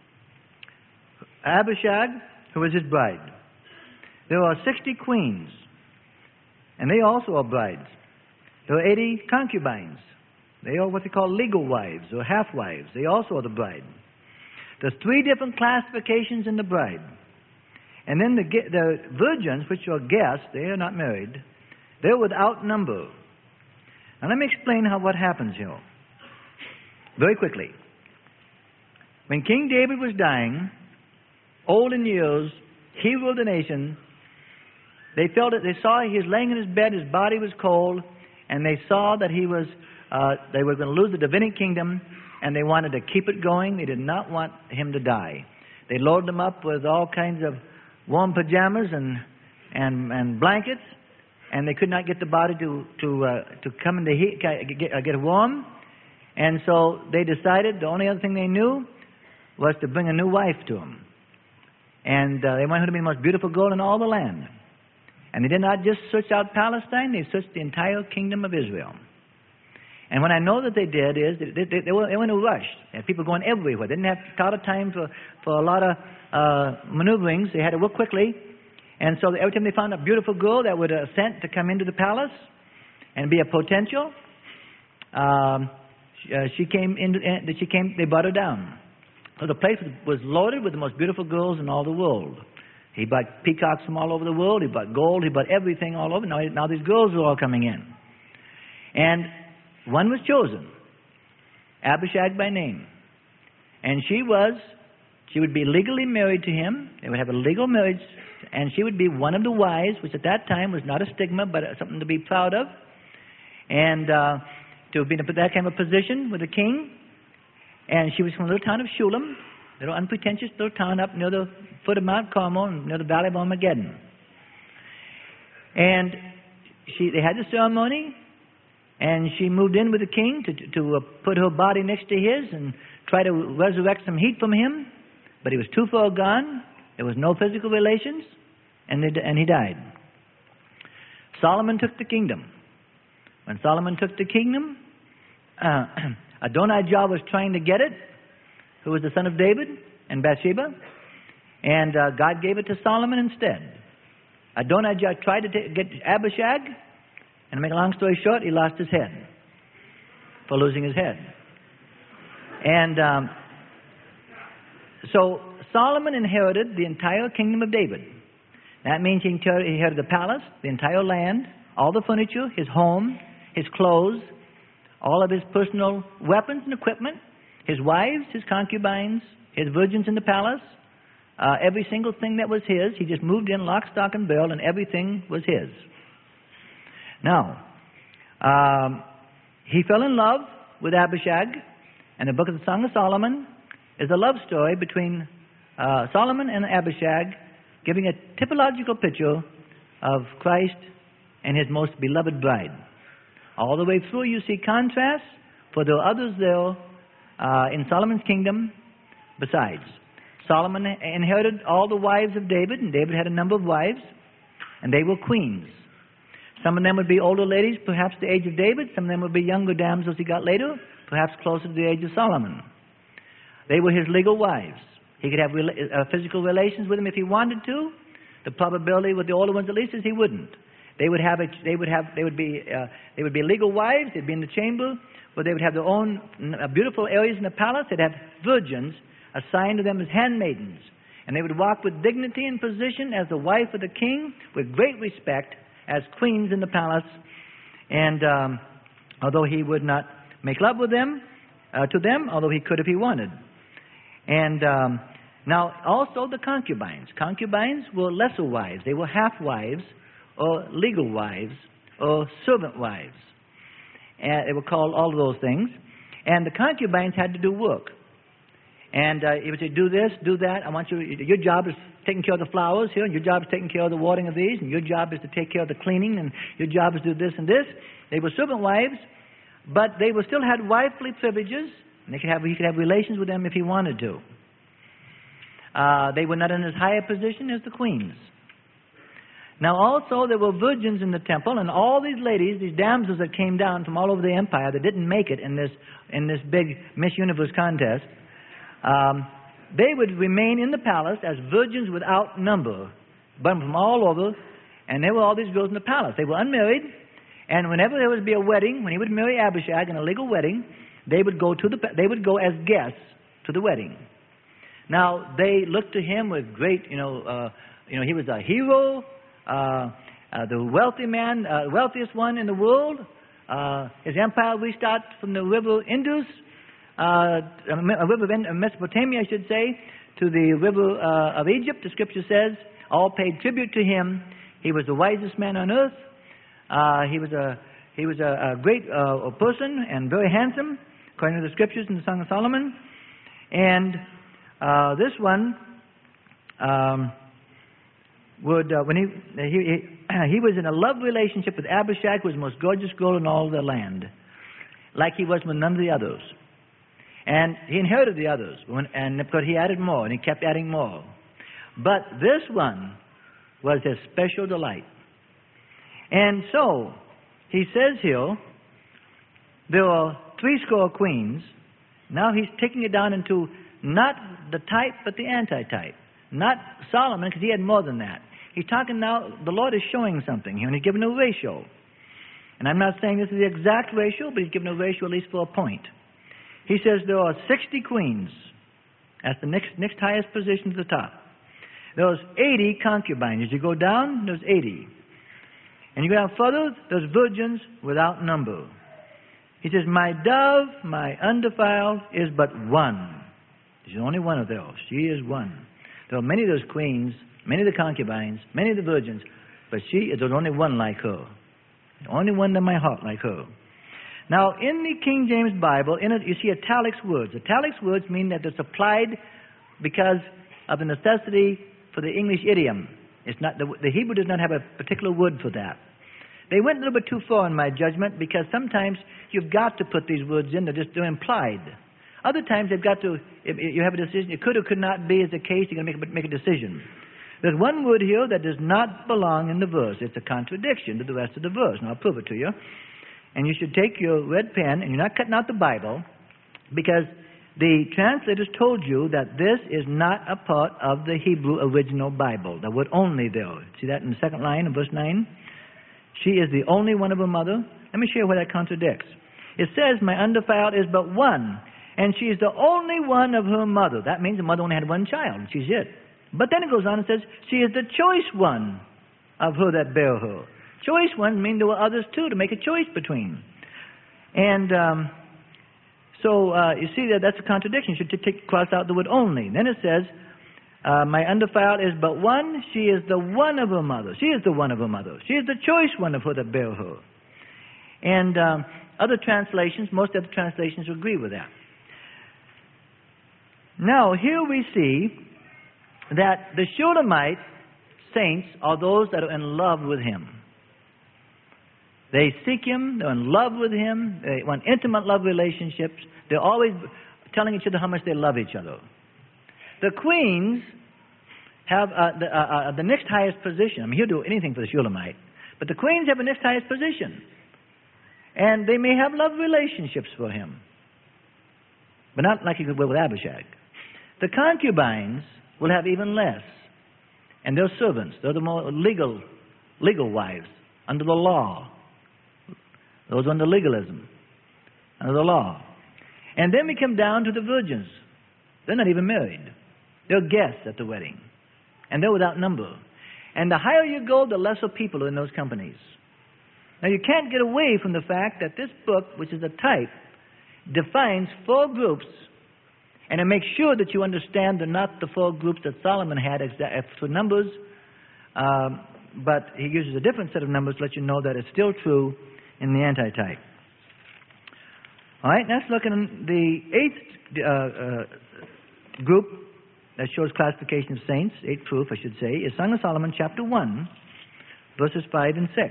Abishag who is his bride. There are 60 queens, and they also are brides. There are 80 concubines. They are what they call legal wives or half-wives. They also are the bride. There's 3 different classifications in the bride. And then the virgins, which are guests, they are not married, they're without number. Now let me explain what happens here. Very quickly. When King David was dying, old in years, hero of the nation, they saw he was laying in his bed, his body was cold, and they saw that they were going to lose the Davidic kingdom, and they wanted to keep it going. They did not want him to die. They loaded him up with all kinds of warm pajamas and blankets, and they could not get the body to come into heat, get warm. And so they decided the only other thing they knew was to bring a new wife to him. And they wanted her to be the most beautiful girl in all the land. And they did not just search out Palestine, they searched the entire kingdom of Israel. And what I know that they did is they were in a rush. They had people going everywhere. They didn't have a lot of time for a lot of maneuverings. They had to work quickly. And so every time they found a beautiful girl that would assent to come into the palace and be a potential, they brought her down. So the place was loaded with the most beautiful girls in all the world. He bought peacocks from all over the world. He bought gold. He bought everything all over. Now these girls are all coming in. And one was chosen, Abishag by name. And she would be legally married to him. They would have a legal marriage. And she would be one of the wives, which at that time was not a stigma, but something to be proud of. And to be in that kind of a position with the king. And she was from the little town of Shulam, a little unpretentious little town up near the foot of Mount Carmel and near the valley of Armageddon. And they had the ceremony, and she moved in with the king to put her body next to his and try to resurrect some heat from him. But he was too far gone. There was no physical relations, and he died. Solomon took the kingdom. When Solomon took the kingdom, Adonijah was trying to get it, who was the son of David and Bathsheba, and God gave it to Solomon instead. Adonijah tried to get Abishag, and to make a long story short, he lost his head for losing his head. And so Solomon inherited the entire kingdom of David. That means he inherited the palace, the entire land, all the furniture, his home, his clothes, all of his personal weapons and equipment, his wives, his concubines, his virgins in the palace, every single thing that was his. He just moved in lock, stock, and barrel, and everything was his. Now, he fell in love with Abishag, and the book of the Song of Solomon is a love story between Solomon and Abishag, giving a typological picture of Christ and his most beloved bride. All the way through you see contrasts, for there are others there in Solomon's kingdom besides. Solomon inherited all the wives of David, and David had a number of wives, and they were queens. Some of them would be older ladies, perhaps the age of David. Some of them would be younger damsels he got later, perhaps closer to the age of Solomon. They were his legal wives. He could have physical relations with them if he wanted to. The probability with the older ones, at least, is he wouldn't. They would be legal wives. They'd be in the chamber, where they would have their own beautiful areas in the palace. They'd have virgins assigned to them as handmaidens, and they would walk with dignity and position as the wife of the king, with great respect as queens in the palace. And although he would not make love with them, although he could if he wanted. And now also the concubines. Concubines were lesser wives. They were half wives, or legal wives, or servant wives. They were called all of those things. And the concubines had to do work. And he would say, do this, do that. I want you, your job is taking care of the flowers here, and your job is taking care of the watering of these, and your job is to take care of the cleaning, and your job is to do this and this. They were servant wives, but they were still had wifely privileges, and he could have relations with them if he wanted to. They were not in as high a position as the queens. Now also there were virgins in the temple, and all these ladies, these damsels that came down from all over the empire that didn't make it in this big Miss Universe contest, they would remain in the palace as virgins without number, but from all over, and there were all these girls in the palace. They were unmarried, and whenever there would be a wedding, when he would marry Abishag in a legal wedding, they would go as guests to the wedding. Now they looked to him with great, he was a hero, the wealthy man, wealthiest one in the world. His empire reached out from the river Indus, a river of Mesopotamia, I should say, to the river of Egypt. The Scripture says all paid tribute to him. He was the wisest man on earth. He was a great person and very handsome, according to the Scriptures in the Song of Solomon. And this one when he was in a love relationship with Abishag, who was the most gorgeous girl in all the land, like he was with none of the others. And he inherited the others, and because he added more, and he kept adding more. But this one was his special delight. And so, he says here, there are 80 queens. Now he's taking it down into not the type, but the anti-type. Not Solomon, because he had more than that. He's talking now, the Lord is showing something here, and he's giving a ratio. And I'm not saying this is the exact ratio, but he's giving a ratio at least for a point. He says there are 60 queens. That's the next highest position to the top. There's 80 concubines. As you go down, there's 80. And you go down further, there's virgins without number. He says, my dove, my undefiled, is but one. There's only one of those. She is one. There are many of those queens, many of the concubines, many of the virgins, but there's only one like her. The only one in my heart like her. Now, in the King James Bible, in it you see italics words. Italics words mean that they're supplied because of the necessity for the English idiom. It's not the Hebrew does not have a particular word for that. They went a little bit too far in my judgment, because sometimes you've got to put these words in. They're implied. Other times they've got to. If you have a decision, it could or could not be as the case. You're going to make a decision. There's one word here that does not belong in the verse. It's a contradiction to the rest of the verse. And I'll prove it to you. And you should take your red pen, and you're not cutting out the Bible, because the translators told you that this is not a part of the Hebrew original Bible. The word only there. See that in the second line of verse 9? She is the only one of her mother. Let me show you where that contradicts. It says, my undefiled is but one, and she is the only one of her mother. That means the mother only had one child, and she's it. But then it goes on and says, she is the choice one of her that bare her. Choice ones mean there were others too to make a choice between. And so you see that's a contradiction. You should cross out the word only. Then it says, my undefiled is but one. She is the one of her mother. She is the one of her mother. She is the choice one of her that bare her. And other translations, most other translations agree with that. Now, here we see that the Shulamite saints are those that are in love with him. They seek him, they're in love with him, they want intimate love relationships. They're always telling each other how much they love each other. The queens have the next highest position. I mean, he'll do anything for the Shulamite. But the queens have the next highest position. And they may have love relationships for him. But not like he could with Abishag. The concubines will have even less. And they're servants. They're the more legal wives under the law. Those under legalism, under the law. And then we come down to the virgins. They're not even married. They're guests at the wedding. And they're without number. And the higher you go, the lesser people are in those companies. Now you can't get away from the fact that this book, which is a type, defines 4 groups, and it makes sure that you understand they're not the 4 groups that Solomon had for numbers, but he uses a different set of numbers to let you know that it's still true in the antitype. All right, let's look at the 8th group that shows classification of saints, eighth proof, I should say, is Song of Solomon, chapter 1, verses 5 and 6.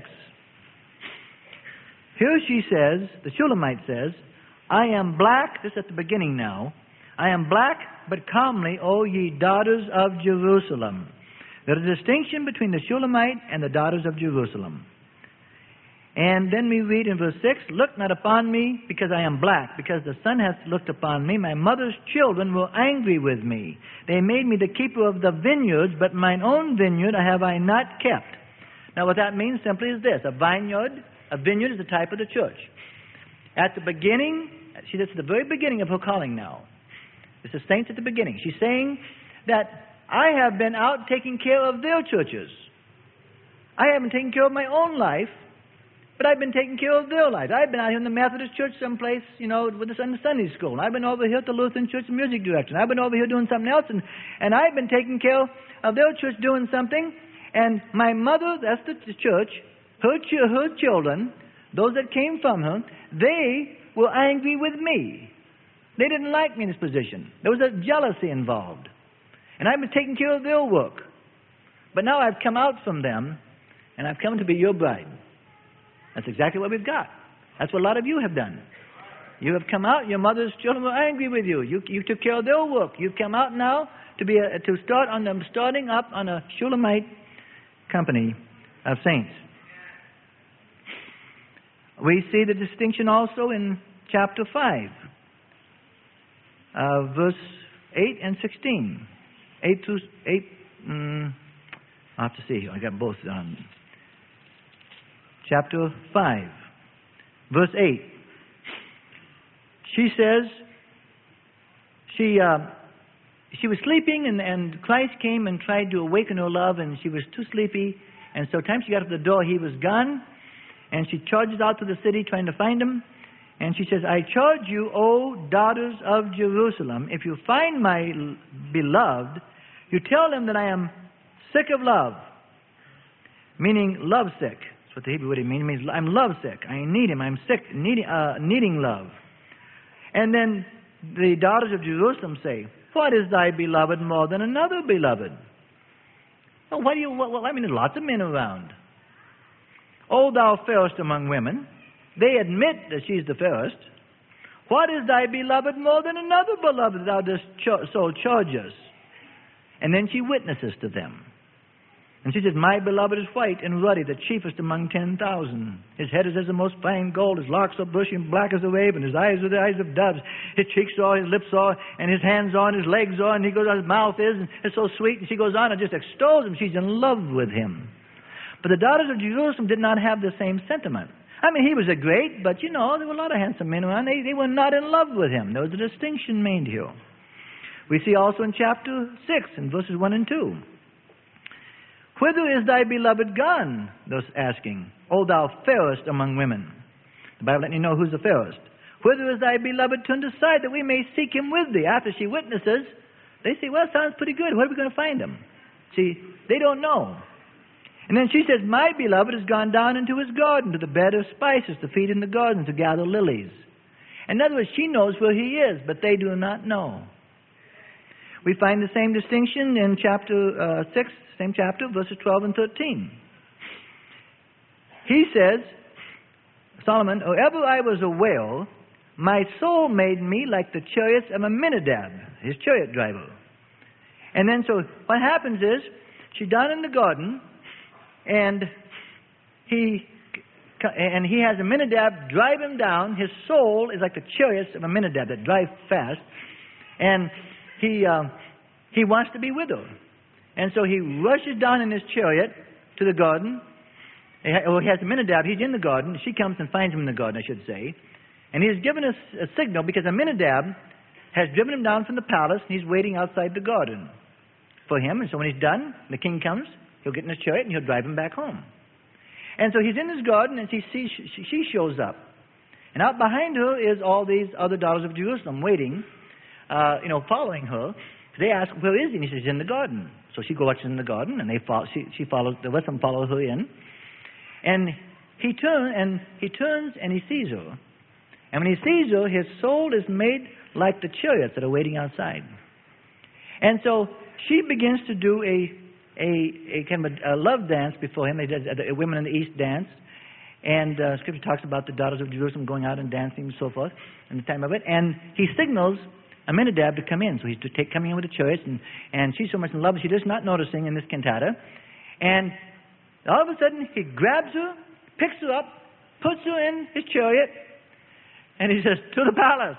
Here she says, the Shulamite says, I am black, this is at the beginning now, I am black, but comely, O ye daughters of Jerusalem. There is a distinction between the Shulamite and the daughters of Jerusalem. And then we read in verse 6, look not upon me, because I am black, because the sun hath looked upon me. My mother's children were angry with me. They made me the keeper of the vineyards, but mine own vineyard have I not kept. Now what that means simply is this. A vineyard is the type of the church. At the beginning, see, that's the very beginning of her calling now. It's the saints at the beginning. She's saying that I have been out taking care of their churches. I haven't taken care of my own life, but I've been taking care of their life. I've been out here in the Methodist church someplace, with the Sunday school. And I've been over here at the Lutheran church, the music director. And I've been over here doing something else. And I've been taking care of their church doing something. And my mother, that's the church, her children, those that came from her, they were angry with me. They didn't like me in this position. There was a jealousy involved. And I've been taking care of their work. But now I've come out from them, and I've come to be your bride. That's exactly what we've got. That's what a lot of you have done. You have come out, your mother's children were angry with you. You took care of their work. You've come out now to starting up on a Shulamite company of saints. We see the distinction also in chapter 5, verse 8 and 16. 8 through 8. I'll have to see here. I got both on. Chapter 5, verse 8. She says she was sleeping, and Christ came and tried to awaken her love, and she was too sleepy. And so, time she got to the door, he was gone. And she charges out to the city trying to find him. And she says, I charge you, O daughters of Jerusalem, if you find my beloved, you tell them that I am sick of love, meaning lovesick. That's what the Hebrew word means. It means I'm lovesick. I need him. I'm sick, needing love. And then the daughters of Jerusalem say, what is thy beloved more than another beloved? Well, there's lots of men around. O thou fairest among women. They admit that she's the fairest. What is thy beloved more than another beloved thou dost so charge us? And then she witnesses to them. And she says, my beloved is white and ruddy, the chiefest among 10,000. His head is as the most fine gold, his locks are bushy and black as a raven, his eyes are the eyes of doves, his cheeks are, his lips are, and his hands are, and his legs are, and he goes on, his mouth is, and it's so sweet, and she goes on and just extols him. She's in love with him. But the daughters of Jerusalem did not have the same sentiment. I mean, he was a great, but there were a lot of handsome men around. They were not in love with him. There was a distinction made here. We see also in chapter 6, in verses 1 and 2. Whither is thy beloved gone? Thus asking, O thou fairest among women. The Bible letting you know who's the fairest. Whither is thy beloved turned aside, that we may seek him with thee? After she witnesses, they say, well, sounds pretty good. Where are we going to find him? See, they don't know. And then she says, my beloved has gone down into his garden, to the bed of spices, to feed in the garden, to gather lilies. In other words, she knows where he is, but they do not know. We find the same distinction in chapter 6, same chapter, verses 12 and 13. He says, Solomon, oh, ever I was a whale, my soul made me like the chariots of Amminadab, his chariot driver. And then so what happens is, she's down in the garden, and he has Amminadab drive him down. His soul is like the chariots of Amminadab that drive fast. And he wants to be with her. And so he rushes down in his chariot to the garden. He has Amminadab. He's in the garden. She comes and finds him in the garden, I should say. And he has given us a signal because Amminadab has driven him down from the palace, and he's waiting outside the garden for him. And so when he's done, the king comes. He'll get in his chariot and he'll drive him back home. And so he's in his garden, and she shows up. And out behind her is all these other daughters of Jerusalem waiting, following her. They ask, where is he? And he says, he's in the garden. So she goes in the garden, and she follows, the rest of them follow her in. And he turns and he sees her. And when he sees her, his soul is made like the chariots that are waiting outside. And so she begins to do a kind of a love dance before him. The women in the East dance. And Scripture talks about the daughters of Jerusalem going out and dancing and so forth in the time of it. And he signals Aminadab to come in. So he's coming in with the chariot. And she's so much in love, she's just not noticing in this cantata. And all of a sudden, he grabs her, picks her up, puts her in his chariot, and he says, to the palace.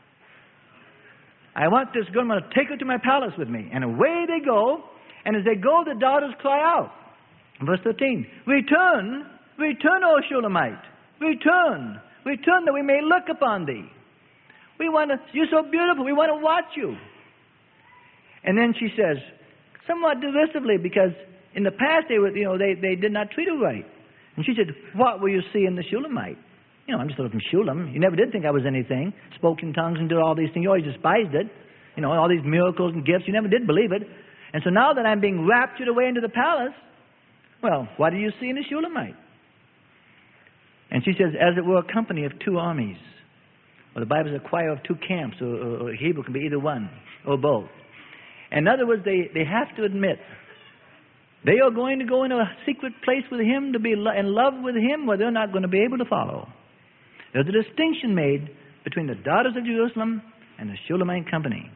I want this girl, I'm going to take her to my palace with me. And away they go. And as they go, the daughters cry out. Verse 13, return, return, O Shulamite. Return, return that we may look upon thee. You're so beautiful, we want to watch you. And then she says, somewhat derisively, because in the past they did not treat her right. And she said, what will you see in the Shulamite? I'm just looking Shulam. You never did think I was anything. Spoke in tongues and did all these things. You always despised it. All these miracles and gifts. You never did believe it. And so now that I'm being raptured away into the palace, well, what do you see in the Shulamite? And she says, as it were, a company of two armies. Or the Bible is a choir of two camps, or Hebrew can be either one, or both. In other words, they have to admit, they are going to go into a secret place with him, to be in love with him, where they're not going to be able to follow. There's a distinction made between the daughters of Jerusalem and the Shulamite company.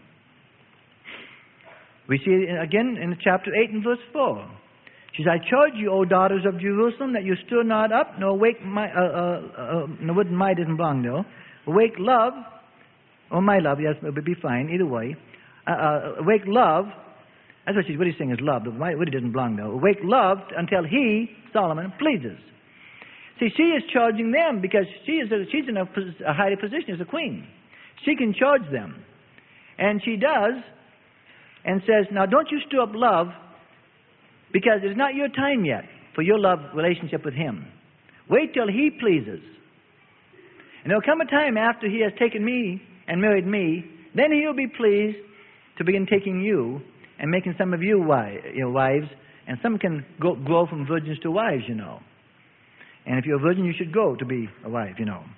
We see it again in chapter 8 and verse 4. She says, I charge you, O daughters of Jerusalem, that you stir not up, nor wake no, wouldn't might isn't belong though. Awake love, or my love, yes, it would be fine, either way. Awake love, that's what he's saying is love, but what he doesn't belong though. Awake love until he, Solomon, pleases. See, she is charging them because she's in a higher position as a queen. She can charge them. And she does, and says, now don't you stir up love, because it's not your time yet for your love relationship with him. Wait till he pleases. And there'll come a time after he has taken me and married me, then he'll be pleased to begin taking you and making some of you wives, and some can grow from virgins to wives, And if you're a virgin, you should go to be a wife,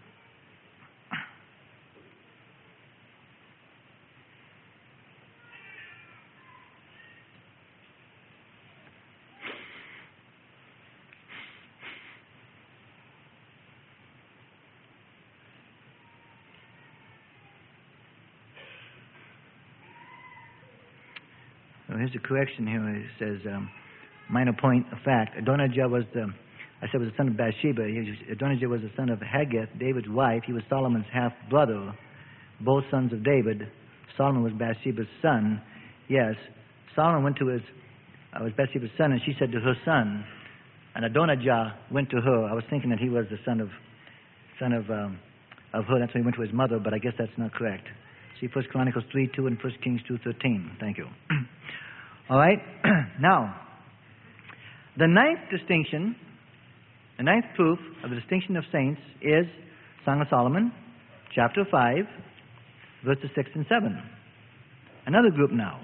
So here's a correction here. It says, minor point of fact, Adonijah was the son of Bathsheba. Adonijah was the son of Haggith, David's wife. He was Solomon's half-brother, both sons of David. Solomon was Bathsheba's son. Yes, Solomon went to was Bathsheba's son, and she said to her son, and Adonijah went to her. I was thinking that he was the son of her. That's why he went to his mother, but I guess that's not correct. See 1 Chronicles 3:2 and 1 Kings 2:13. Thank you. All right. Now, the ninth distinction, the ninth proof of the distinction of saints is Song of Solomon, chapter 5, verses 6 and 7. Another group now.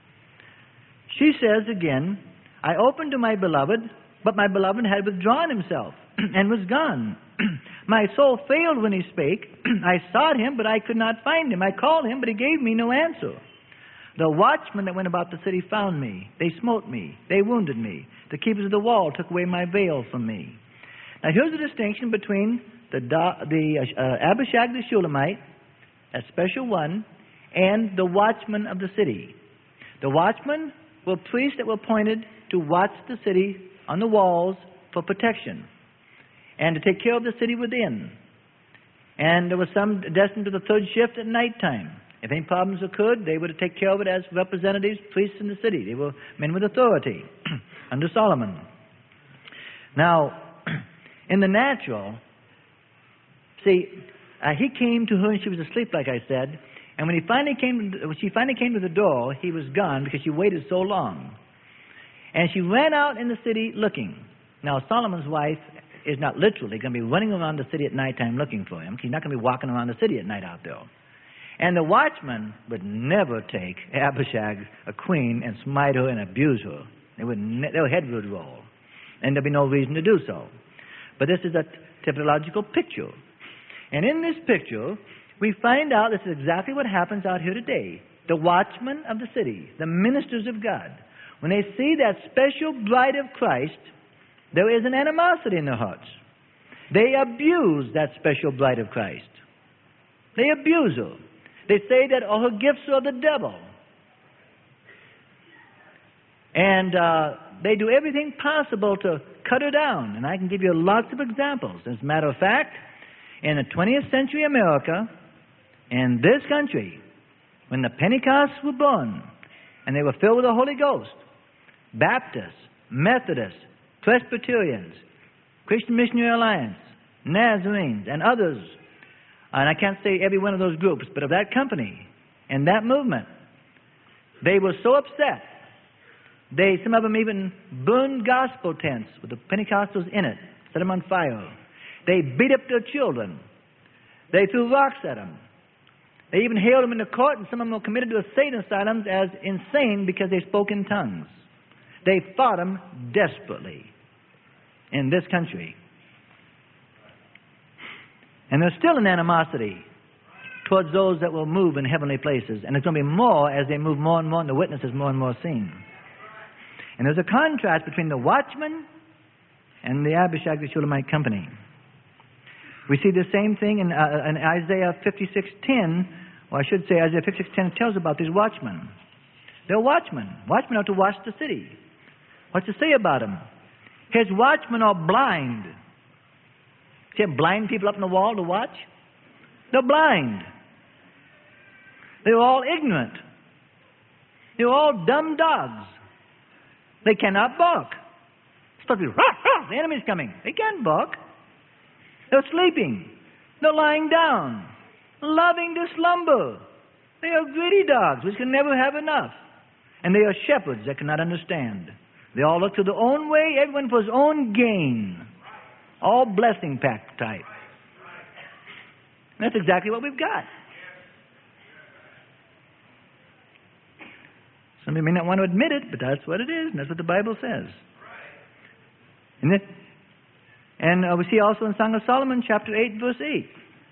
She says again, I opened to my beloved, but my beloved had withdrawn himself and was gone. My soul failed when he spake. I sought him, but I could not find him. I called him, but he gave me no answer. The watchmen that went about the city found me. They smote me. They wounded me. The keepers of the wall took away my veil from me. Now here's the distinction between the Abishag the Shulamite, a special one, and the watchmen of the city. The watchmen were priests that were appointed to watch the city on the walls for protection and to take care of the city within. And there was some destined to the third shift at nighttime. If any problems occurred, they were to take care of it as representatives, priests in the city. They were men with authority under Solomon. Now, in the natural, see, he came to her and she was asleep, like I said. And when she finally came to the door, he was gone because she waited so long. And she ran out in the city looking. Now, Solomon's wife is not literally going to be running around the city at nighttime looking for him. She's not going to be walking around the city at night out there. And the watchman would never take Abishag, a queen, and smite her and abuse her. Their head would roll. And there'd be no reason to do so. But this is a typological picture. And in this picture, we find out this is exactly what happens out here today. the watchmen of the city, the ministers of God, when they see that special bride of Christ, there is an animosity in their hearts. They abuse that special bride of Christ. They abuse her. They say that all her gifts are the devil. And they do everything possible to cut her down. And I can give you lots of examples. As a matter of fact, in the 20th century America, in this country, when the Pentecosts were born, and they were filled with the Holy Ghost, Baptists, Methodists, Presbyterians, Christian Missionary Alliance, Nazarenes, and others, and I can't say every one of those groups, but of that company and that movement, they were so upset. Some of them even burned gospel tents with the Pentecostals in it, set them on fire. They beat up their children. They threw rocks at them. They even hailed them into court, and some of them were committed to a Satan asylum as insane because they spoke in tongues. They fought them desperately in this country. And there's still an animosity towards those that will move in heavenly places. And it's going to be more as they move more and more, and the witnesses more and more seen. And there's a contrast between the watchman and the Abishag, the Shulamite company. We see the same thing in Isaiah 56:10, or I should say Isaiah 56:10 tells about these watchmen. They're watchmen. Watchmen are to watch the city. What's to say about them? His watchmen are blind. See blind people up on the wall to watch? They're blind. They're all ignorant. They're all dumb dogs. They cannot bark. It's supposed to be, rah, rah, the enemy's coming. They can't bark. They're sleeping. They're lying down, loving to slumber. They are greedy dogs which can never have enough. And they are shepherds that cannot understand. They all look to their own way, everyone for his own gain. All blessing pack type. That's exactly what we've got. Some of you may not want to admit it, but that's what it is, and that's what the Bible says. And we see also in Song of Solomon, chapter 8, verse 8.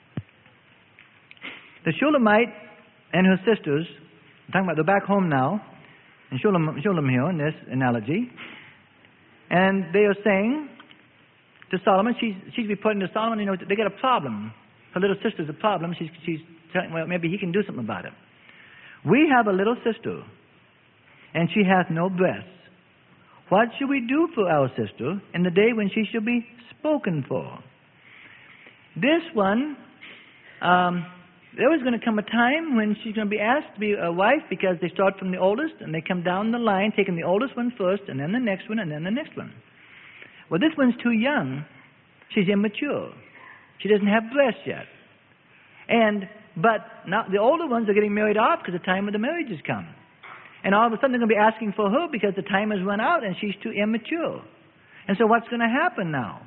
The Shulamite and her sisters, I'm talking about they're back home now, and Shulam here in this analogy, and they are saying to Solomon, she's reporting to Solomon, you know, they got a problem. Her little sister's a problem. She's telling, well, maybe he can do something about it. We have a little sister, and she hath no breasts. What shall we do for our sister in the day when she shall be spoken for? This one, there was going to come a time when she's going to be asked to be a wife, because they start from the oldest and they come down the line, taking the oldest one first, and then the next one, and then the next one. Well, this one's too young. She's immature. She doesn't have breasts yet. But now the older ones are getting married off because the time of the marriage has come. And all of a sudden they're going to be asking for her because the time has run out and she's too immature. And so what's going to happen now?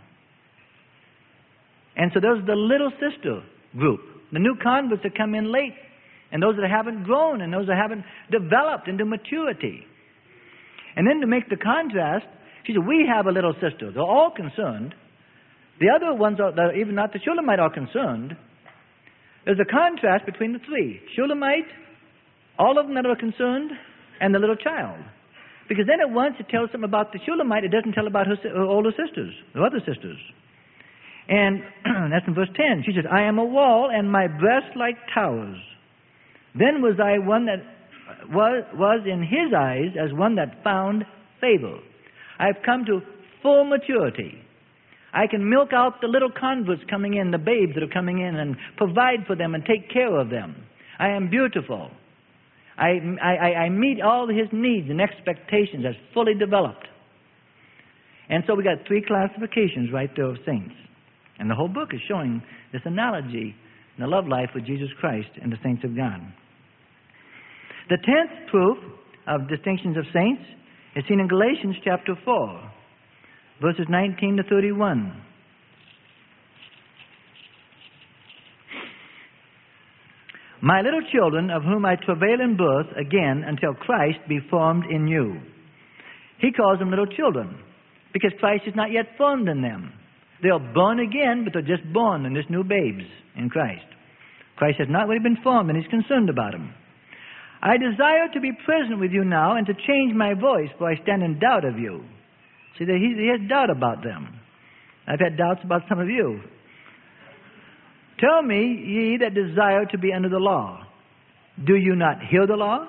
And so there's the little sister group, the new converts that come in late, and those that haven't grown, and those that haven't developed into maturity. And then to make the contrast, she said, we have a little sister. They're all concerned. The other ones, that even not the Shulamite, are concerned. There's a contrast between the three. Shulamite, all of them that are concerned, and the little child. Because then at once it tells them about the Shulamite, it doesn't tell about her older sisters, her other sisters. And that's in verse 10. She says, I am a wall, and my breasts like towers. Then was I one that was in his eyes as one that found favor. I have come to full maturity. I can milk out the little converts coming in, the babes that are coming in, and provide for them and take care of them. I am beautiful. I meet all his needs and expectations as fully developed. And so we got three classifications right there of saints. And the whole book is showing this analogy in the love life with Jesus Christ and the saints of God. The 10th proof of distinctions of saints is seen in Galatians chapter 4, verses 19 to 31. My little children, of whom I travail in birth again until Christ be formed in you. He calls them little children because Christ is not yet formed in them. They are born again, but they're just born in this new babes in Christ. Christ has not really been formed, and he's concerned about them. I desire to be present with you now and to change my voice, for I stand in doubt of you. See, he has doubt about them. I've had doubts about some of you. Tell me, ye that desire to be under the law, do you not hear the law?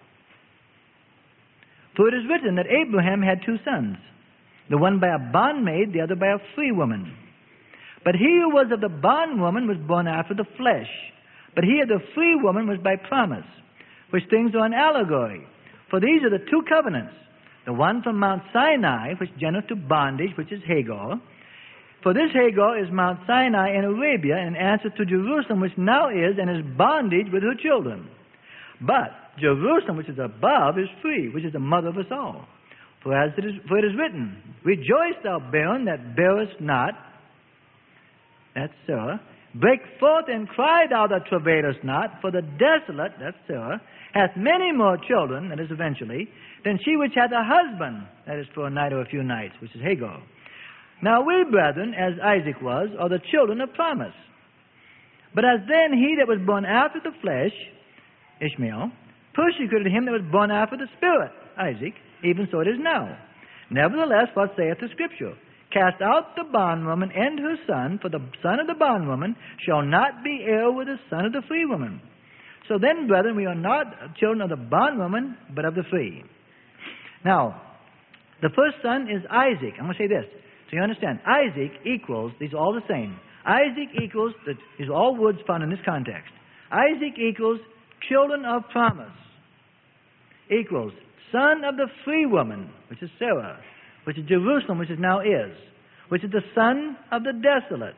For it is written that Abraham had 2 sons, the one by a bondmaid, the other by a free woman. But he who was of the bondwoman was born after the flesh, but he of the free woman was by promise, which things are an allegory. For these are the 2 covenants, the one from Mount Sinai, which gendereth to bondage, which is Hagar. For this Hagar is Mount Sinai in Arabia, and answereth to Jerusalem, which now is, and is bondage with her children. But Jerusalem, which is above, is free, which is the mother of us all. For it is written, Rejoice, thou barren that bearest not. That's Sarah. Break forth and cry, thou that travailest not. For the desolate, that's Sarah, hath many more children, that is eventually, than she which hath a husband, that is for a night or a few nights, which is Hagar. Now we, brethren, as Isaac was, are the children of promise. But as then he that was born after the flesh, Ishmael, persecuted him that was born after the Spirit, Isaac, even so it is now. Nevertheless, what saith the Scripture? Cast out the bondwoman and her son, for the son of the bondwoman shall not be heir with the son of the free woman. So then, brethren, we are not children of the bondwoman, but of the free. Now, the first son is Isaac. I'm going to say this, so you understand. Isaac equals, these are all the same. Isaac equals, these are all words found in this context. Isaac equals children of promise, equals son of the free woman, which is Sarah, which is Jerusalem, which is now is, which is the son of the desolate.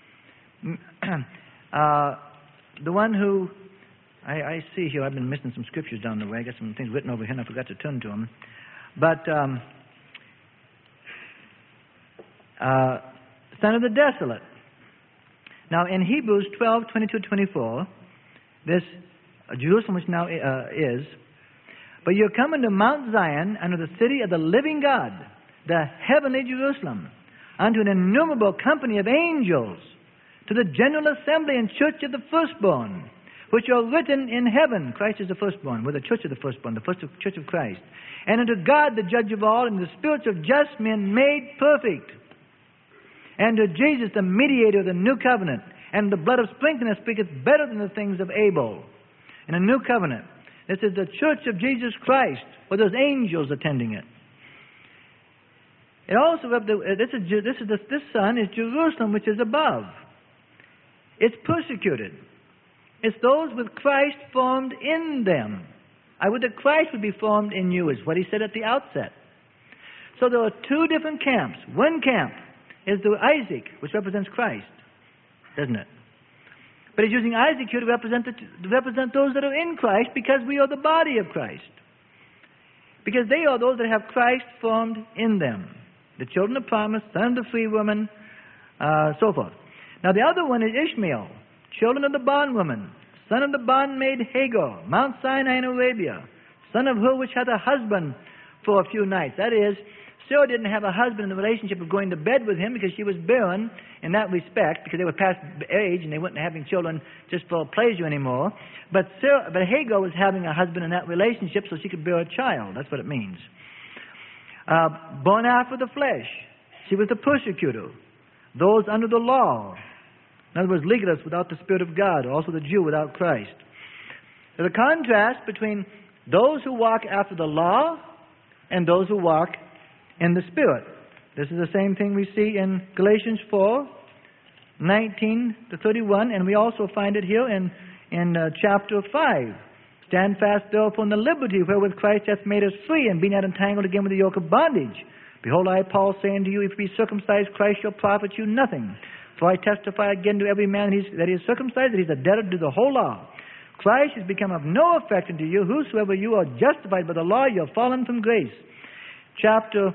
The one who, I see here, I've been missing some scriptures down the way. I got some things written over here and I forgot to turn to them. But son of the desolate. Now in Hebrews 12:22-24, this Jerusalem, which now is, but you're coming to Mount Zion, unto the city of the living God, the heavenly Jerusalem, unto an innumerable company of angels, to the general assembly and church of the firstborn, which are written in heaven. Christ is the firstborn. We're the church of the firstborn, the first church of Christ. And unto God, the judge of all, and the spirits of just men made perfect. And to Jesus, the mediator of the new covenant, and the blood of sprinkling that speaketh better than the things of Abel. In a new covenant. This is the church of Jesus Christ, with those angels attending it. It also, this son is Jerusalem, which is above. It's persecuted. It's those with Christ formed in them. I would that Christ would be formed in you, is what he said at the outset. So there are 2 different camps. One camp is the Isaac, which represents Christ, doesn't it? But he's using Isaac here to represent those that are in Christ, because we are the body of Christ. Because they are those that have Christ formed in them. The children of promise, son of the free woman, so forth. Now the other one is Ishmael, children of the bondwoman, son of the bondmaid Hagar, Mount Sinai in Arabia, son of her which hath a husband for a few nights. That is, Sarah didn't have a husband in the relationship of going to bed with him because she was barren in that respect, because they were past age and they weren't having children just for pleasure anymore. But Hagar was having a husband in that relationship so she could bear a child. That's what it means. Born after the flesh. She was the persecutor. Those under the law. In other words, legalists without the Spirit of God. Also the Jew without Christ. There's a contrast between those who walk after the law and those who walk in the Spirit. This is the same thing we see in Galatians 4:19-31, and we also find it here in chapter 5. Stand fast therefore in the liberty wherewith Christ hath made us free, and be not entangled again with the yoke of bondage. Behold, I, Paul, say unto you, if you be circumcised, Christ shall profit you nothing. For I testify again to every man that he is circumcised, that he is a debtor to the whole law. Christ is become of no effect unto you. Whosoever you are justified by the law, you are fallen from grace. Chapter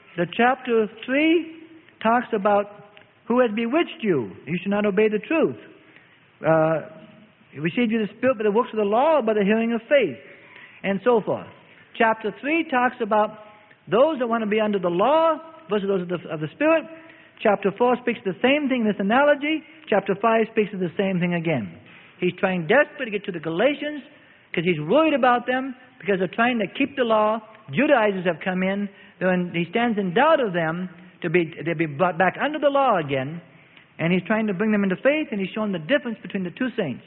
3 talks about who has bewitched you. You should not obey the truth. Received you the Spirit by the works of the law or by the hearing of faith, and so forth. Chapter 3 talks about those that want to be under the law versus those of the Spirit. Chapter 4 speaks the same thing in this analogy. Chapter 5 speaks of the same thing again. He's trying desperately to get to the Galatians because he's worried about them because they're trying to keep the law. Judaizers have come in, and he stands in doubt of them to be brought back under the law again, and he's trying to bring them into faith, and he's showing the difference between the two saints.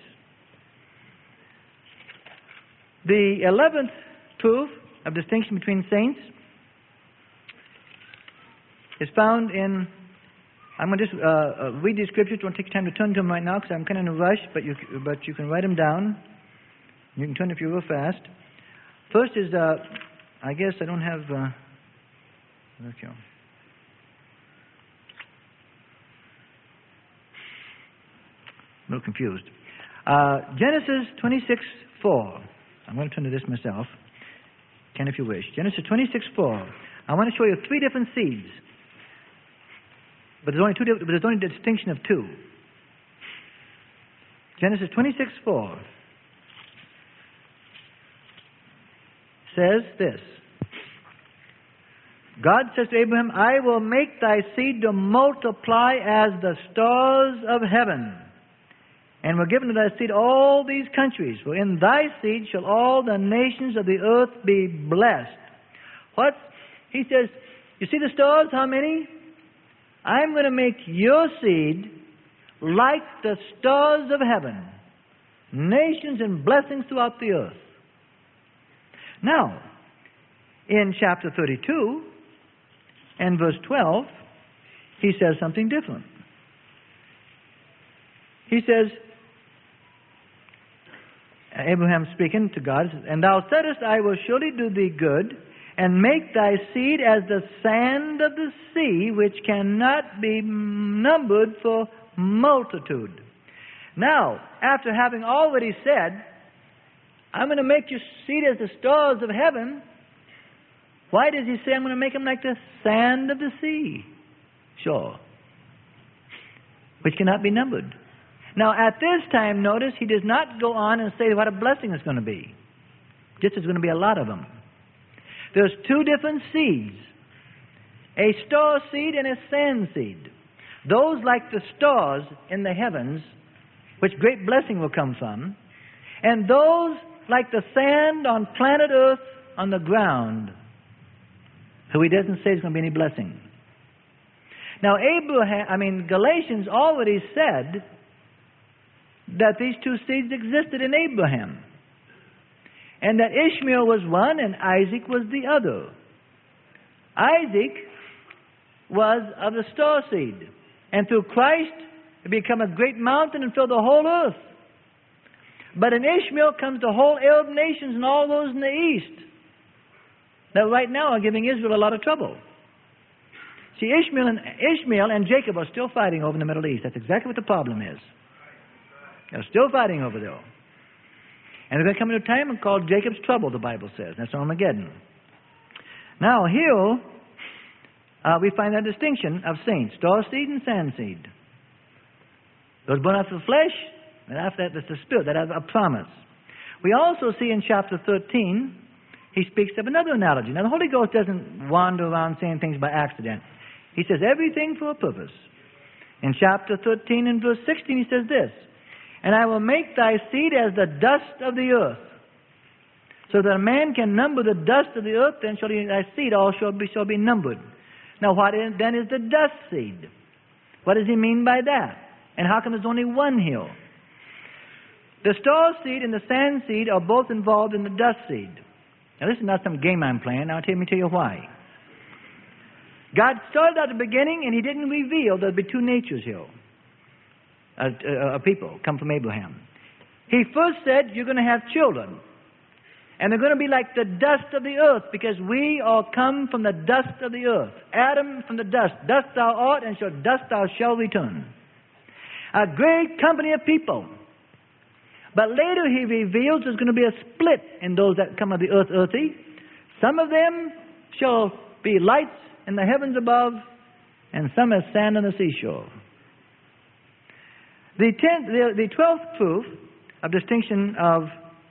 The 11th proof of distinction between saints is found in, I'm going to just read these scriptures. Don't take time to turn to them right now because I'm kind of in a rush, but you can write them down. You can turn if you're real fast. First is, I guess I don't have, okay. A little confused. Genesis 26:4. I'm going to turn to this myself. Can if you wish. Genesis 26:4. I want to show you three different seeds. But there's only a distinction of two. Genesis 26:4 says this. God says to Abraham, I will make thy seed to multiply as the stars of heaven, and will give unto thy seed all these countries, for in thy seed shall all the nations of the earth be blessed. What? He says, you see the stars, how many? I'm going to make your seed like the stars of heaven, nations and blessings throughout the earth. Now, in chapter 32 and verse 12, he says something different. He says, Abraham speaking to God, and thou saidest, I will surely do thee good, and make thy seed as the sand of the sea, which cannot be numbered for multitude. Now, after having already said, I'm going to make your seed as the stars of heaven, why does he say I'm going to make them like the sand of the sea? Sure. Which cannot be numbered. Now, at this time, notice, he does not go on and say what a blessing it's going to be. Just there's going to be a lot of them. There's two different seeds. A star seed and a sand seed. Those like the stars in the heavens, which great blessing will come from. And those like the sand on planet Earth on the ground, who he doesn't say there's going to be any blessing. Now, Galatians already said that these two seeds existed in Abraham, and that Ishmael was one and Isaac was the other. Isaac was of the star seed, and through Christ it became a great mountain and filled the whole earth. But in Ishmael comes the whole Arab nations and all those in the east that right now are giving Israel a lot of trouble. See, Ishmael and Jacob are still fighting over in the Middle East. That's exactly what the problem is. They're still fighting over there. And they're going to come into a time called Jacob's trouble, the Bible says. That's Armageddon. Now, here we find that distinction of saints, star seed and sand seed. Those born after the flesh, and after that, it's the spirit that has a promise. We also see in chapter 13, he speaks of another analogy. Now, the Holy Ghost doesn't wander around saying things by accident. He says everything for a purpose. In chapter 13 and verse 16, he says this, and I will make thy seed as the dust of the earth, so that a man can number the dust of the earth, then shall thy seed all shall be numbered. Now, what then is the dust seed? What does he mean by that? And how come there's only one here? The star seed and the sand seed are both involved in the dust seed. Now, this is not some game I'm playing. Now, let me tell you why. God started at the beginning, and he didn't reveal there'd be two natures here. People come from Abraham. He first said, you're going to have children. And they're going to be like the dust of the earth, because we all come from the dust of the earth. Adam from the dust. Dust thou art, and dust thou shalt return. A great company of people. But later he reveals there's going to be a split in those that come of the earth earthy. Some of them shall be lights in the heavens above, and some as sand on the seashore. The 12th proof of distinction of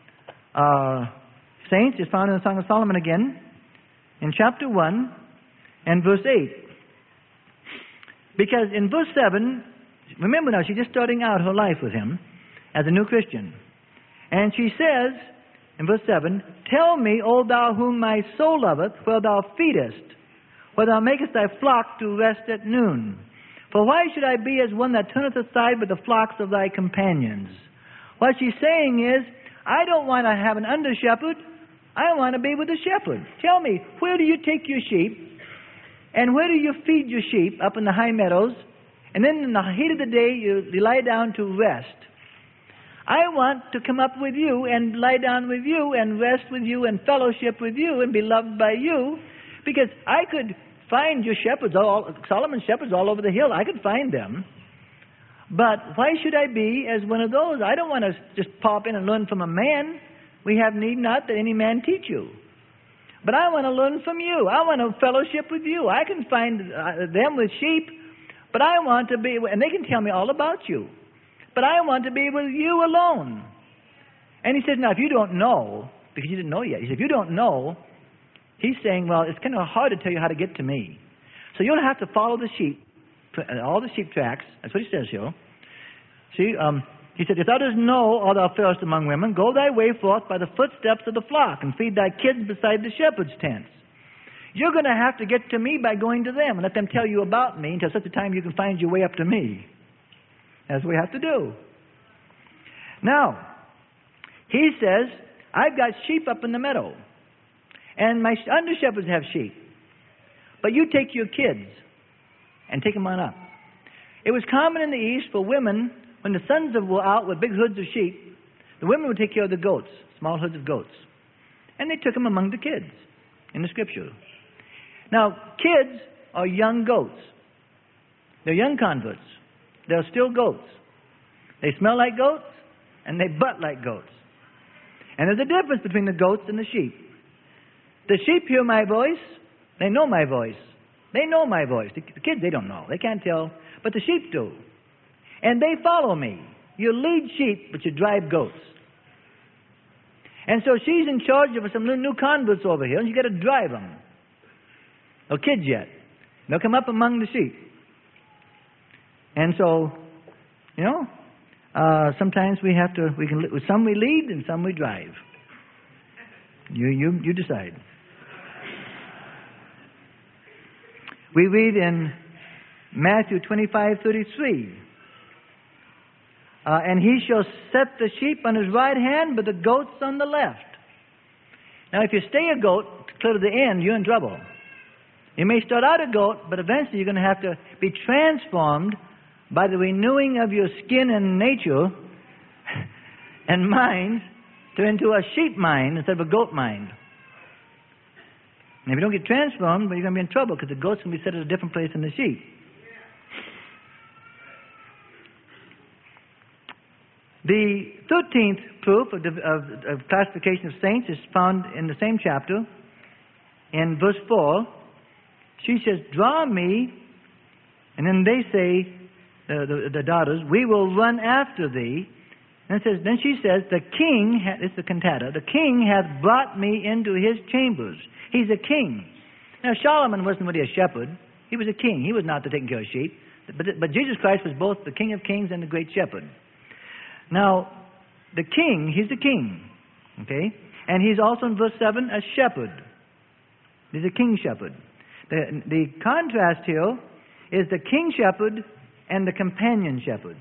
saints is found in the Song of Solomon again, in chapter 1 and verse 8. Because in verse 7, remember now, she's just starting out her life with him as a new Christian. And she says, in verse 7, Tell me, O thou whom my soul loveth, where thou feedest, where thou makest thy flock to rest at noon. For why should I be as one that turneth aside with the flocks of thy companions? What she's saying is, I don't want to have an under-shepherd. I want to be with the shepherd. Tell me, where do you take your sheep? And where do you feed your sheep? Up in the high meadows. And then in the heat of the day, you lie down to rest. I want to come up with you and lie down with you and rest with you and fellowship with you and be loved by you, because I could find your shepherds, Solomon's shepherds all over the hill. I could find them. But why should I be as one of those? I don't want to just pop in and learn from a man. We have need not that any man teach you. But I want to learn from you. I want to fellowship with you. I can find them with sheep, but I want to be, and they can tell me all about you. But I want to be with you alone. And he says, now if you don't know, because you didn't know yet, he said, if you don't know, he's saying, well, it's kind of hard to tell you how to get to me. So you'll have to follow the sheep, all the sheep tracks. That's what he says here. See, he said, if thou dost know, all thou fairest among women, go thy way forth by the footsteps of the flock, and feed thy kids beside the shepherd's tents. You're going to have to get to me by going to them, and let them tell you about me until such a time you can find your way up to me. That's what we have to do. Now, he says, I've got sheep up in the meadow, and my under-shepherds have sheep. But you take your kids and take them on up. It was common in the East for women, when the sons were out with big hoods of sheep, the women would take care of the goats, small hoods of goats. And they took them among the kids in the Scripture. Now, kids are young goats. They're young converts. They're still goats. They smell like goats, and they butt like goats. And there's a difference between the goats and the sheep. The sheep hear my voice. They know my voice. They know my voice. The kids, they don't know. They can't tell. But the sheep do. And they follow me. You lead sheep, but you drive goats. And so she's in charge of some new converts over here, and you got to drive them. No kids yet. They'll come up among the sheep. And so, sometimes some we lead and some we drive. You decide. We read in Matthew 25:33, and he shall set the sheep on his right hand, but the goats on the left. Now, if you stay a goat clear to the end, you're in trouble. You may start out a goat, but eventually you're going to have to be transformed by the renewing of your skin and nature and mind into a sheep mind instead of a goat mind. And if you don't get transformed, you're going to be in trouble, because the goat's going to be set at a different place than the sheep. The 13th proof of classification of saints is found in the same chapter, in verse 4. She says, draw me, and then they say, the daughters, we will run after thee. And then she says, the king, it's the cantata, the king hath brought me into his chambers. He's a king. Now, Solomon wasn't really a shepherd. He was a king. He was not to take care of sheep. But Jesus Christ was both the King of Kings and the great shepherd. Now, the king, he's the king. Okay? And he's also in verse 7 a shepherd. He's a king shepherd. The contrast here is the king shepherd and the companion shepherds.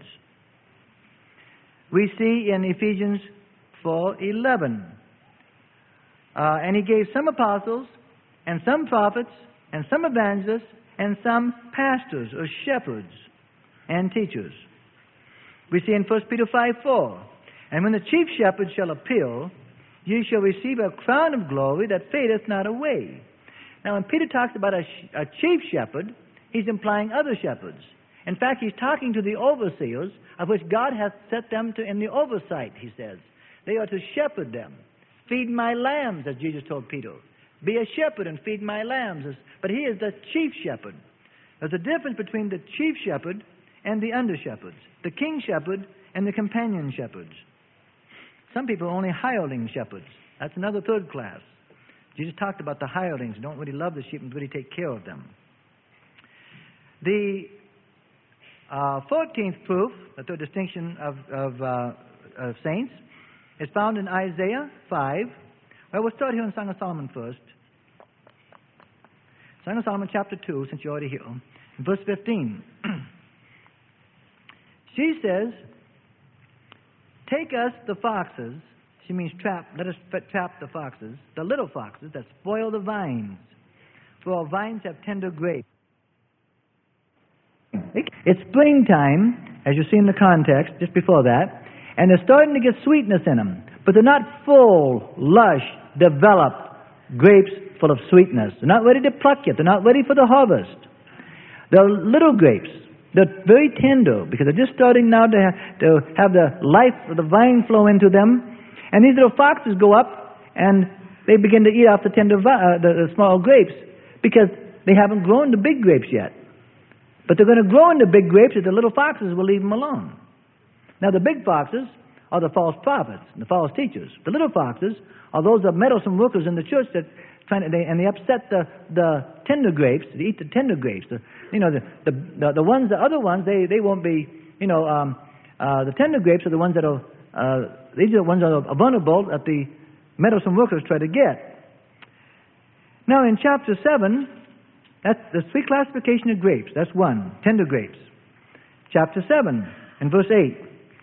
We see in Ephesians 4:11. And he gave some apostles, and some prophets, and some evangelists, and some pastors or shepherds and teachers. We see in 1 Peter 5:4. And when the chief shepherd shall appear, ye shall receive a crown of glory that fadeth not away. Now, when Peter talks about a chief shepherd, he's implying other shepherds. In fact, he's talking to the overseers, of which God hath set them in the oversight, he says. They are to shepherd them. Feed my lambs, as Jesus told Peter. Be a shepherd and feed my lambs. But he is the chief shepherd. There's a difference between the chief shepherd and the under-shepherds, the king shepherd and the companion shepherds. Some people are only hireling shepherds. That's another third class. Jesus talked about the hirelings who don't really love the sheep and really take care of them. The 14th proof, the third distinction of saints, It's found in Isaiah 5. Well, we'll start here in Song of Solomon first. Song of Solomon chapter 2, since you're already here. In verse 15. She says, take us the foxes. She means trap. Let us trap the foxes, the little foxes that spoil the vines. For our vines have tender grapes. It's springtime, as you see in the context, just before that, and they're starting to get sweetness in them. But they're not full, lush, developed grapes full of sweetness. They're not ready to pluck yet. They're not ready for the harvest. They're little grapes. They're very tender because they're just starting now to have the life of the vine flow into them. And these little foxes go up and they begin to eat off the tender, the small grapes because they haven't grown to big grapes yet. But they're going to grow into big grapes if the little foxes will leave them alone. Now the big foxes are the false prophets and the false teachers. The little foxes are those meddlesome workers in the church that they upset the tender grapes. They eat the tender grapes. The other ones they won't be. The tender grapes are the ones that are. These are the ones that are vulnerable that the meddlesome workers try to get. Now in chapter 7, that's the three classification of grapes. That's one, tender grapes. Chapter 7 and verse 8.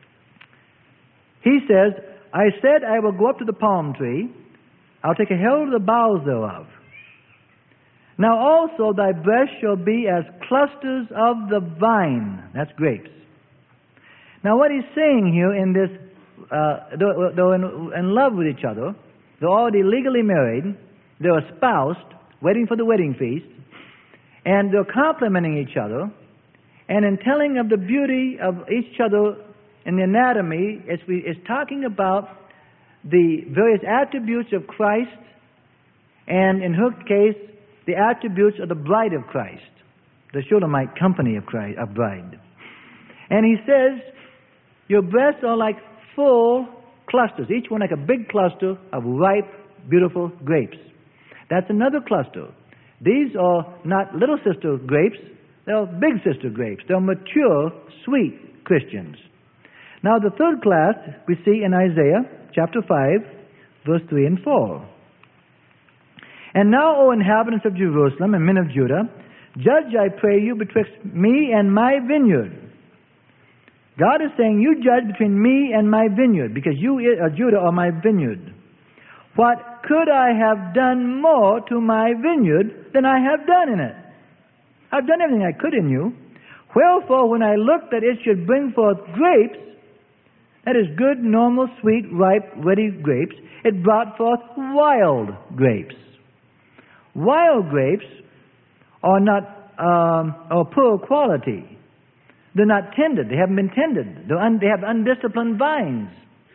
He says, I said I will go up to the palm tree. I'll take a hold of the boughs thereof. Now also thy breast shall be as clusters of the vine. That's grapes. Now what he's saying here in this, they're in love with each other. They're already legally married. They're espoused, waiting for the wedding feast. And they're complimenting each other. And in telling of the beauty of each other in the anatomy, it's talking about the various attributes of Christ, and in her case, the attributes of the bride of Christ, the Shulamite company of Christ, of bride. And he says, your breasts are like full clusters, each one like a big cluster of ripe, beautiful grapes. That's another cluster. These are not little sister grapes, they're big sister grapes. They're mature, sweet Christians. Now the third class we see in Isaiah chapter 5, verse 3 and 4. And now, O inhabitants of Jerusalem and men of Judah, judge, I pray you, betwixt me and my vineyard. God is saying, you judge between me and my vineyard, because you, Judah, are my vineyard. What could I have done more to my vineyard than I have done in it? I've done everything I could in you. Wherefore, when I looked that it should bring forth grapes, that is good, normal, sweet, ripe, ready grapes, it brought forth wild grapes. Wild grapes are not are poor quality. They're not tended. They haven't been tended. They have undisciplined vines.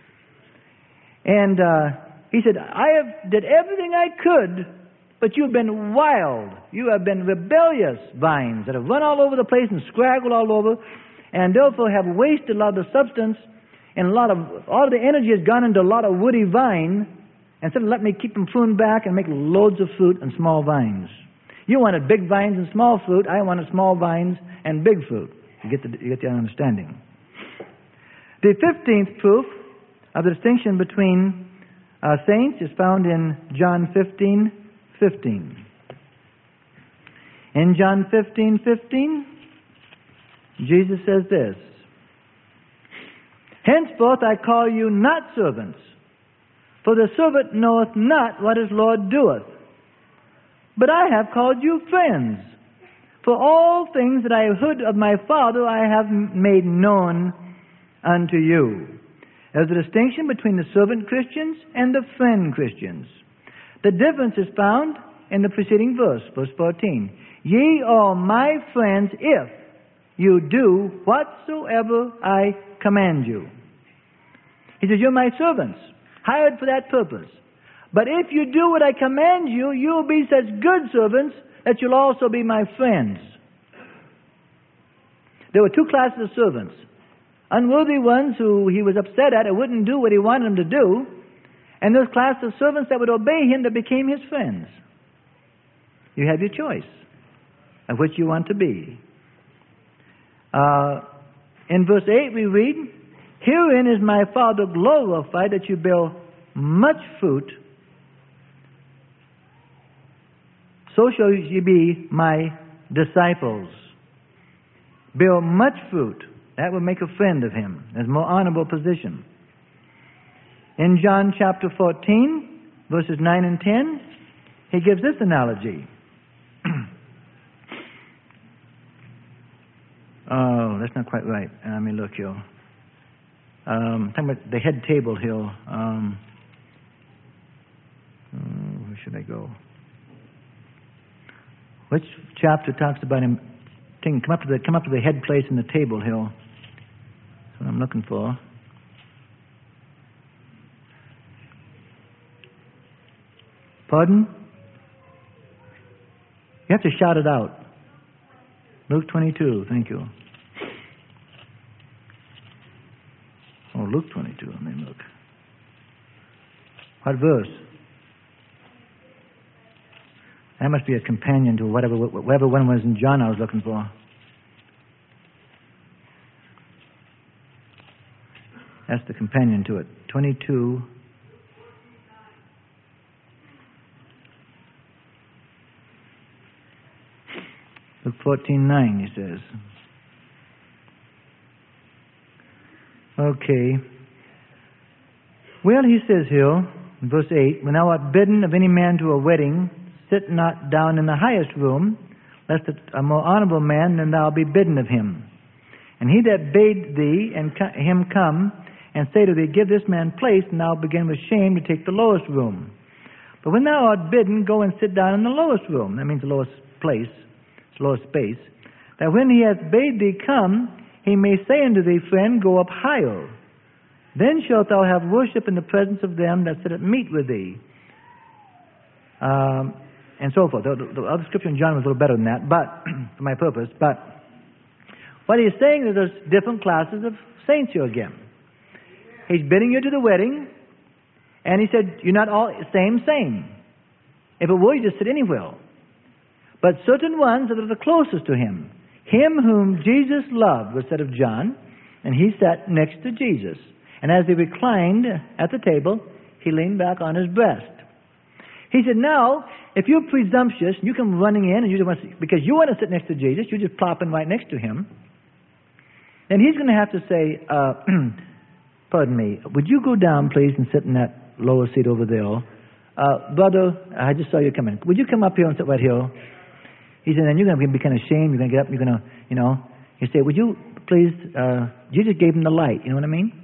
And he said, I did everything I could, but you've been wild. You have been rebellious vines that have run all over the place and scraggled all over, and therefore have wasted a lot of the substance. And all the energy has gone into a lot of woody vine, instead of letting me keep them pruned back and make loads of fruit and small vines. You wanted big vines and small fruit. I wanted small vines and big fruit. You get the understanding. The 15th proof of the distinction between saints is found in John 15:15. In John 15:15, Jesus says this, henceforth I call you not servants, for the servant knoweth not what his Lord doeth. But I have called you friends, for all things that I have heard of my Father I have made known unto you. There's a distinction between the servant Christians and the friend Christians. The difference is found in the preceding verse, verse 14. Ye are my friends if you do whatsoever I command you. He says, you're my servants, hired for that purpose. But if you do what I command you, you'll be such good servants that you'll also be my friends. There were two classes of servants. Unworthy ones who he was upset at and wouldn't do what he wanted them to do, and those classes of servants that would obey him that became his friends. You have your choice of which you want to be. In verse 8 we read, Herein is my Father glorified, that you bear much fruit. So shall ye be my disciples. Bear much fruit. That will make a friend of him. There's a more honorable position. In John chapter 14, verses 9 and 10, he gives this analogy. Oh, that's not quite right. Let me look here. Talking about the head table here. Where should I go? Which chapter talks about him? Come up to the head place in the table here. That's what I'm looking for. Pardon? You have to shout it out. Luke 22. Thank you. Oh, Luke 22. Let me look. What verse? That must be a companion to whatever one was in John I was looking for. That's the companion to it. 22. Luke 14:9, he says. Okay. Well, he says here, in verse 8, when thou art bidden of any man to a wedding, sit not down in the highest room, lest a more honorable man than thou be bidden of him. And he that bade thee and him come and say to thee, give this man place, and thou begin with shame to take the lowest room. But when thou art bidden, go and sit down in the lowest room. That means the lowest place, the lowest space. That when he hath bade thee come, he may say unto thee, friend, go up higher. Then shalt thou have worship in the presence of them that sit at meat with thee. And so forth. The other scripture in John was a little better than that, but for my purpose. But what he's saying is there's different classes of saints here again. He's bidding you to the wedding, and he said, you're not all same. If it were, you just sit anywhere. But certain ones that are the closest to him, him whom Jesus loved, was said of John, and he sat next to Jesus. And as they reclined at the table, he leaned back on his breast. He said, now, if you're presumptuous, and you come running in, and you just want to, because you want to sit next to Jesus, you're just plopping right next to him, then he's going to have to say, pardon me, would you go down, please, and sit in that lower seat over there? Brother, I just saw you come in. Would you come up here and sit right here? He said, then you're going to be kind of ashamed. You're going to get up. You're going to, you say, would you please, Jesus gave him the light. You know what I mean?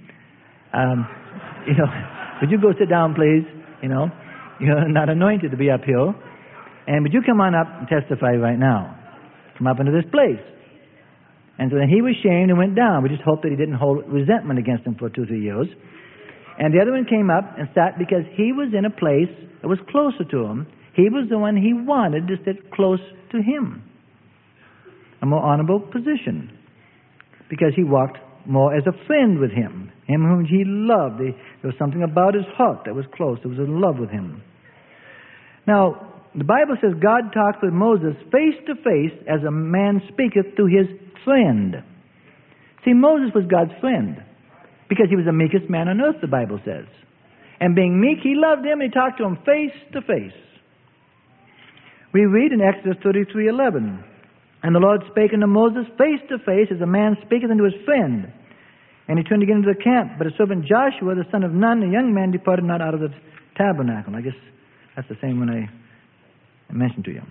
Would you go sit down, please? You're not anointed to be up here. And would you come on up and testify right now? Come up into this place. And so then he was shamed and went down. We just hope that he didn't hold resentment against him for 2 or 3 years. And the other one came up and sat because he was in a place that was closer to him. He was the one he wanted to sit close to him. A more honorable position. Because he walked more as a friend with him. Him whom he loved. There was something about his heart that was close. That was in love with him. Now, the Bible says God talked with Moses face to face as a man speaketh to his friend. See, Moses was God's friend because he was the meekest man on earth, the Bible says. And being meek, he loved him and he talked to him face to face. We read in Exodus 33:11, and the Lord spake unto Moses face to face as a man speaketh unto his friend. And he turned again into the camp. But his servant Joshua, the son of Nun, a young man, departed not out of the tabernacle. I guess that's the same one I mentioned to you.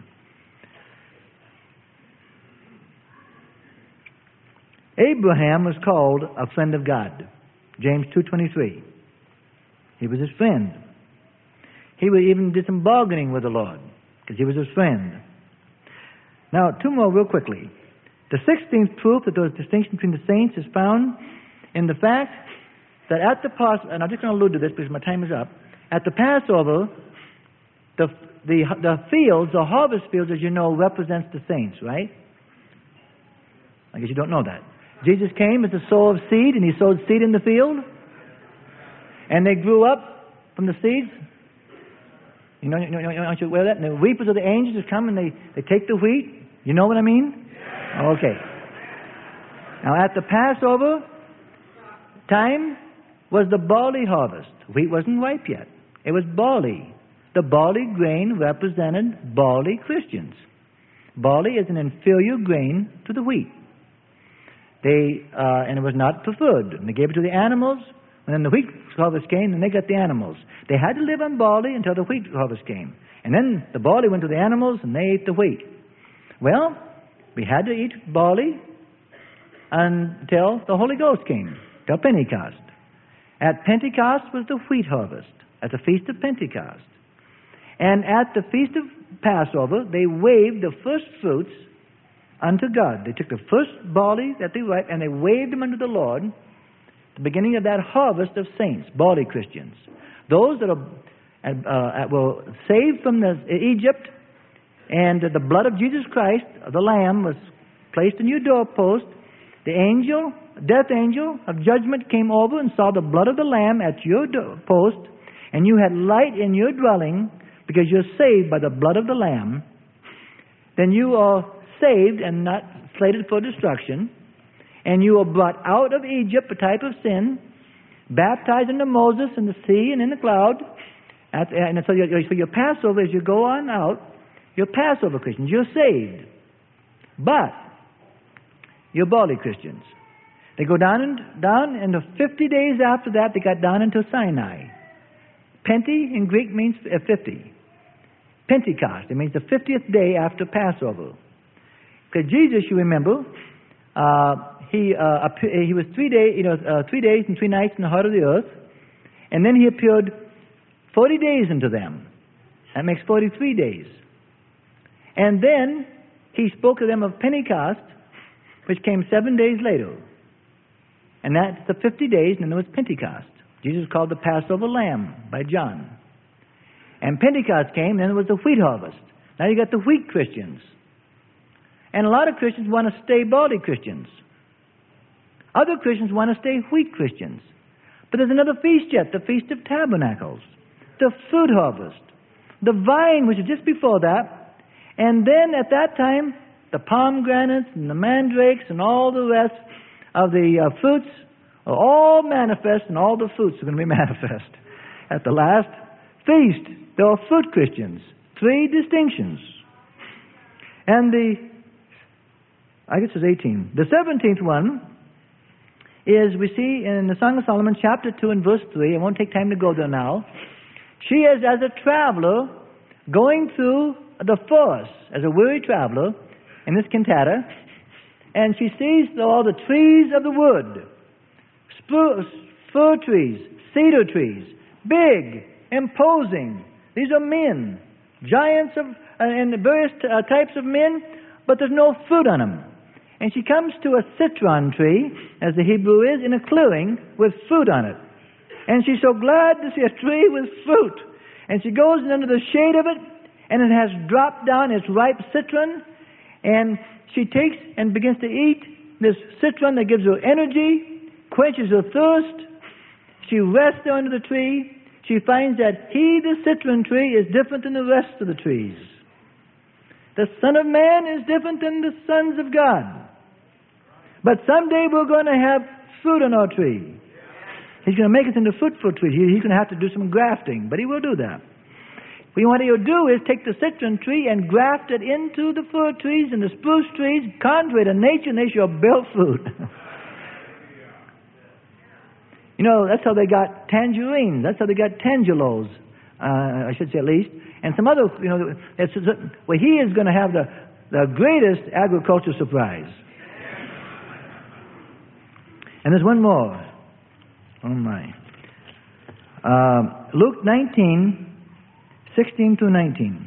Abraham was called a friend of God. James 2:23. He was his friend. He even did some bargaining with the Lord because he was his friend. Now, 2 more real quickly. The 16th proof that there is distinction between the saints is found in the fact that at the Passover, and I'm just going to allude to this because my time is up. At the Passover, the fields, the harvest fields, as you know, represents the saints, right? I guess you don't know that. Jesus came as a sower of seed, and he sowed seed in the field, and they grew up from the seeds. Aren't you aware of that? And the reapers of the angels just come and they take the wheat. You know what I mean? Okay. Now at the Passover, time was the barley harvest. Wheat wasn't ripe yet. It was barley. The barley grain represented barley Christians. Barley is an inferior grain to the wheat. And it was not preferred. And they gave it to the animals. And then the wheat harvest came, and they got the animals. They had to live on barley until the wheat harvest came. And then the barley went to the animals, and they ate the wheat. Well, we had to eat barley until the Holy Ghost came, till Pentecost. At Pentecost was the wheat harvest, at the Feast of Pentecost. And at the Feast of Passover, they waved the first fruits unto God. They took the first barley that they ripe, and they waved them unto the Lord, the beginning of that harvest of saints, barley Christians. Those that were saved from Egypt, and the blood of Jesus Christ, the Lamb, was placed in your doorpost. The angel, death angel of judgment came over and saw the blood of the Lamb at your doorpost, and you had light in your dwelling because you're saved by the blood of the Lamb. Then you are saved and not slated for destruction. And you were brought out of Egypt, a type of sin, baptized into Moses in the sea and in the cloud. And so your Passover, as you go on out, you're Passover Christians. You're saved. But you're barley Christians. They go down, and the 50 days after that, they got down into Sinai. Penti in Greek means 50. Pentecost, it means the 50th day after Passover. Because Jesus, you remember, he was 3 days, 3 days and 3 nights in the heart of the earth, and then he appeared 40 days unto them. That makes 43 days. And then he spoke to them of Pentecost, which came 7 days later. And that's the 50 days, and then there was Pentecost. Jesus called the Passover Lamb by John. And Pentecost came, and then there was the wheat harvest. Now you got the wheat Christians. And a lot of Christians want to stay barley Christians. Other Christians want to stay wheat Christians. But there's another feast yet, the Feast of Tabernacles, the fruit harvest, the vine, which is just before that. And then at that time, the pomegranates and the mandrakes and all the rest of the fruits are all manifest, and all the fruits are going to be manifest at the last feast. There are fruit Christians, 3 distinctions. And I guess it's 18. The 17th one is, we see in the Song of Solomon, chapter 2 and verse 3. I won't take time to go there now. She is as a traveler going through the forest, as a weary traveler in this cantata, and she sees all the trees of the wood, spruce, fir trees, cedar trees, big, imposing. These are men, giants and various types of men, but there's no fruit on them. And she comes to a citron tree, as the Hebrew is, in a clearing with fruit on it. And she's so glad to see a tree with fruit. And she goes under the shade of it, and it has dropped down its ripe citron, and she takes and begins to eat this citron that gives her energy, quenches her thirst. She rests there under the tree. She finds that the citron tree, is different than the rest of the trees. The Son of Man is different than the sons of God. But someday we're going to have fruit on our tree. He's going to make us into fruitful trees. He's going to have to do some grafting, but he will do that. What he'll do is take the citron tree and graft it into the fir trees and the spruce trees, contrary to nature, and they shall bear fruit. That's how they got tangerines. That's how they got tangelos, I should say at least. And some other, he is going to have the greatest agricultural surprise. And there's one more. Oh my. Luke 19, 16 through 19.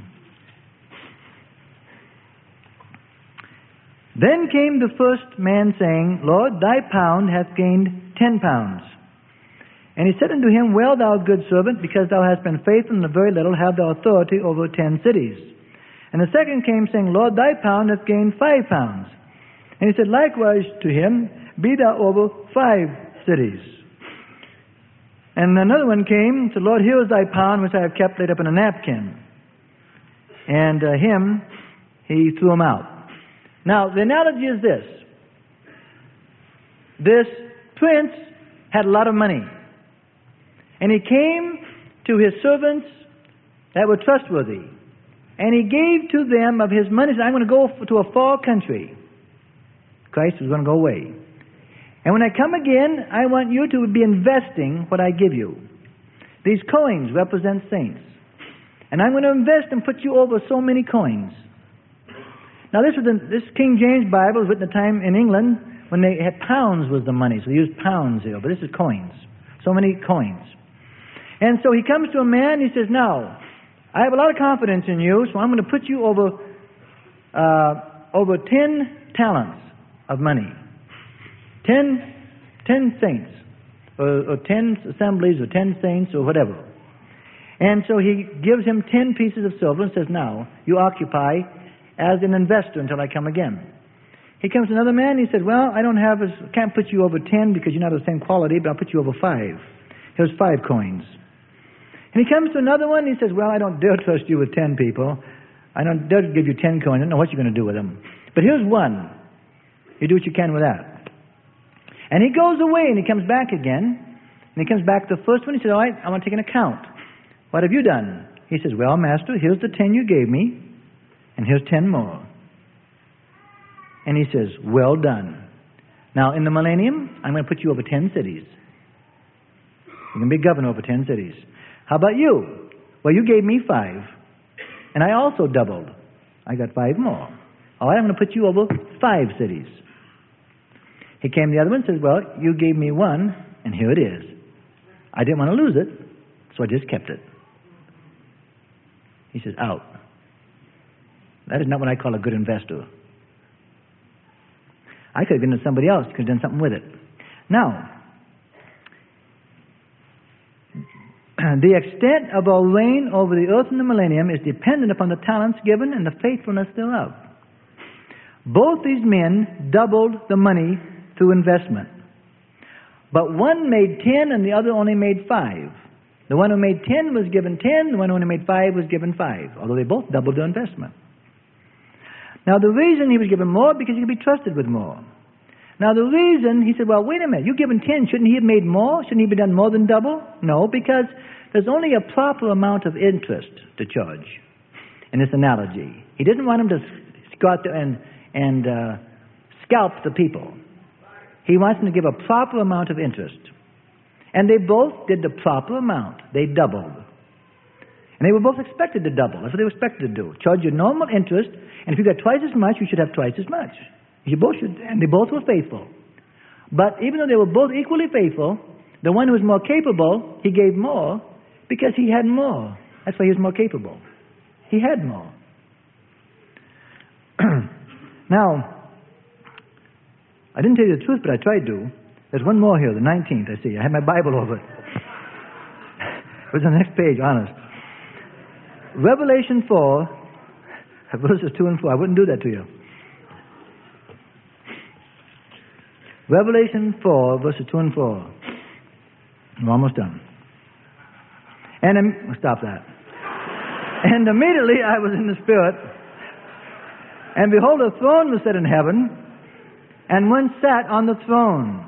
Then came the first man, saying, Lord, thy pound hath gained 10 pounds. And he said unto him, Well, thou good servant, because thou hast been faithful in the very little, have thou authority over 10 cities. And the second came, saying, Lord, thy pound hath gained 5 pounds. And he said likewise to him, Be thou over 5 cities. And another one came and said, Lord, here is thy pound, which I have kept laid up in a napkin. And he threw him out. Now, the analogy is this. This prince had a lot of money. And he came to his servants that were trustworthy. And he gave to them of his money. He said, I'm going to go to a far country. Christ was going to go away. And when I come again, I want you to be investing what I give you. These coins represent saints. And I'm going to invest and put you over so many coins. Now this King James Bible was written at a time in England when they had pounds was the money. So they used pounds here, but this is coins. So many coins. And so he comes to a man, he says, now, I have a lot of confidence in you, so I'm going to put you over 10 talents of money. 10 saints, or 10 assemblies, or 10 saints, or whatever. And so he gives him 10 pieces of silver and says, now, you occupy as an investor until I come again. He comes to another man, he said, well, can't put you over 10 because you're not of the same quality, but I'll put you over 5. Here's 5 coins. And he comes to another one, he says, well, I don't dare trust you with 10 people. I don't dare give you 10 coins. I don't know what you're going to do with them. But here's one. You do what you can with that. And he goes away and he comes back again. And he comes back to the first one. He says, all right, I want to take an account. What have you done? He says, well, master, here's the 10 you gave me. And here's 10 more. And he says, well done. Now, in the millennium, I'm going to put you over 10 cities. You're going to be governor over 10 cities. How about you? Well, you gave me 5. And I also doubled. I got 5 more. All right, I'm going to put you over 5 cities. He came to the other one and says, well, you gave me 1, and here it is. I didn't want to lose it, so I just kept it. He says, out. That is not what I call a good investor. I could have given it to somebody else, could have done something with it. Now, the extent of our reign over the earth in the millennium is dependent upon the talents given and the faithfulness thereof. Both these men doubled the money through investment. But one made 10 and the other only made 5. The one who made 10 was given 10, the one who only made 5 was given 5, although they both doubled their investment. Now the reason he was given more, because he could be trusted with more. Now the reason, he said, well, wait a minute, you're given 10, shouldn't he have made more? Shouldn't he have done more than double? No, because there's only a proper amount of interest to charge in this analogy. He didn't want him to go out there and scalp the people. He wants them to give a proper amount of interest. And they both did the proper amount. They doubled. And they were both expected to double. That's what they were expected to do. Charge your normal interest, and if you got twice as much, you should have twice as much. You both should, and they both were faithful. But even though they were both equally faithful, the one who was more capable, he gave more because he had more. That's why he was more capable. He had more. Now, I didn't tell you the truth, but I tried to. There's one more here, the 19th, I see. I had my Bible over it. It was on the next page, honest. Revelation 4, verses 2 and 4. I wouldn't do that to you. Revelation 4, verses 2 and 4. I'm almost done. And stop that. And immediately I was in the Spirit, and behold, a throne was set in heaven, and one sat on the throne.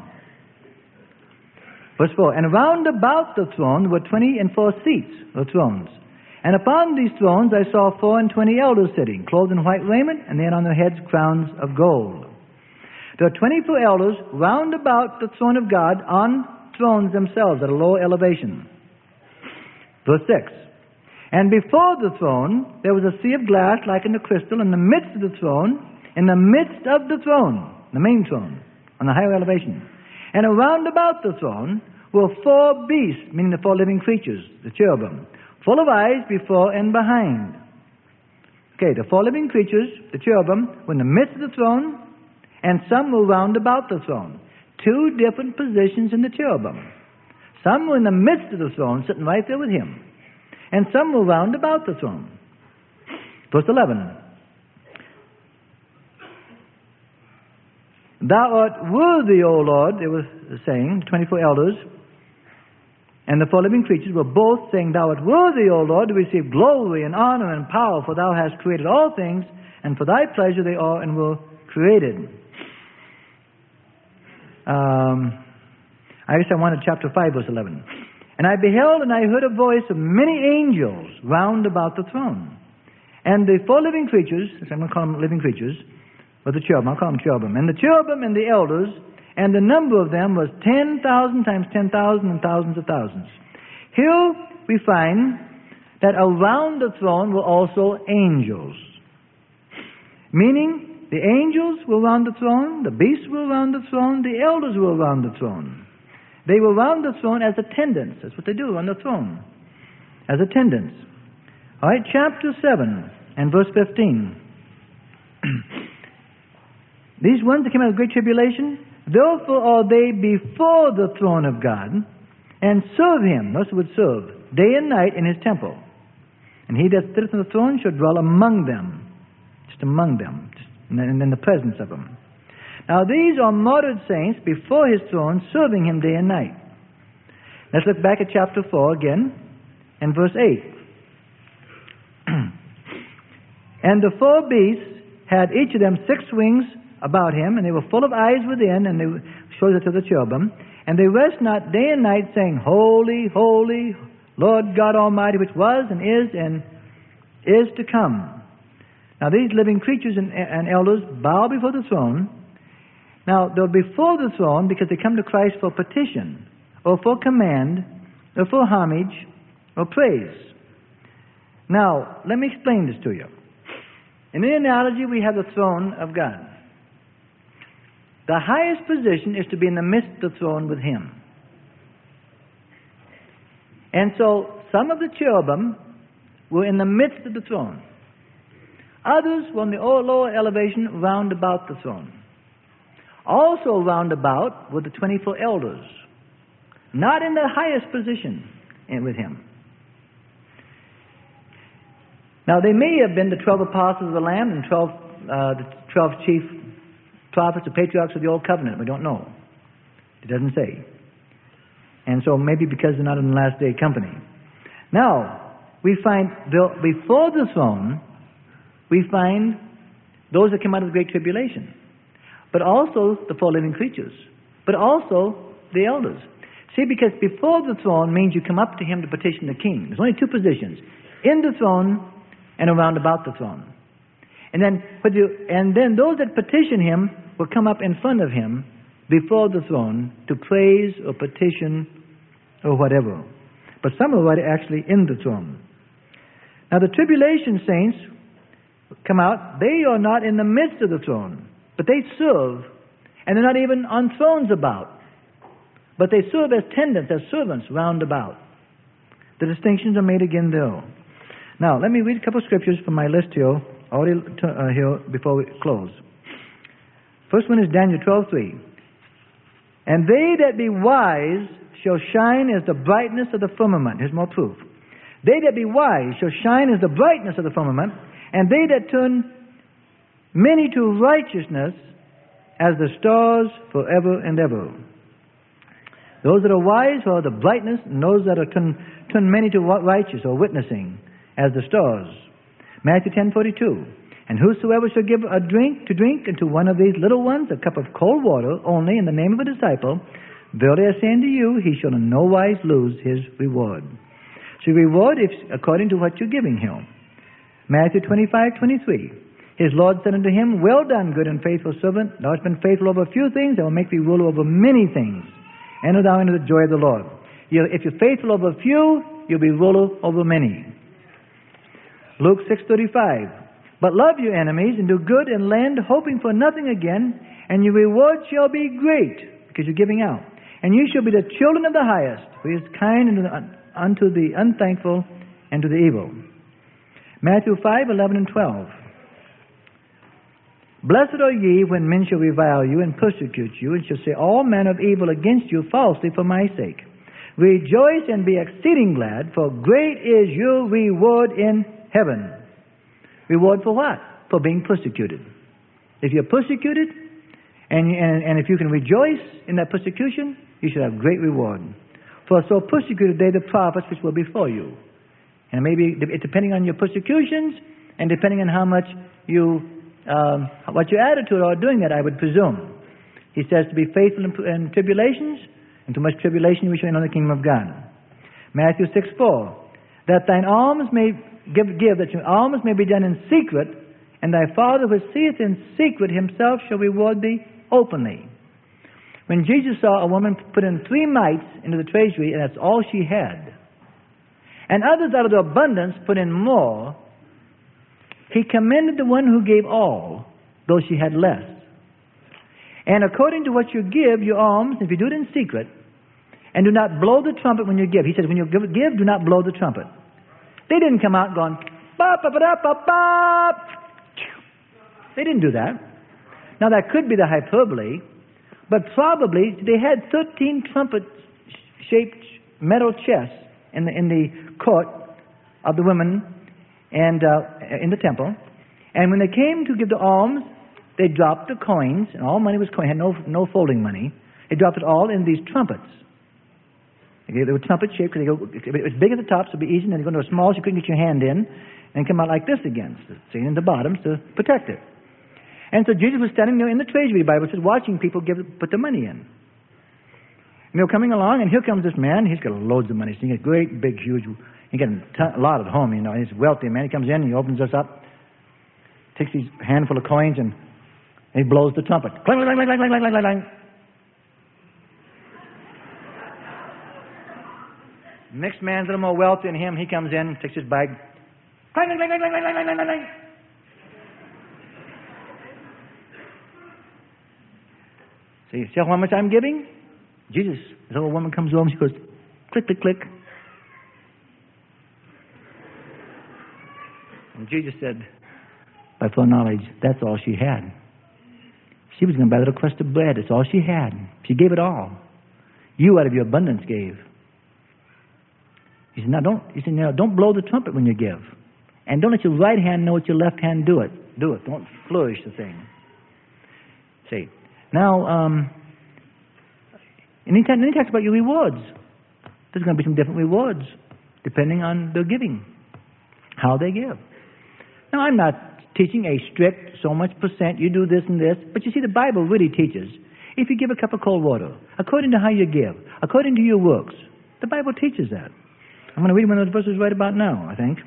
Verse 4, and round about the throne were 24 seats, or thrones. And upon these thrones I saw 24 elders sitting, clothed in white raiment, and they had on their heads crowns of gold. There are 24 elders round about the throne of God on thrones themselves at a low elevation. Verse 6, and before the throne there was a sea of glass like unto crystal in the midst of the throne, in the midst of the throne, the main throne, on the higher elevation. And around about the throne were 4 beasts, meaning the 4 living creatures, the cherubim, full of eyes before and behind. Okay, the 4 living creatures, the cherubim, were in the midst of the throne, and some were round about the throne. 2 different positions in the cherubim. Some were in the midst of the throne, sitting right there with him. And some were round about the throne. Verse 11. Thou art worthy, O Lord, they were saying, 24 elders, and the 4 living creatures were both saying, Thou art worthy, O Lord, to receive glory and honor and power, for Thou hast created all things, and for Thy pleasure they are and were created. I guess I wanted chapter 5, verse 11. And I beheld and I heard a voice of many angels round about the throne. And the four living creatures, I'm going to call them living creatures, or the cherubim, I'll call them cherubim. And the cherubim and the elders, and the number of them was 10,000 times 10,000 and thousands of thousands. Here we find that around the throne were also angels. Meaning, the angels were around the throne, the beasts were around the throne, the elders were around the throne. They were around the throne as attendants. That's what they do on the throne, as attendants. All right, chapter 7 and verse 15. These ones that came out of the great tribulation, therefore are they before the throne of God, and serve him. Notice the word serve, day and night in his temple. And he that sitteth on the throne shall dwell among them, just among them, just in the presence of them. Now these are martyred saints before his throne, serving him day and night. Let's look back at chapter 4 again, and verse 8. And the four beasts had each of them 6 wings about him, and they were full of eyes within, and they showed it to the cherubim. And they rest not day and night, saying, Holy, holy, Lord God Almighty, which was and is to come. Now these living creatures and elders bow before the throne. Now they're before the throne because they come to Christ for petition, or for command, or for homage, or praise. Now, let me explain this to you. In the analogy, we have the throne of God. The highest position is to be in the midst of the throne with him. And so, some of the cherubim were in the midst of the throne. Others were on the lower elevation round about the throne. Also round about were the 24 elders, not in the highest position with him. Now, they may have been the 12 apostles of the Lamb and the 12 chief prophets, the patriarchs of the Old Covenant. We don't know. It doesn't say. And so maybe because they're not in the last day company. Now, we find before the throne, we find those that came out of the Great Tribulation. But also the 4 living creatures. But also the elders. See, because before the throne means you come up to him to petition the king. There's only 2 positions. In the throne and around about the throne. And then those that petition him will come up in front of him before the throne to praise or petition or whatever. But some are actually in the throne. Now the tribulation saints come out. They are not in the midst of the throne, but they serve, and they're not even on thrones about. But they serve as attendants, as servants round about. The distinctions are made again there. Now, let me read a couple of scriptures from my list here, already here before we close. First one is Daniel 12:3. And they that be wise shall shine as the brightness of the firmament. Here's more proof. They that be wise shall shine as the brightness of the firmament, and they that turn many to righteousness as the stars forever and ever. Those that are wise are the brightness, and those that are turn many to righteous or witnessing as the stars. Matthew 10:42. And whosoever shall give a drink to drink unto one of these little ones a cup of cold water only in the name of a disciple, verily I say unto you, he shall in no wise lose his reward. So reward is according to what you're giving him. Matthew 25:23. His Lord said unto him, Well done, good and faithful servant. Thou hast been faithful over a few things, I will make thee ruler over many things. Enter thou into the joy of the Lord. If you're faithful over a few, you'll be ruler over many. Luke 6:35. But love your enemies and do good and lend, hoping for nothing again, and your reward shall be great, because you're giving out. And you shall be the children of the highest, who is kind unto the unthankful and to the evil. Matthew 5:11 and 12. Blessed are ye when men shall revile you and persecute you, and shall say all manner of evil against you falsely for my sake. Rejoice and be exceeding glad, for great is your reward in heaven. Reward for what? For being persecuted. If you're persecuted, and if you can rejoice in that persecution, you should have great reward. For so persecuted they the prophets which were before you. And maybe depending on your persecutions, and depending on how much what your attitude are doing that, I would presume. He says to be faithful in tribulations, and too much tribulation we shall enter the kingdom of God. Matthew 6:4, that thine alms may that your alms may be done in secret, and thy Father which seeth in secret himself shall reward thee openly. When Jesus saw a woman put in 3 mites into the treasury, and that's all she had, and others out of the abundance put in more, he commended the one who gave all, though she had less. And according to what you give, your alms, if you do it in secret, and do not blow the trumpet when you give. He says, when you give, do not blow the trumpet. They didn't come out going, bop, bop, bop, bop, bop. They didn't do that. Now, that could be the hyperbole, but probably they had 13 trumpet-shaped metal chests in the court of the women and in the temple. And when they came to give the alms, they dropped the coins, and all money was coin, had no folding money. They dropped it all in these trumpets. Okay, they were trumpet shaped because it was big at the top, so it'd be easy, and then you go into a small, so you couldn't get your hand in, and come out like this again, see, in the bottoms to protect it. And so Jesus was standing there in the treasury, the Bible says, watching people put the money in. And they were coming along, and here comes this man. He's got loads of money. So he got great, big, huge. He got a lot at home, you know. He's a wealthy man. He comes in, and he opens us up, takes his handful of coins, and he blows the trumpet. Clang, clang, clang, clang, clang, clang, clang, clang. Next man's a little more wealthy than him. He comes in, takes his bag. Clang, clang, clang, clang, clang, clang, clang, clang, clang. See how much I'm giving? Jesus, this old woman comes over and she goes, click, click, click. And Jesus said, by foreknowledge, that's all she had. She was going to buy a little crust of bread. That's all she had. She gave it all. You, out of your abundance, gave. He said, don't blow the trumpet when you give. And don't let your right hand know what your left hand do it. Don't flourish the thing. See. Now, and he talks about your rewards. There's going to be some different rewards depending on their giving, how they give. Now, I'm not teaching a strict so much percent, you do this and this, but you see, the Bible really teaches, if you give a cup of cold water, according to how you give, according to your works, the Bible teaches that. I'm going to read one of those verses right about now, I think.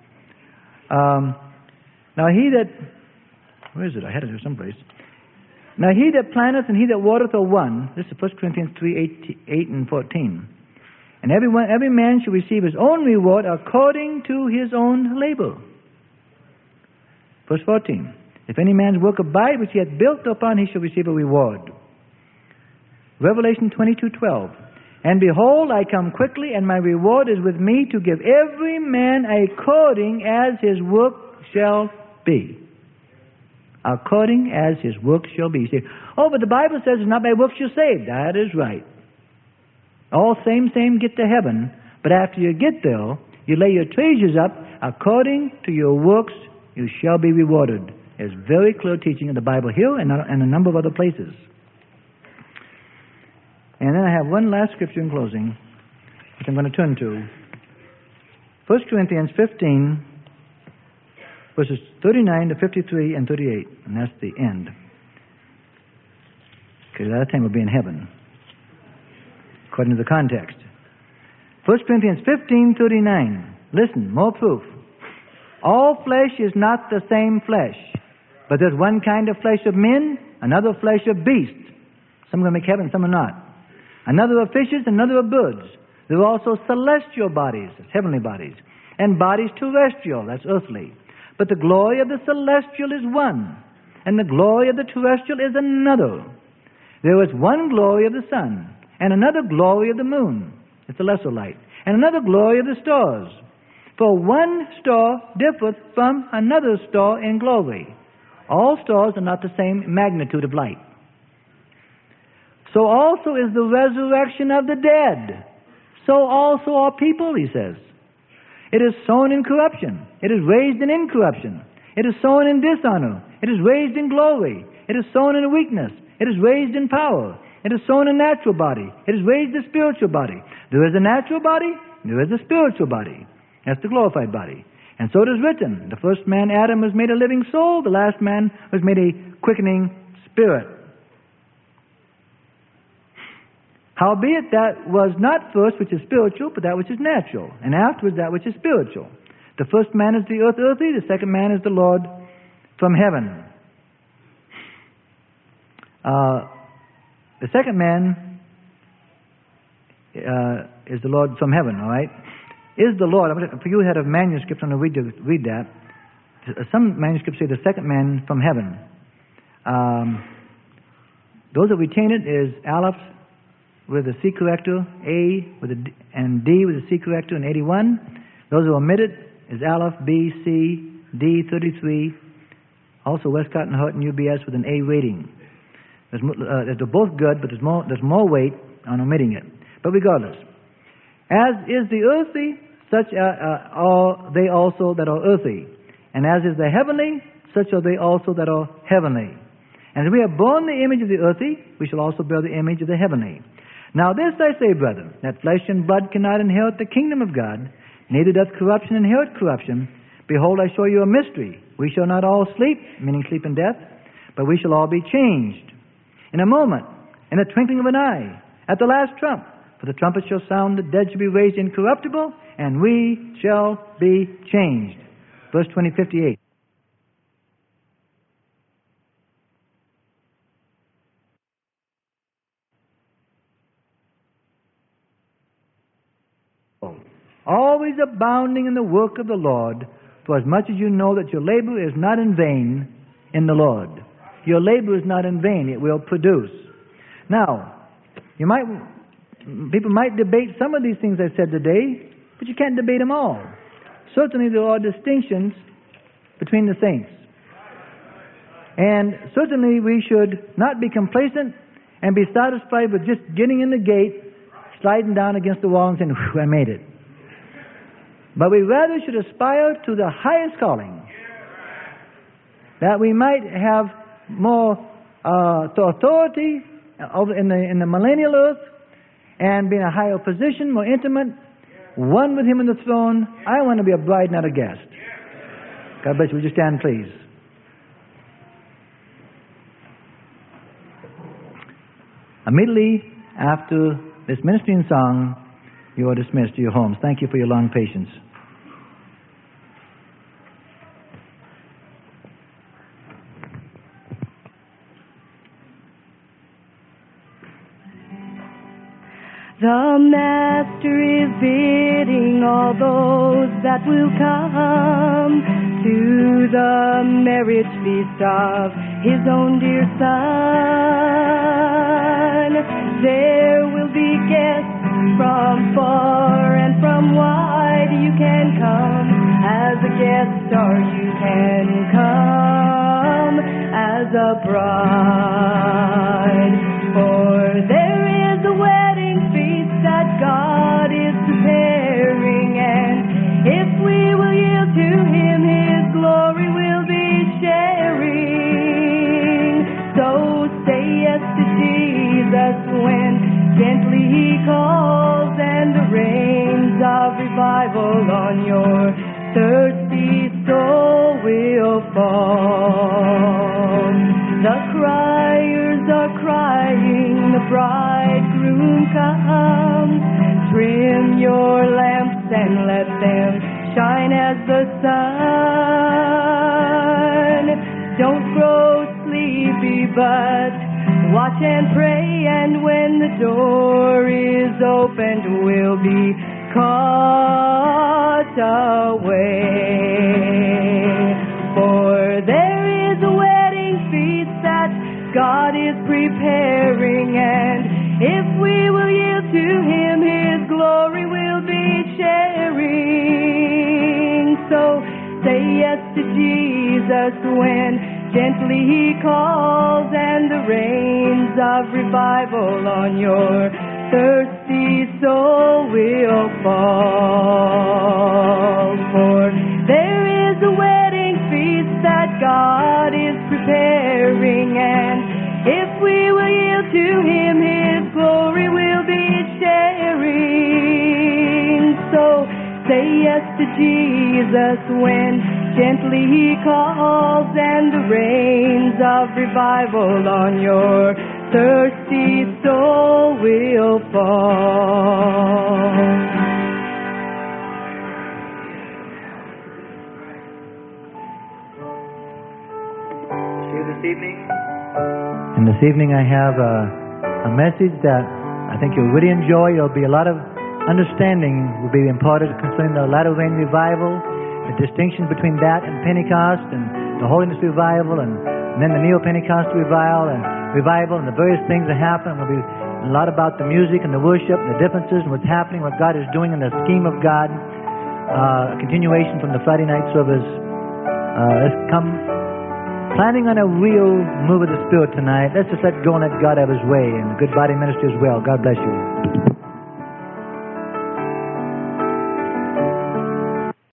Now, where is it? I had it here someplace. Now, he that planteth and he that watereth are one. This is 1 Corinthians 3:8 and 14. And every man shall receive his own reward according to his own labor. Verse 14. If any man's work abide which he hath built upon, he shall receive a reward. Revelation 22:12. And behold, I come quickly, and my reward is with me to give every man according as his work shall be. According as his work shall be. You say, oh, but the Bible says it's not by works you're saved. That is right. All same, get to heaven. But after you get there, you lay your treasures up. According to your works, you shall be rewarded. There's very clear teaching in the Bible here and a number of other places. And then I have one last scripture in closing, which I'm going to turn to. 1 Corinthians 15, verses 39 to 53 and 38. And that's the end. Because at that time we'll be in heaven, according to the context. 1 Corinthians 15:39. Listen, more proof. All flesh is not the same flesh, but there's one kind of flesh of men, another flesh of beasts. Some are going to make heaven, some are not. Another of fishes, another of birds. There are also celestial bodies, that's heavenly bodies, and bodies terrestrial, that's earthly. But the glory of the celestial is one, and the glory of the terrestrial is another. There is one glory of the sun, and another glory of the moon, it's a lesser light, and another glory of the stars. For one star differeth from another star in glory. All stars are not the same magnitude of light. So also is the resurrection of the dead. So also are people, he says. It is sown in corruption. It is raised in incorruption. It is sown in dishonor. It is raised in glory. It is sown in weakness. It is raised in power. It is sown a natural body. It is raised a spiritual body. There is a natural body. There is a spiritual body. That's the glorified body. And so it is written, the first man, Adam, was made a living soul. The last man was made a quickening spirit. Howbeit that was not first which is spiritual, but that which is natural, and afterwards that which is spiritual. The first man is the earthy, the second man is the Lord from heaven. The second man is the Lord from heaven, all right? Is the Lord, for you who had a manuscript, I'm going to read that. Some manuscripts say the second man from heaven. Those that retain it is Aleph with a C corrector, A with a D, and D with a C corrector and 81. Those who omit it is Aleph, B, C, D, 33. Also Westcott and Hart and UBS with an A rating. They're both good, but there's more weight on omitting it. But regardless, as is the earthy, such are they also that are earthy. And as is the heavenly, such are they also that are heavenly. And as we have borne the image of the earthy, we shall also bear the image of the heavenly. Now this I say, brethren, that flesh and blood cannot inherit the kingdom of God, neither doth corruption inherit corruption. Behold, I show you a mystery. We shall not all sleep, meaning sleep in death, but we shall all be changed. In a moment, in the twinkling of an eye, at the last trump. For the trumpet shall sound, the dead shall be raised incorruptible, and we shall be changed. Verse 58. Always abounding in the work of the Lord, for as much as you know that your labor is not in vain in the Lord. Your labor is not in vain, it will produce. Now, people might debate some of these things I said today, but you can't debate them all. Certainly there are distinctions between the saints. And certainly we should not be complacent and be satisfied with just getting in the gate, sliding down against the wall and saying, "Whew, I made it." But we rather should aspire to the highest calling, that we might have more authority in the millennial earth, and be in a higher position, more intimate, one with Him in the throne. I want to be a bride, not a guest. God bless you. Would you stand, please? Immediately after this ministering song, you are dismissed to your homes. Thank you for your long patience. The Master is bidding all those that will come to the marriage feast of His own dear Son. There will be guests from far and from wide. You can come as a guest, or you can come as a bride. For there is a wedding feast that God is preparing, and if we will yield to Him, His glory will be sharing. So say yes to Jesus when gently He calls, and the rains of revival on your thirsty soul will fall. The criers are crying, the bridegroom comes. Trim your lamps and let them shine as the sun. Don't grow sleepy, but watch and pray, and when the door is opened, we'll be caught away. For there is a wedding feast that God is preparing, and if we will yield to Him, His glory will be sharing. So say yes to Jesus when gently He calls, and the rains of revival on your thirsty soul will fall. For there is a wedding feast that God is preparing, and if we will yield to Him, His glory will be sharing. So say yes to Jesus when gently He calls, and the rains of revival on your thirsty soul will fall. This evening. And this evening I have a message that I think you'll really enjoy. There'll be a lot of understanding will be imparted concerning the latter rain revival, the distinction between that and Pentecost, and the Holiness revival, and then the Neo-Pentecostal revival, and the various things that happen. Will be a lot about the music and the worship, and the differences, and what's happening, what God is doing in the scheme of God. A continuation from the Friday night service. Let's come planning on a real move of the Spirit tonight. Let's just let go and let God have His way, and the good body ministry as well. God bless you.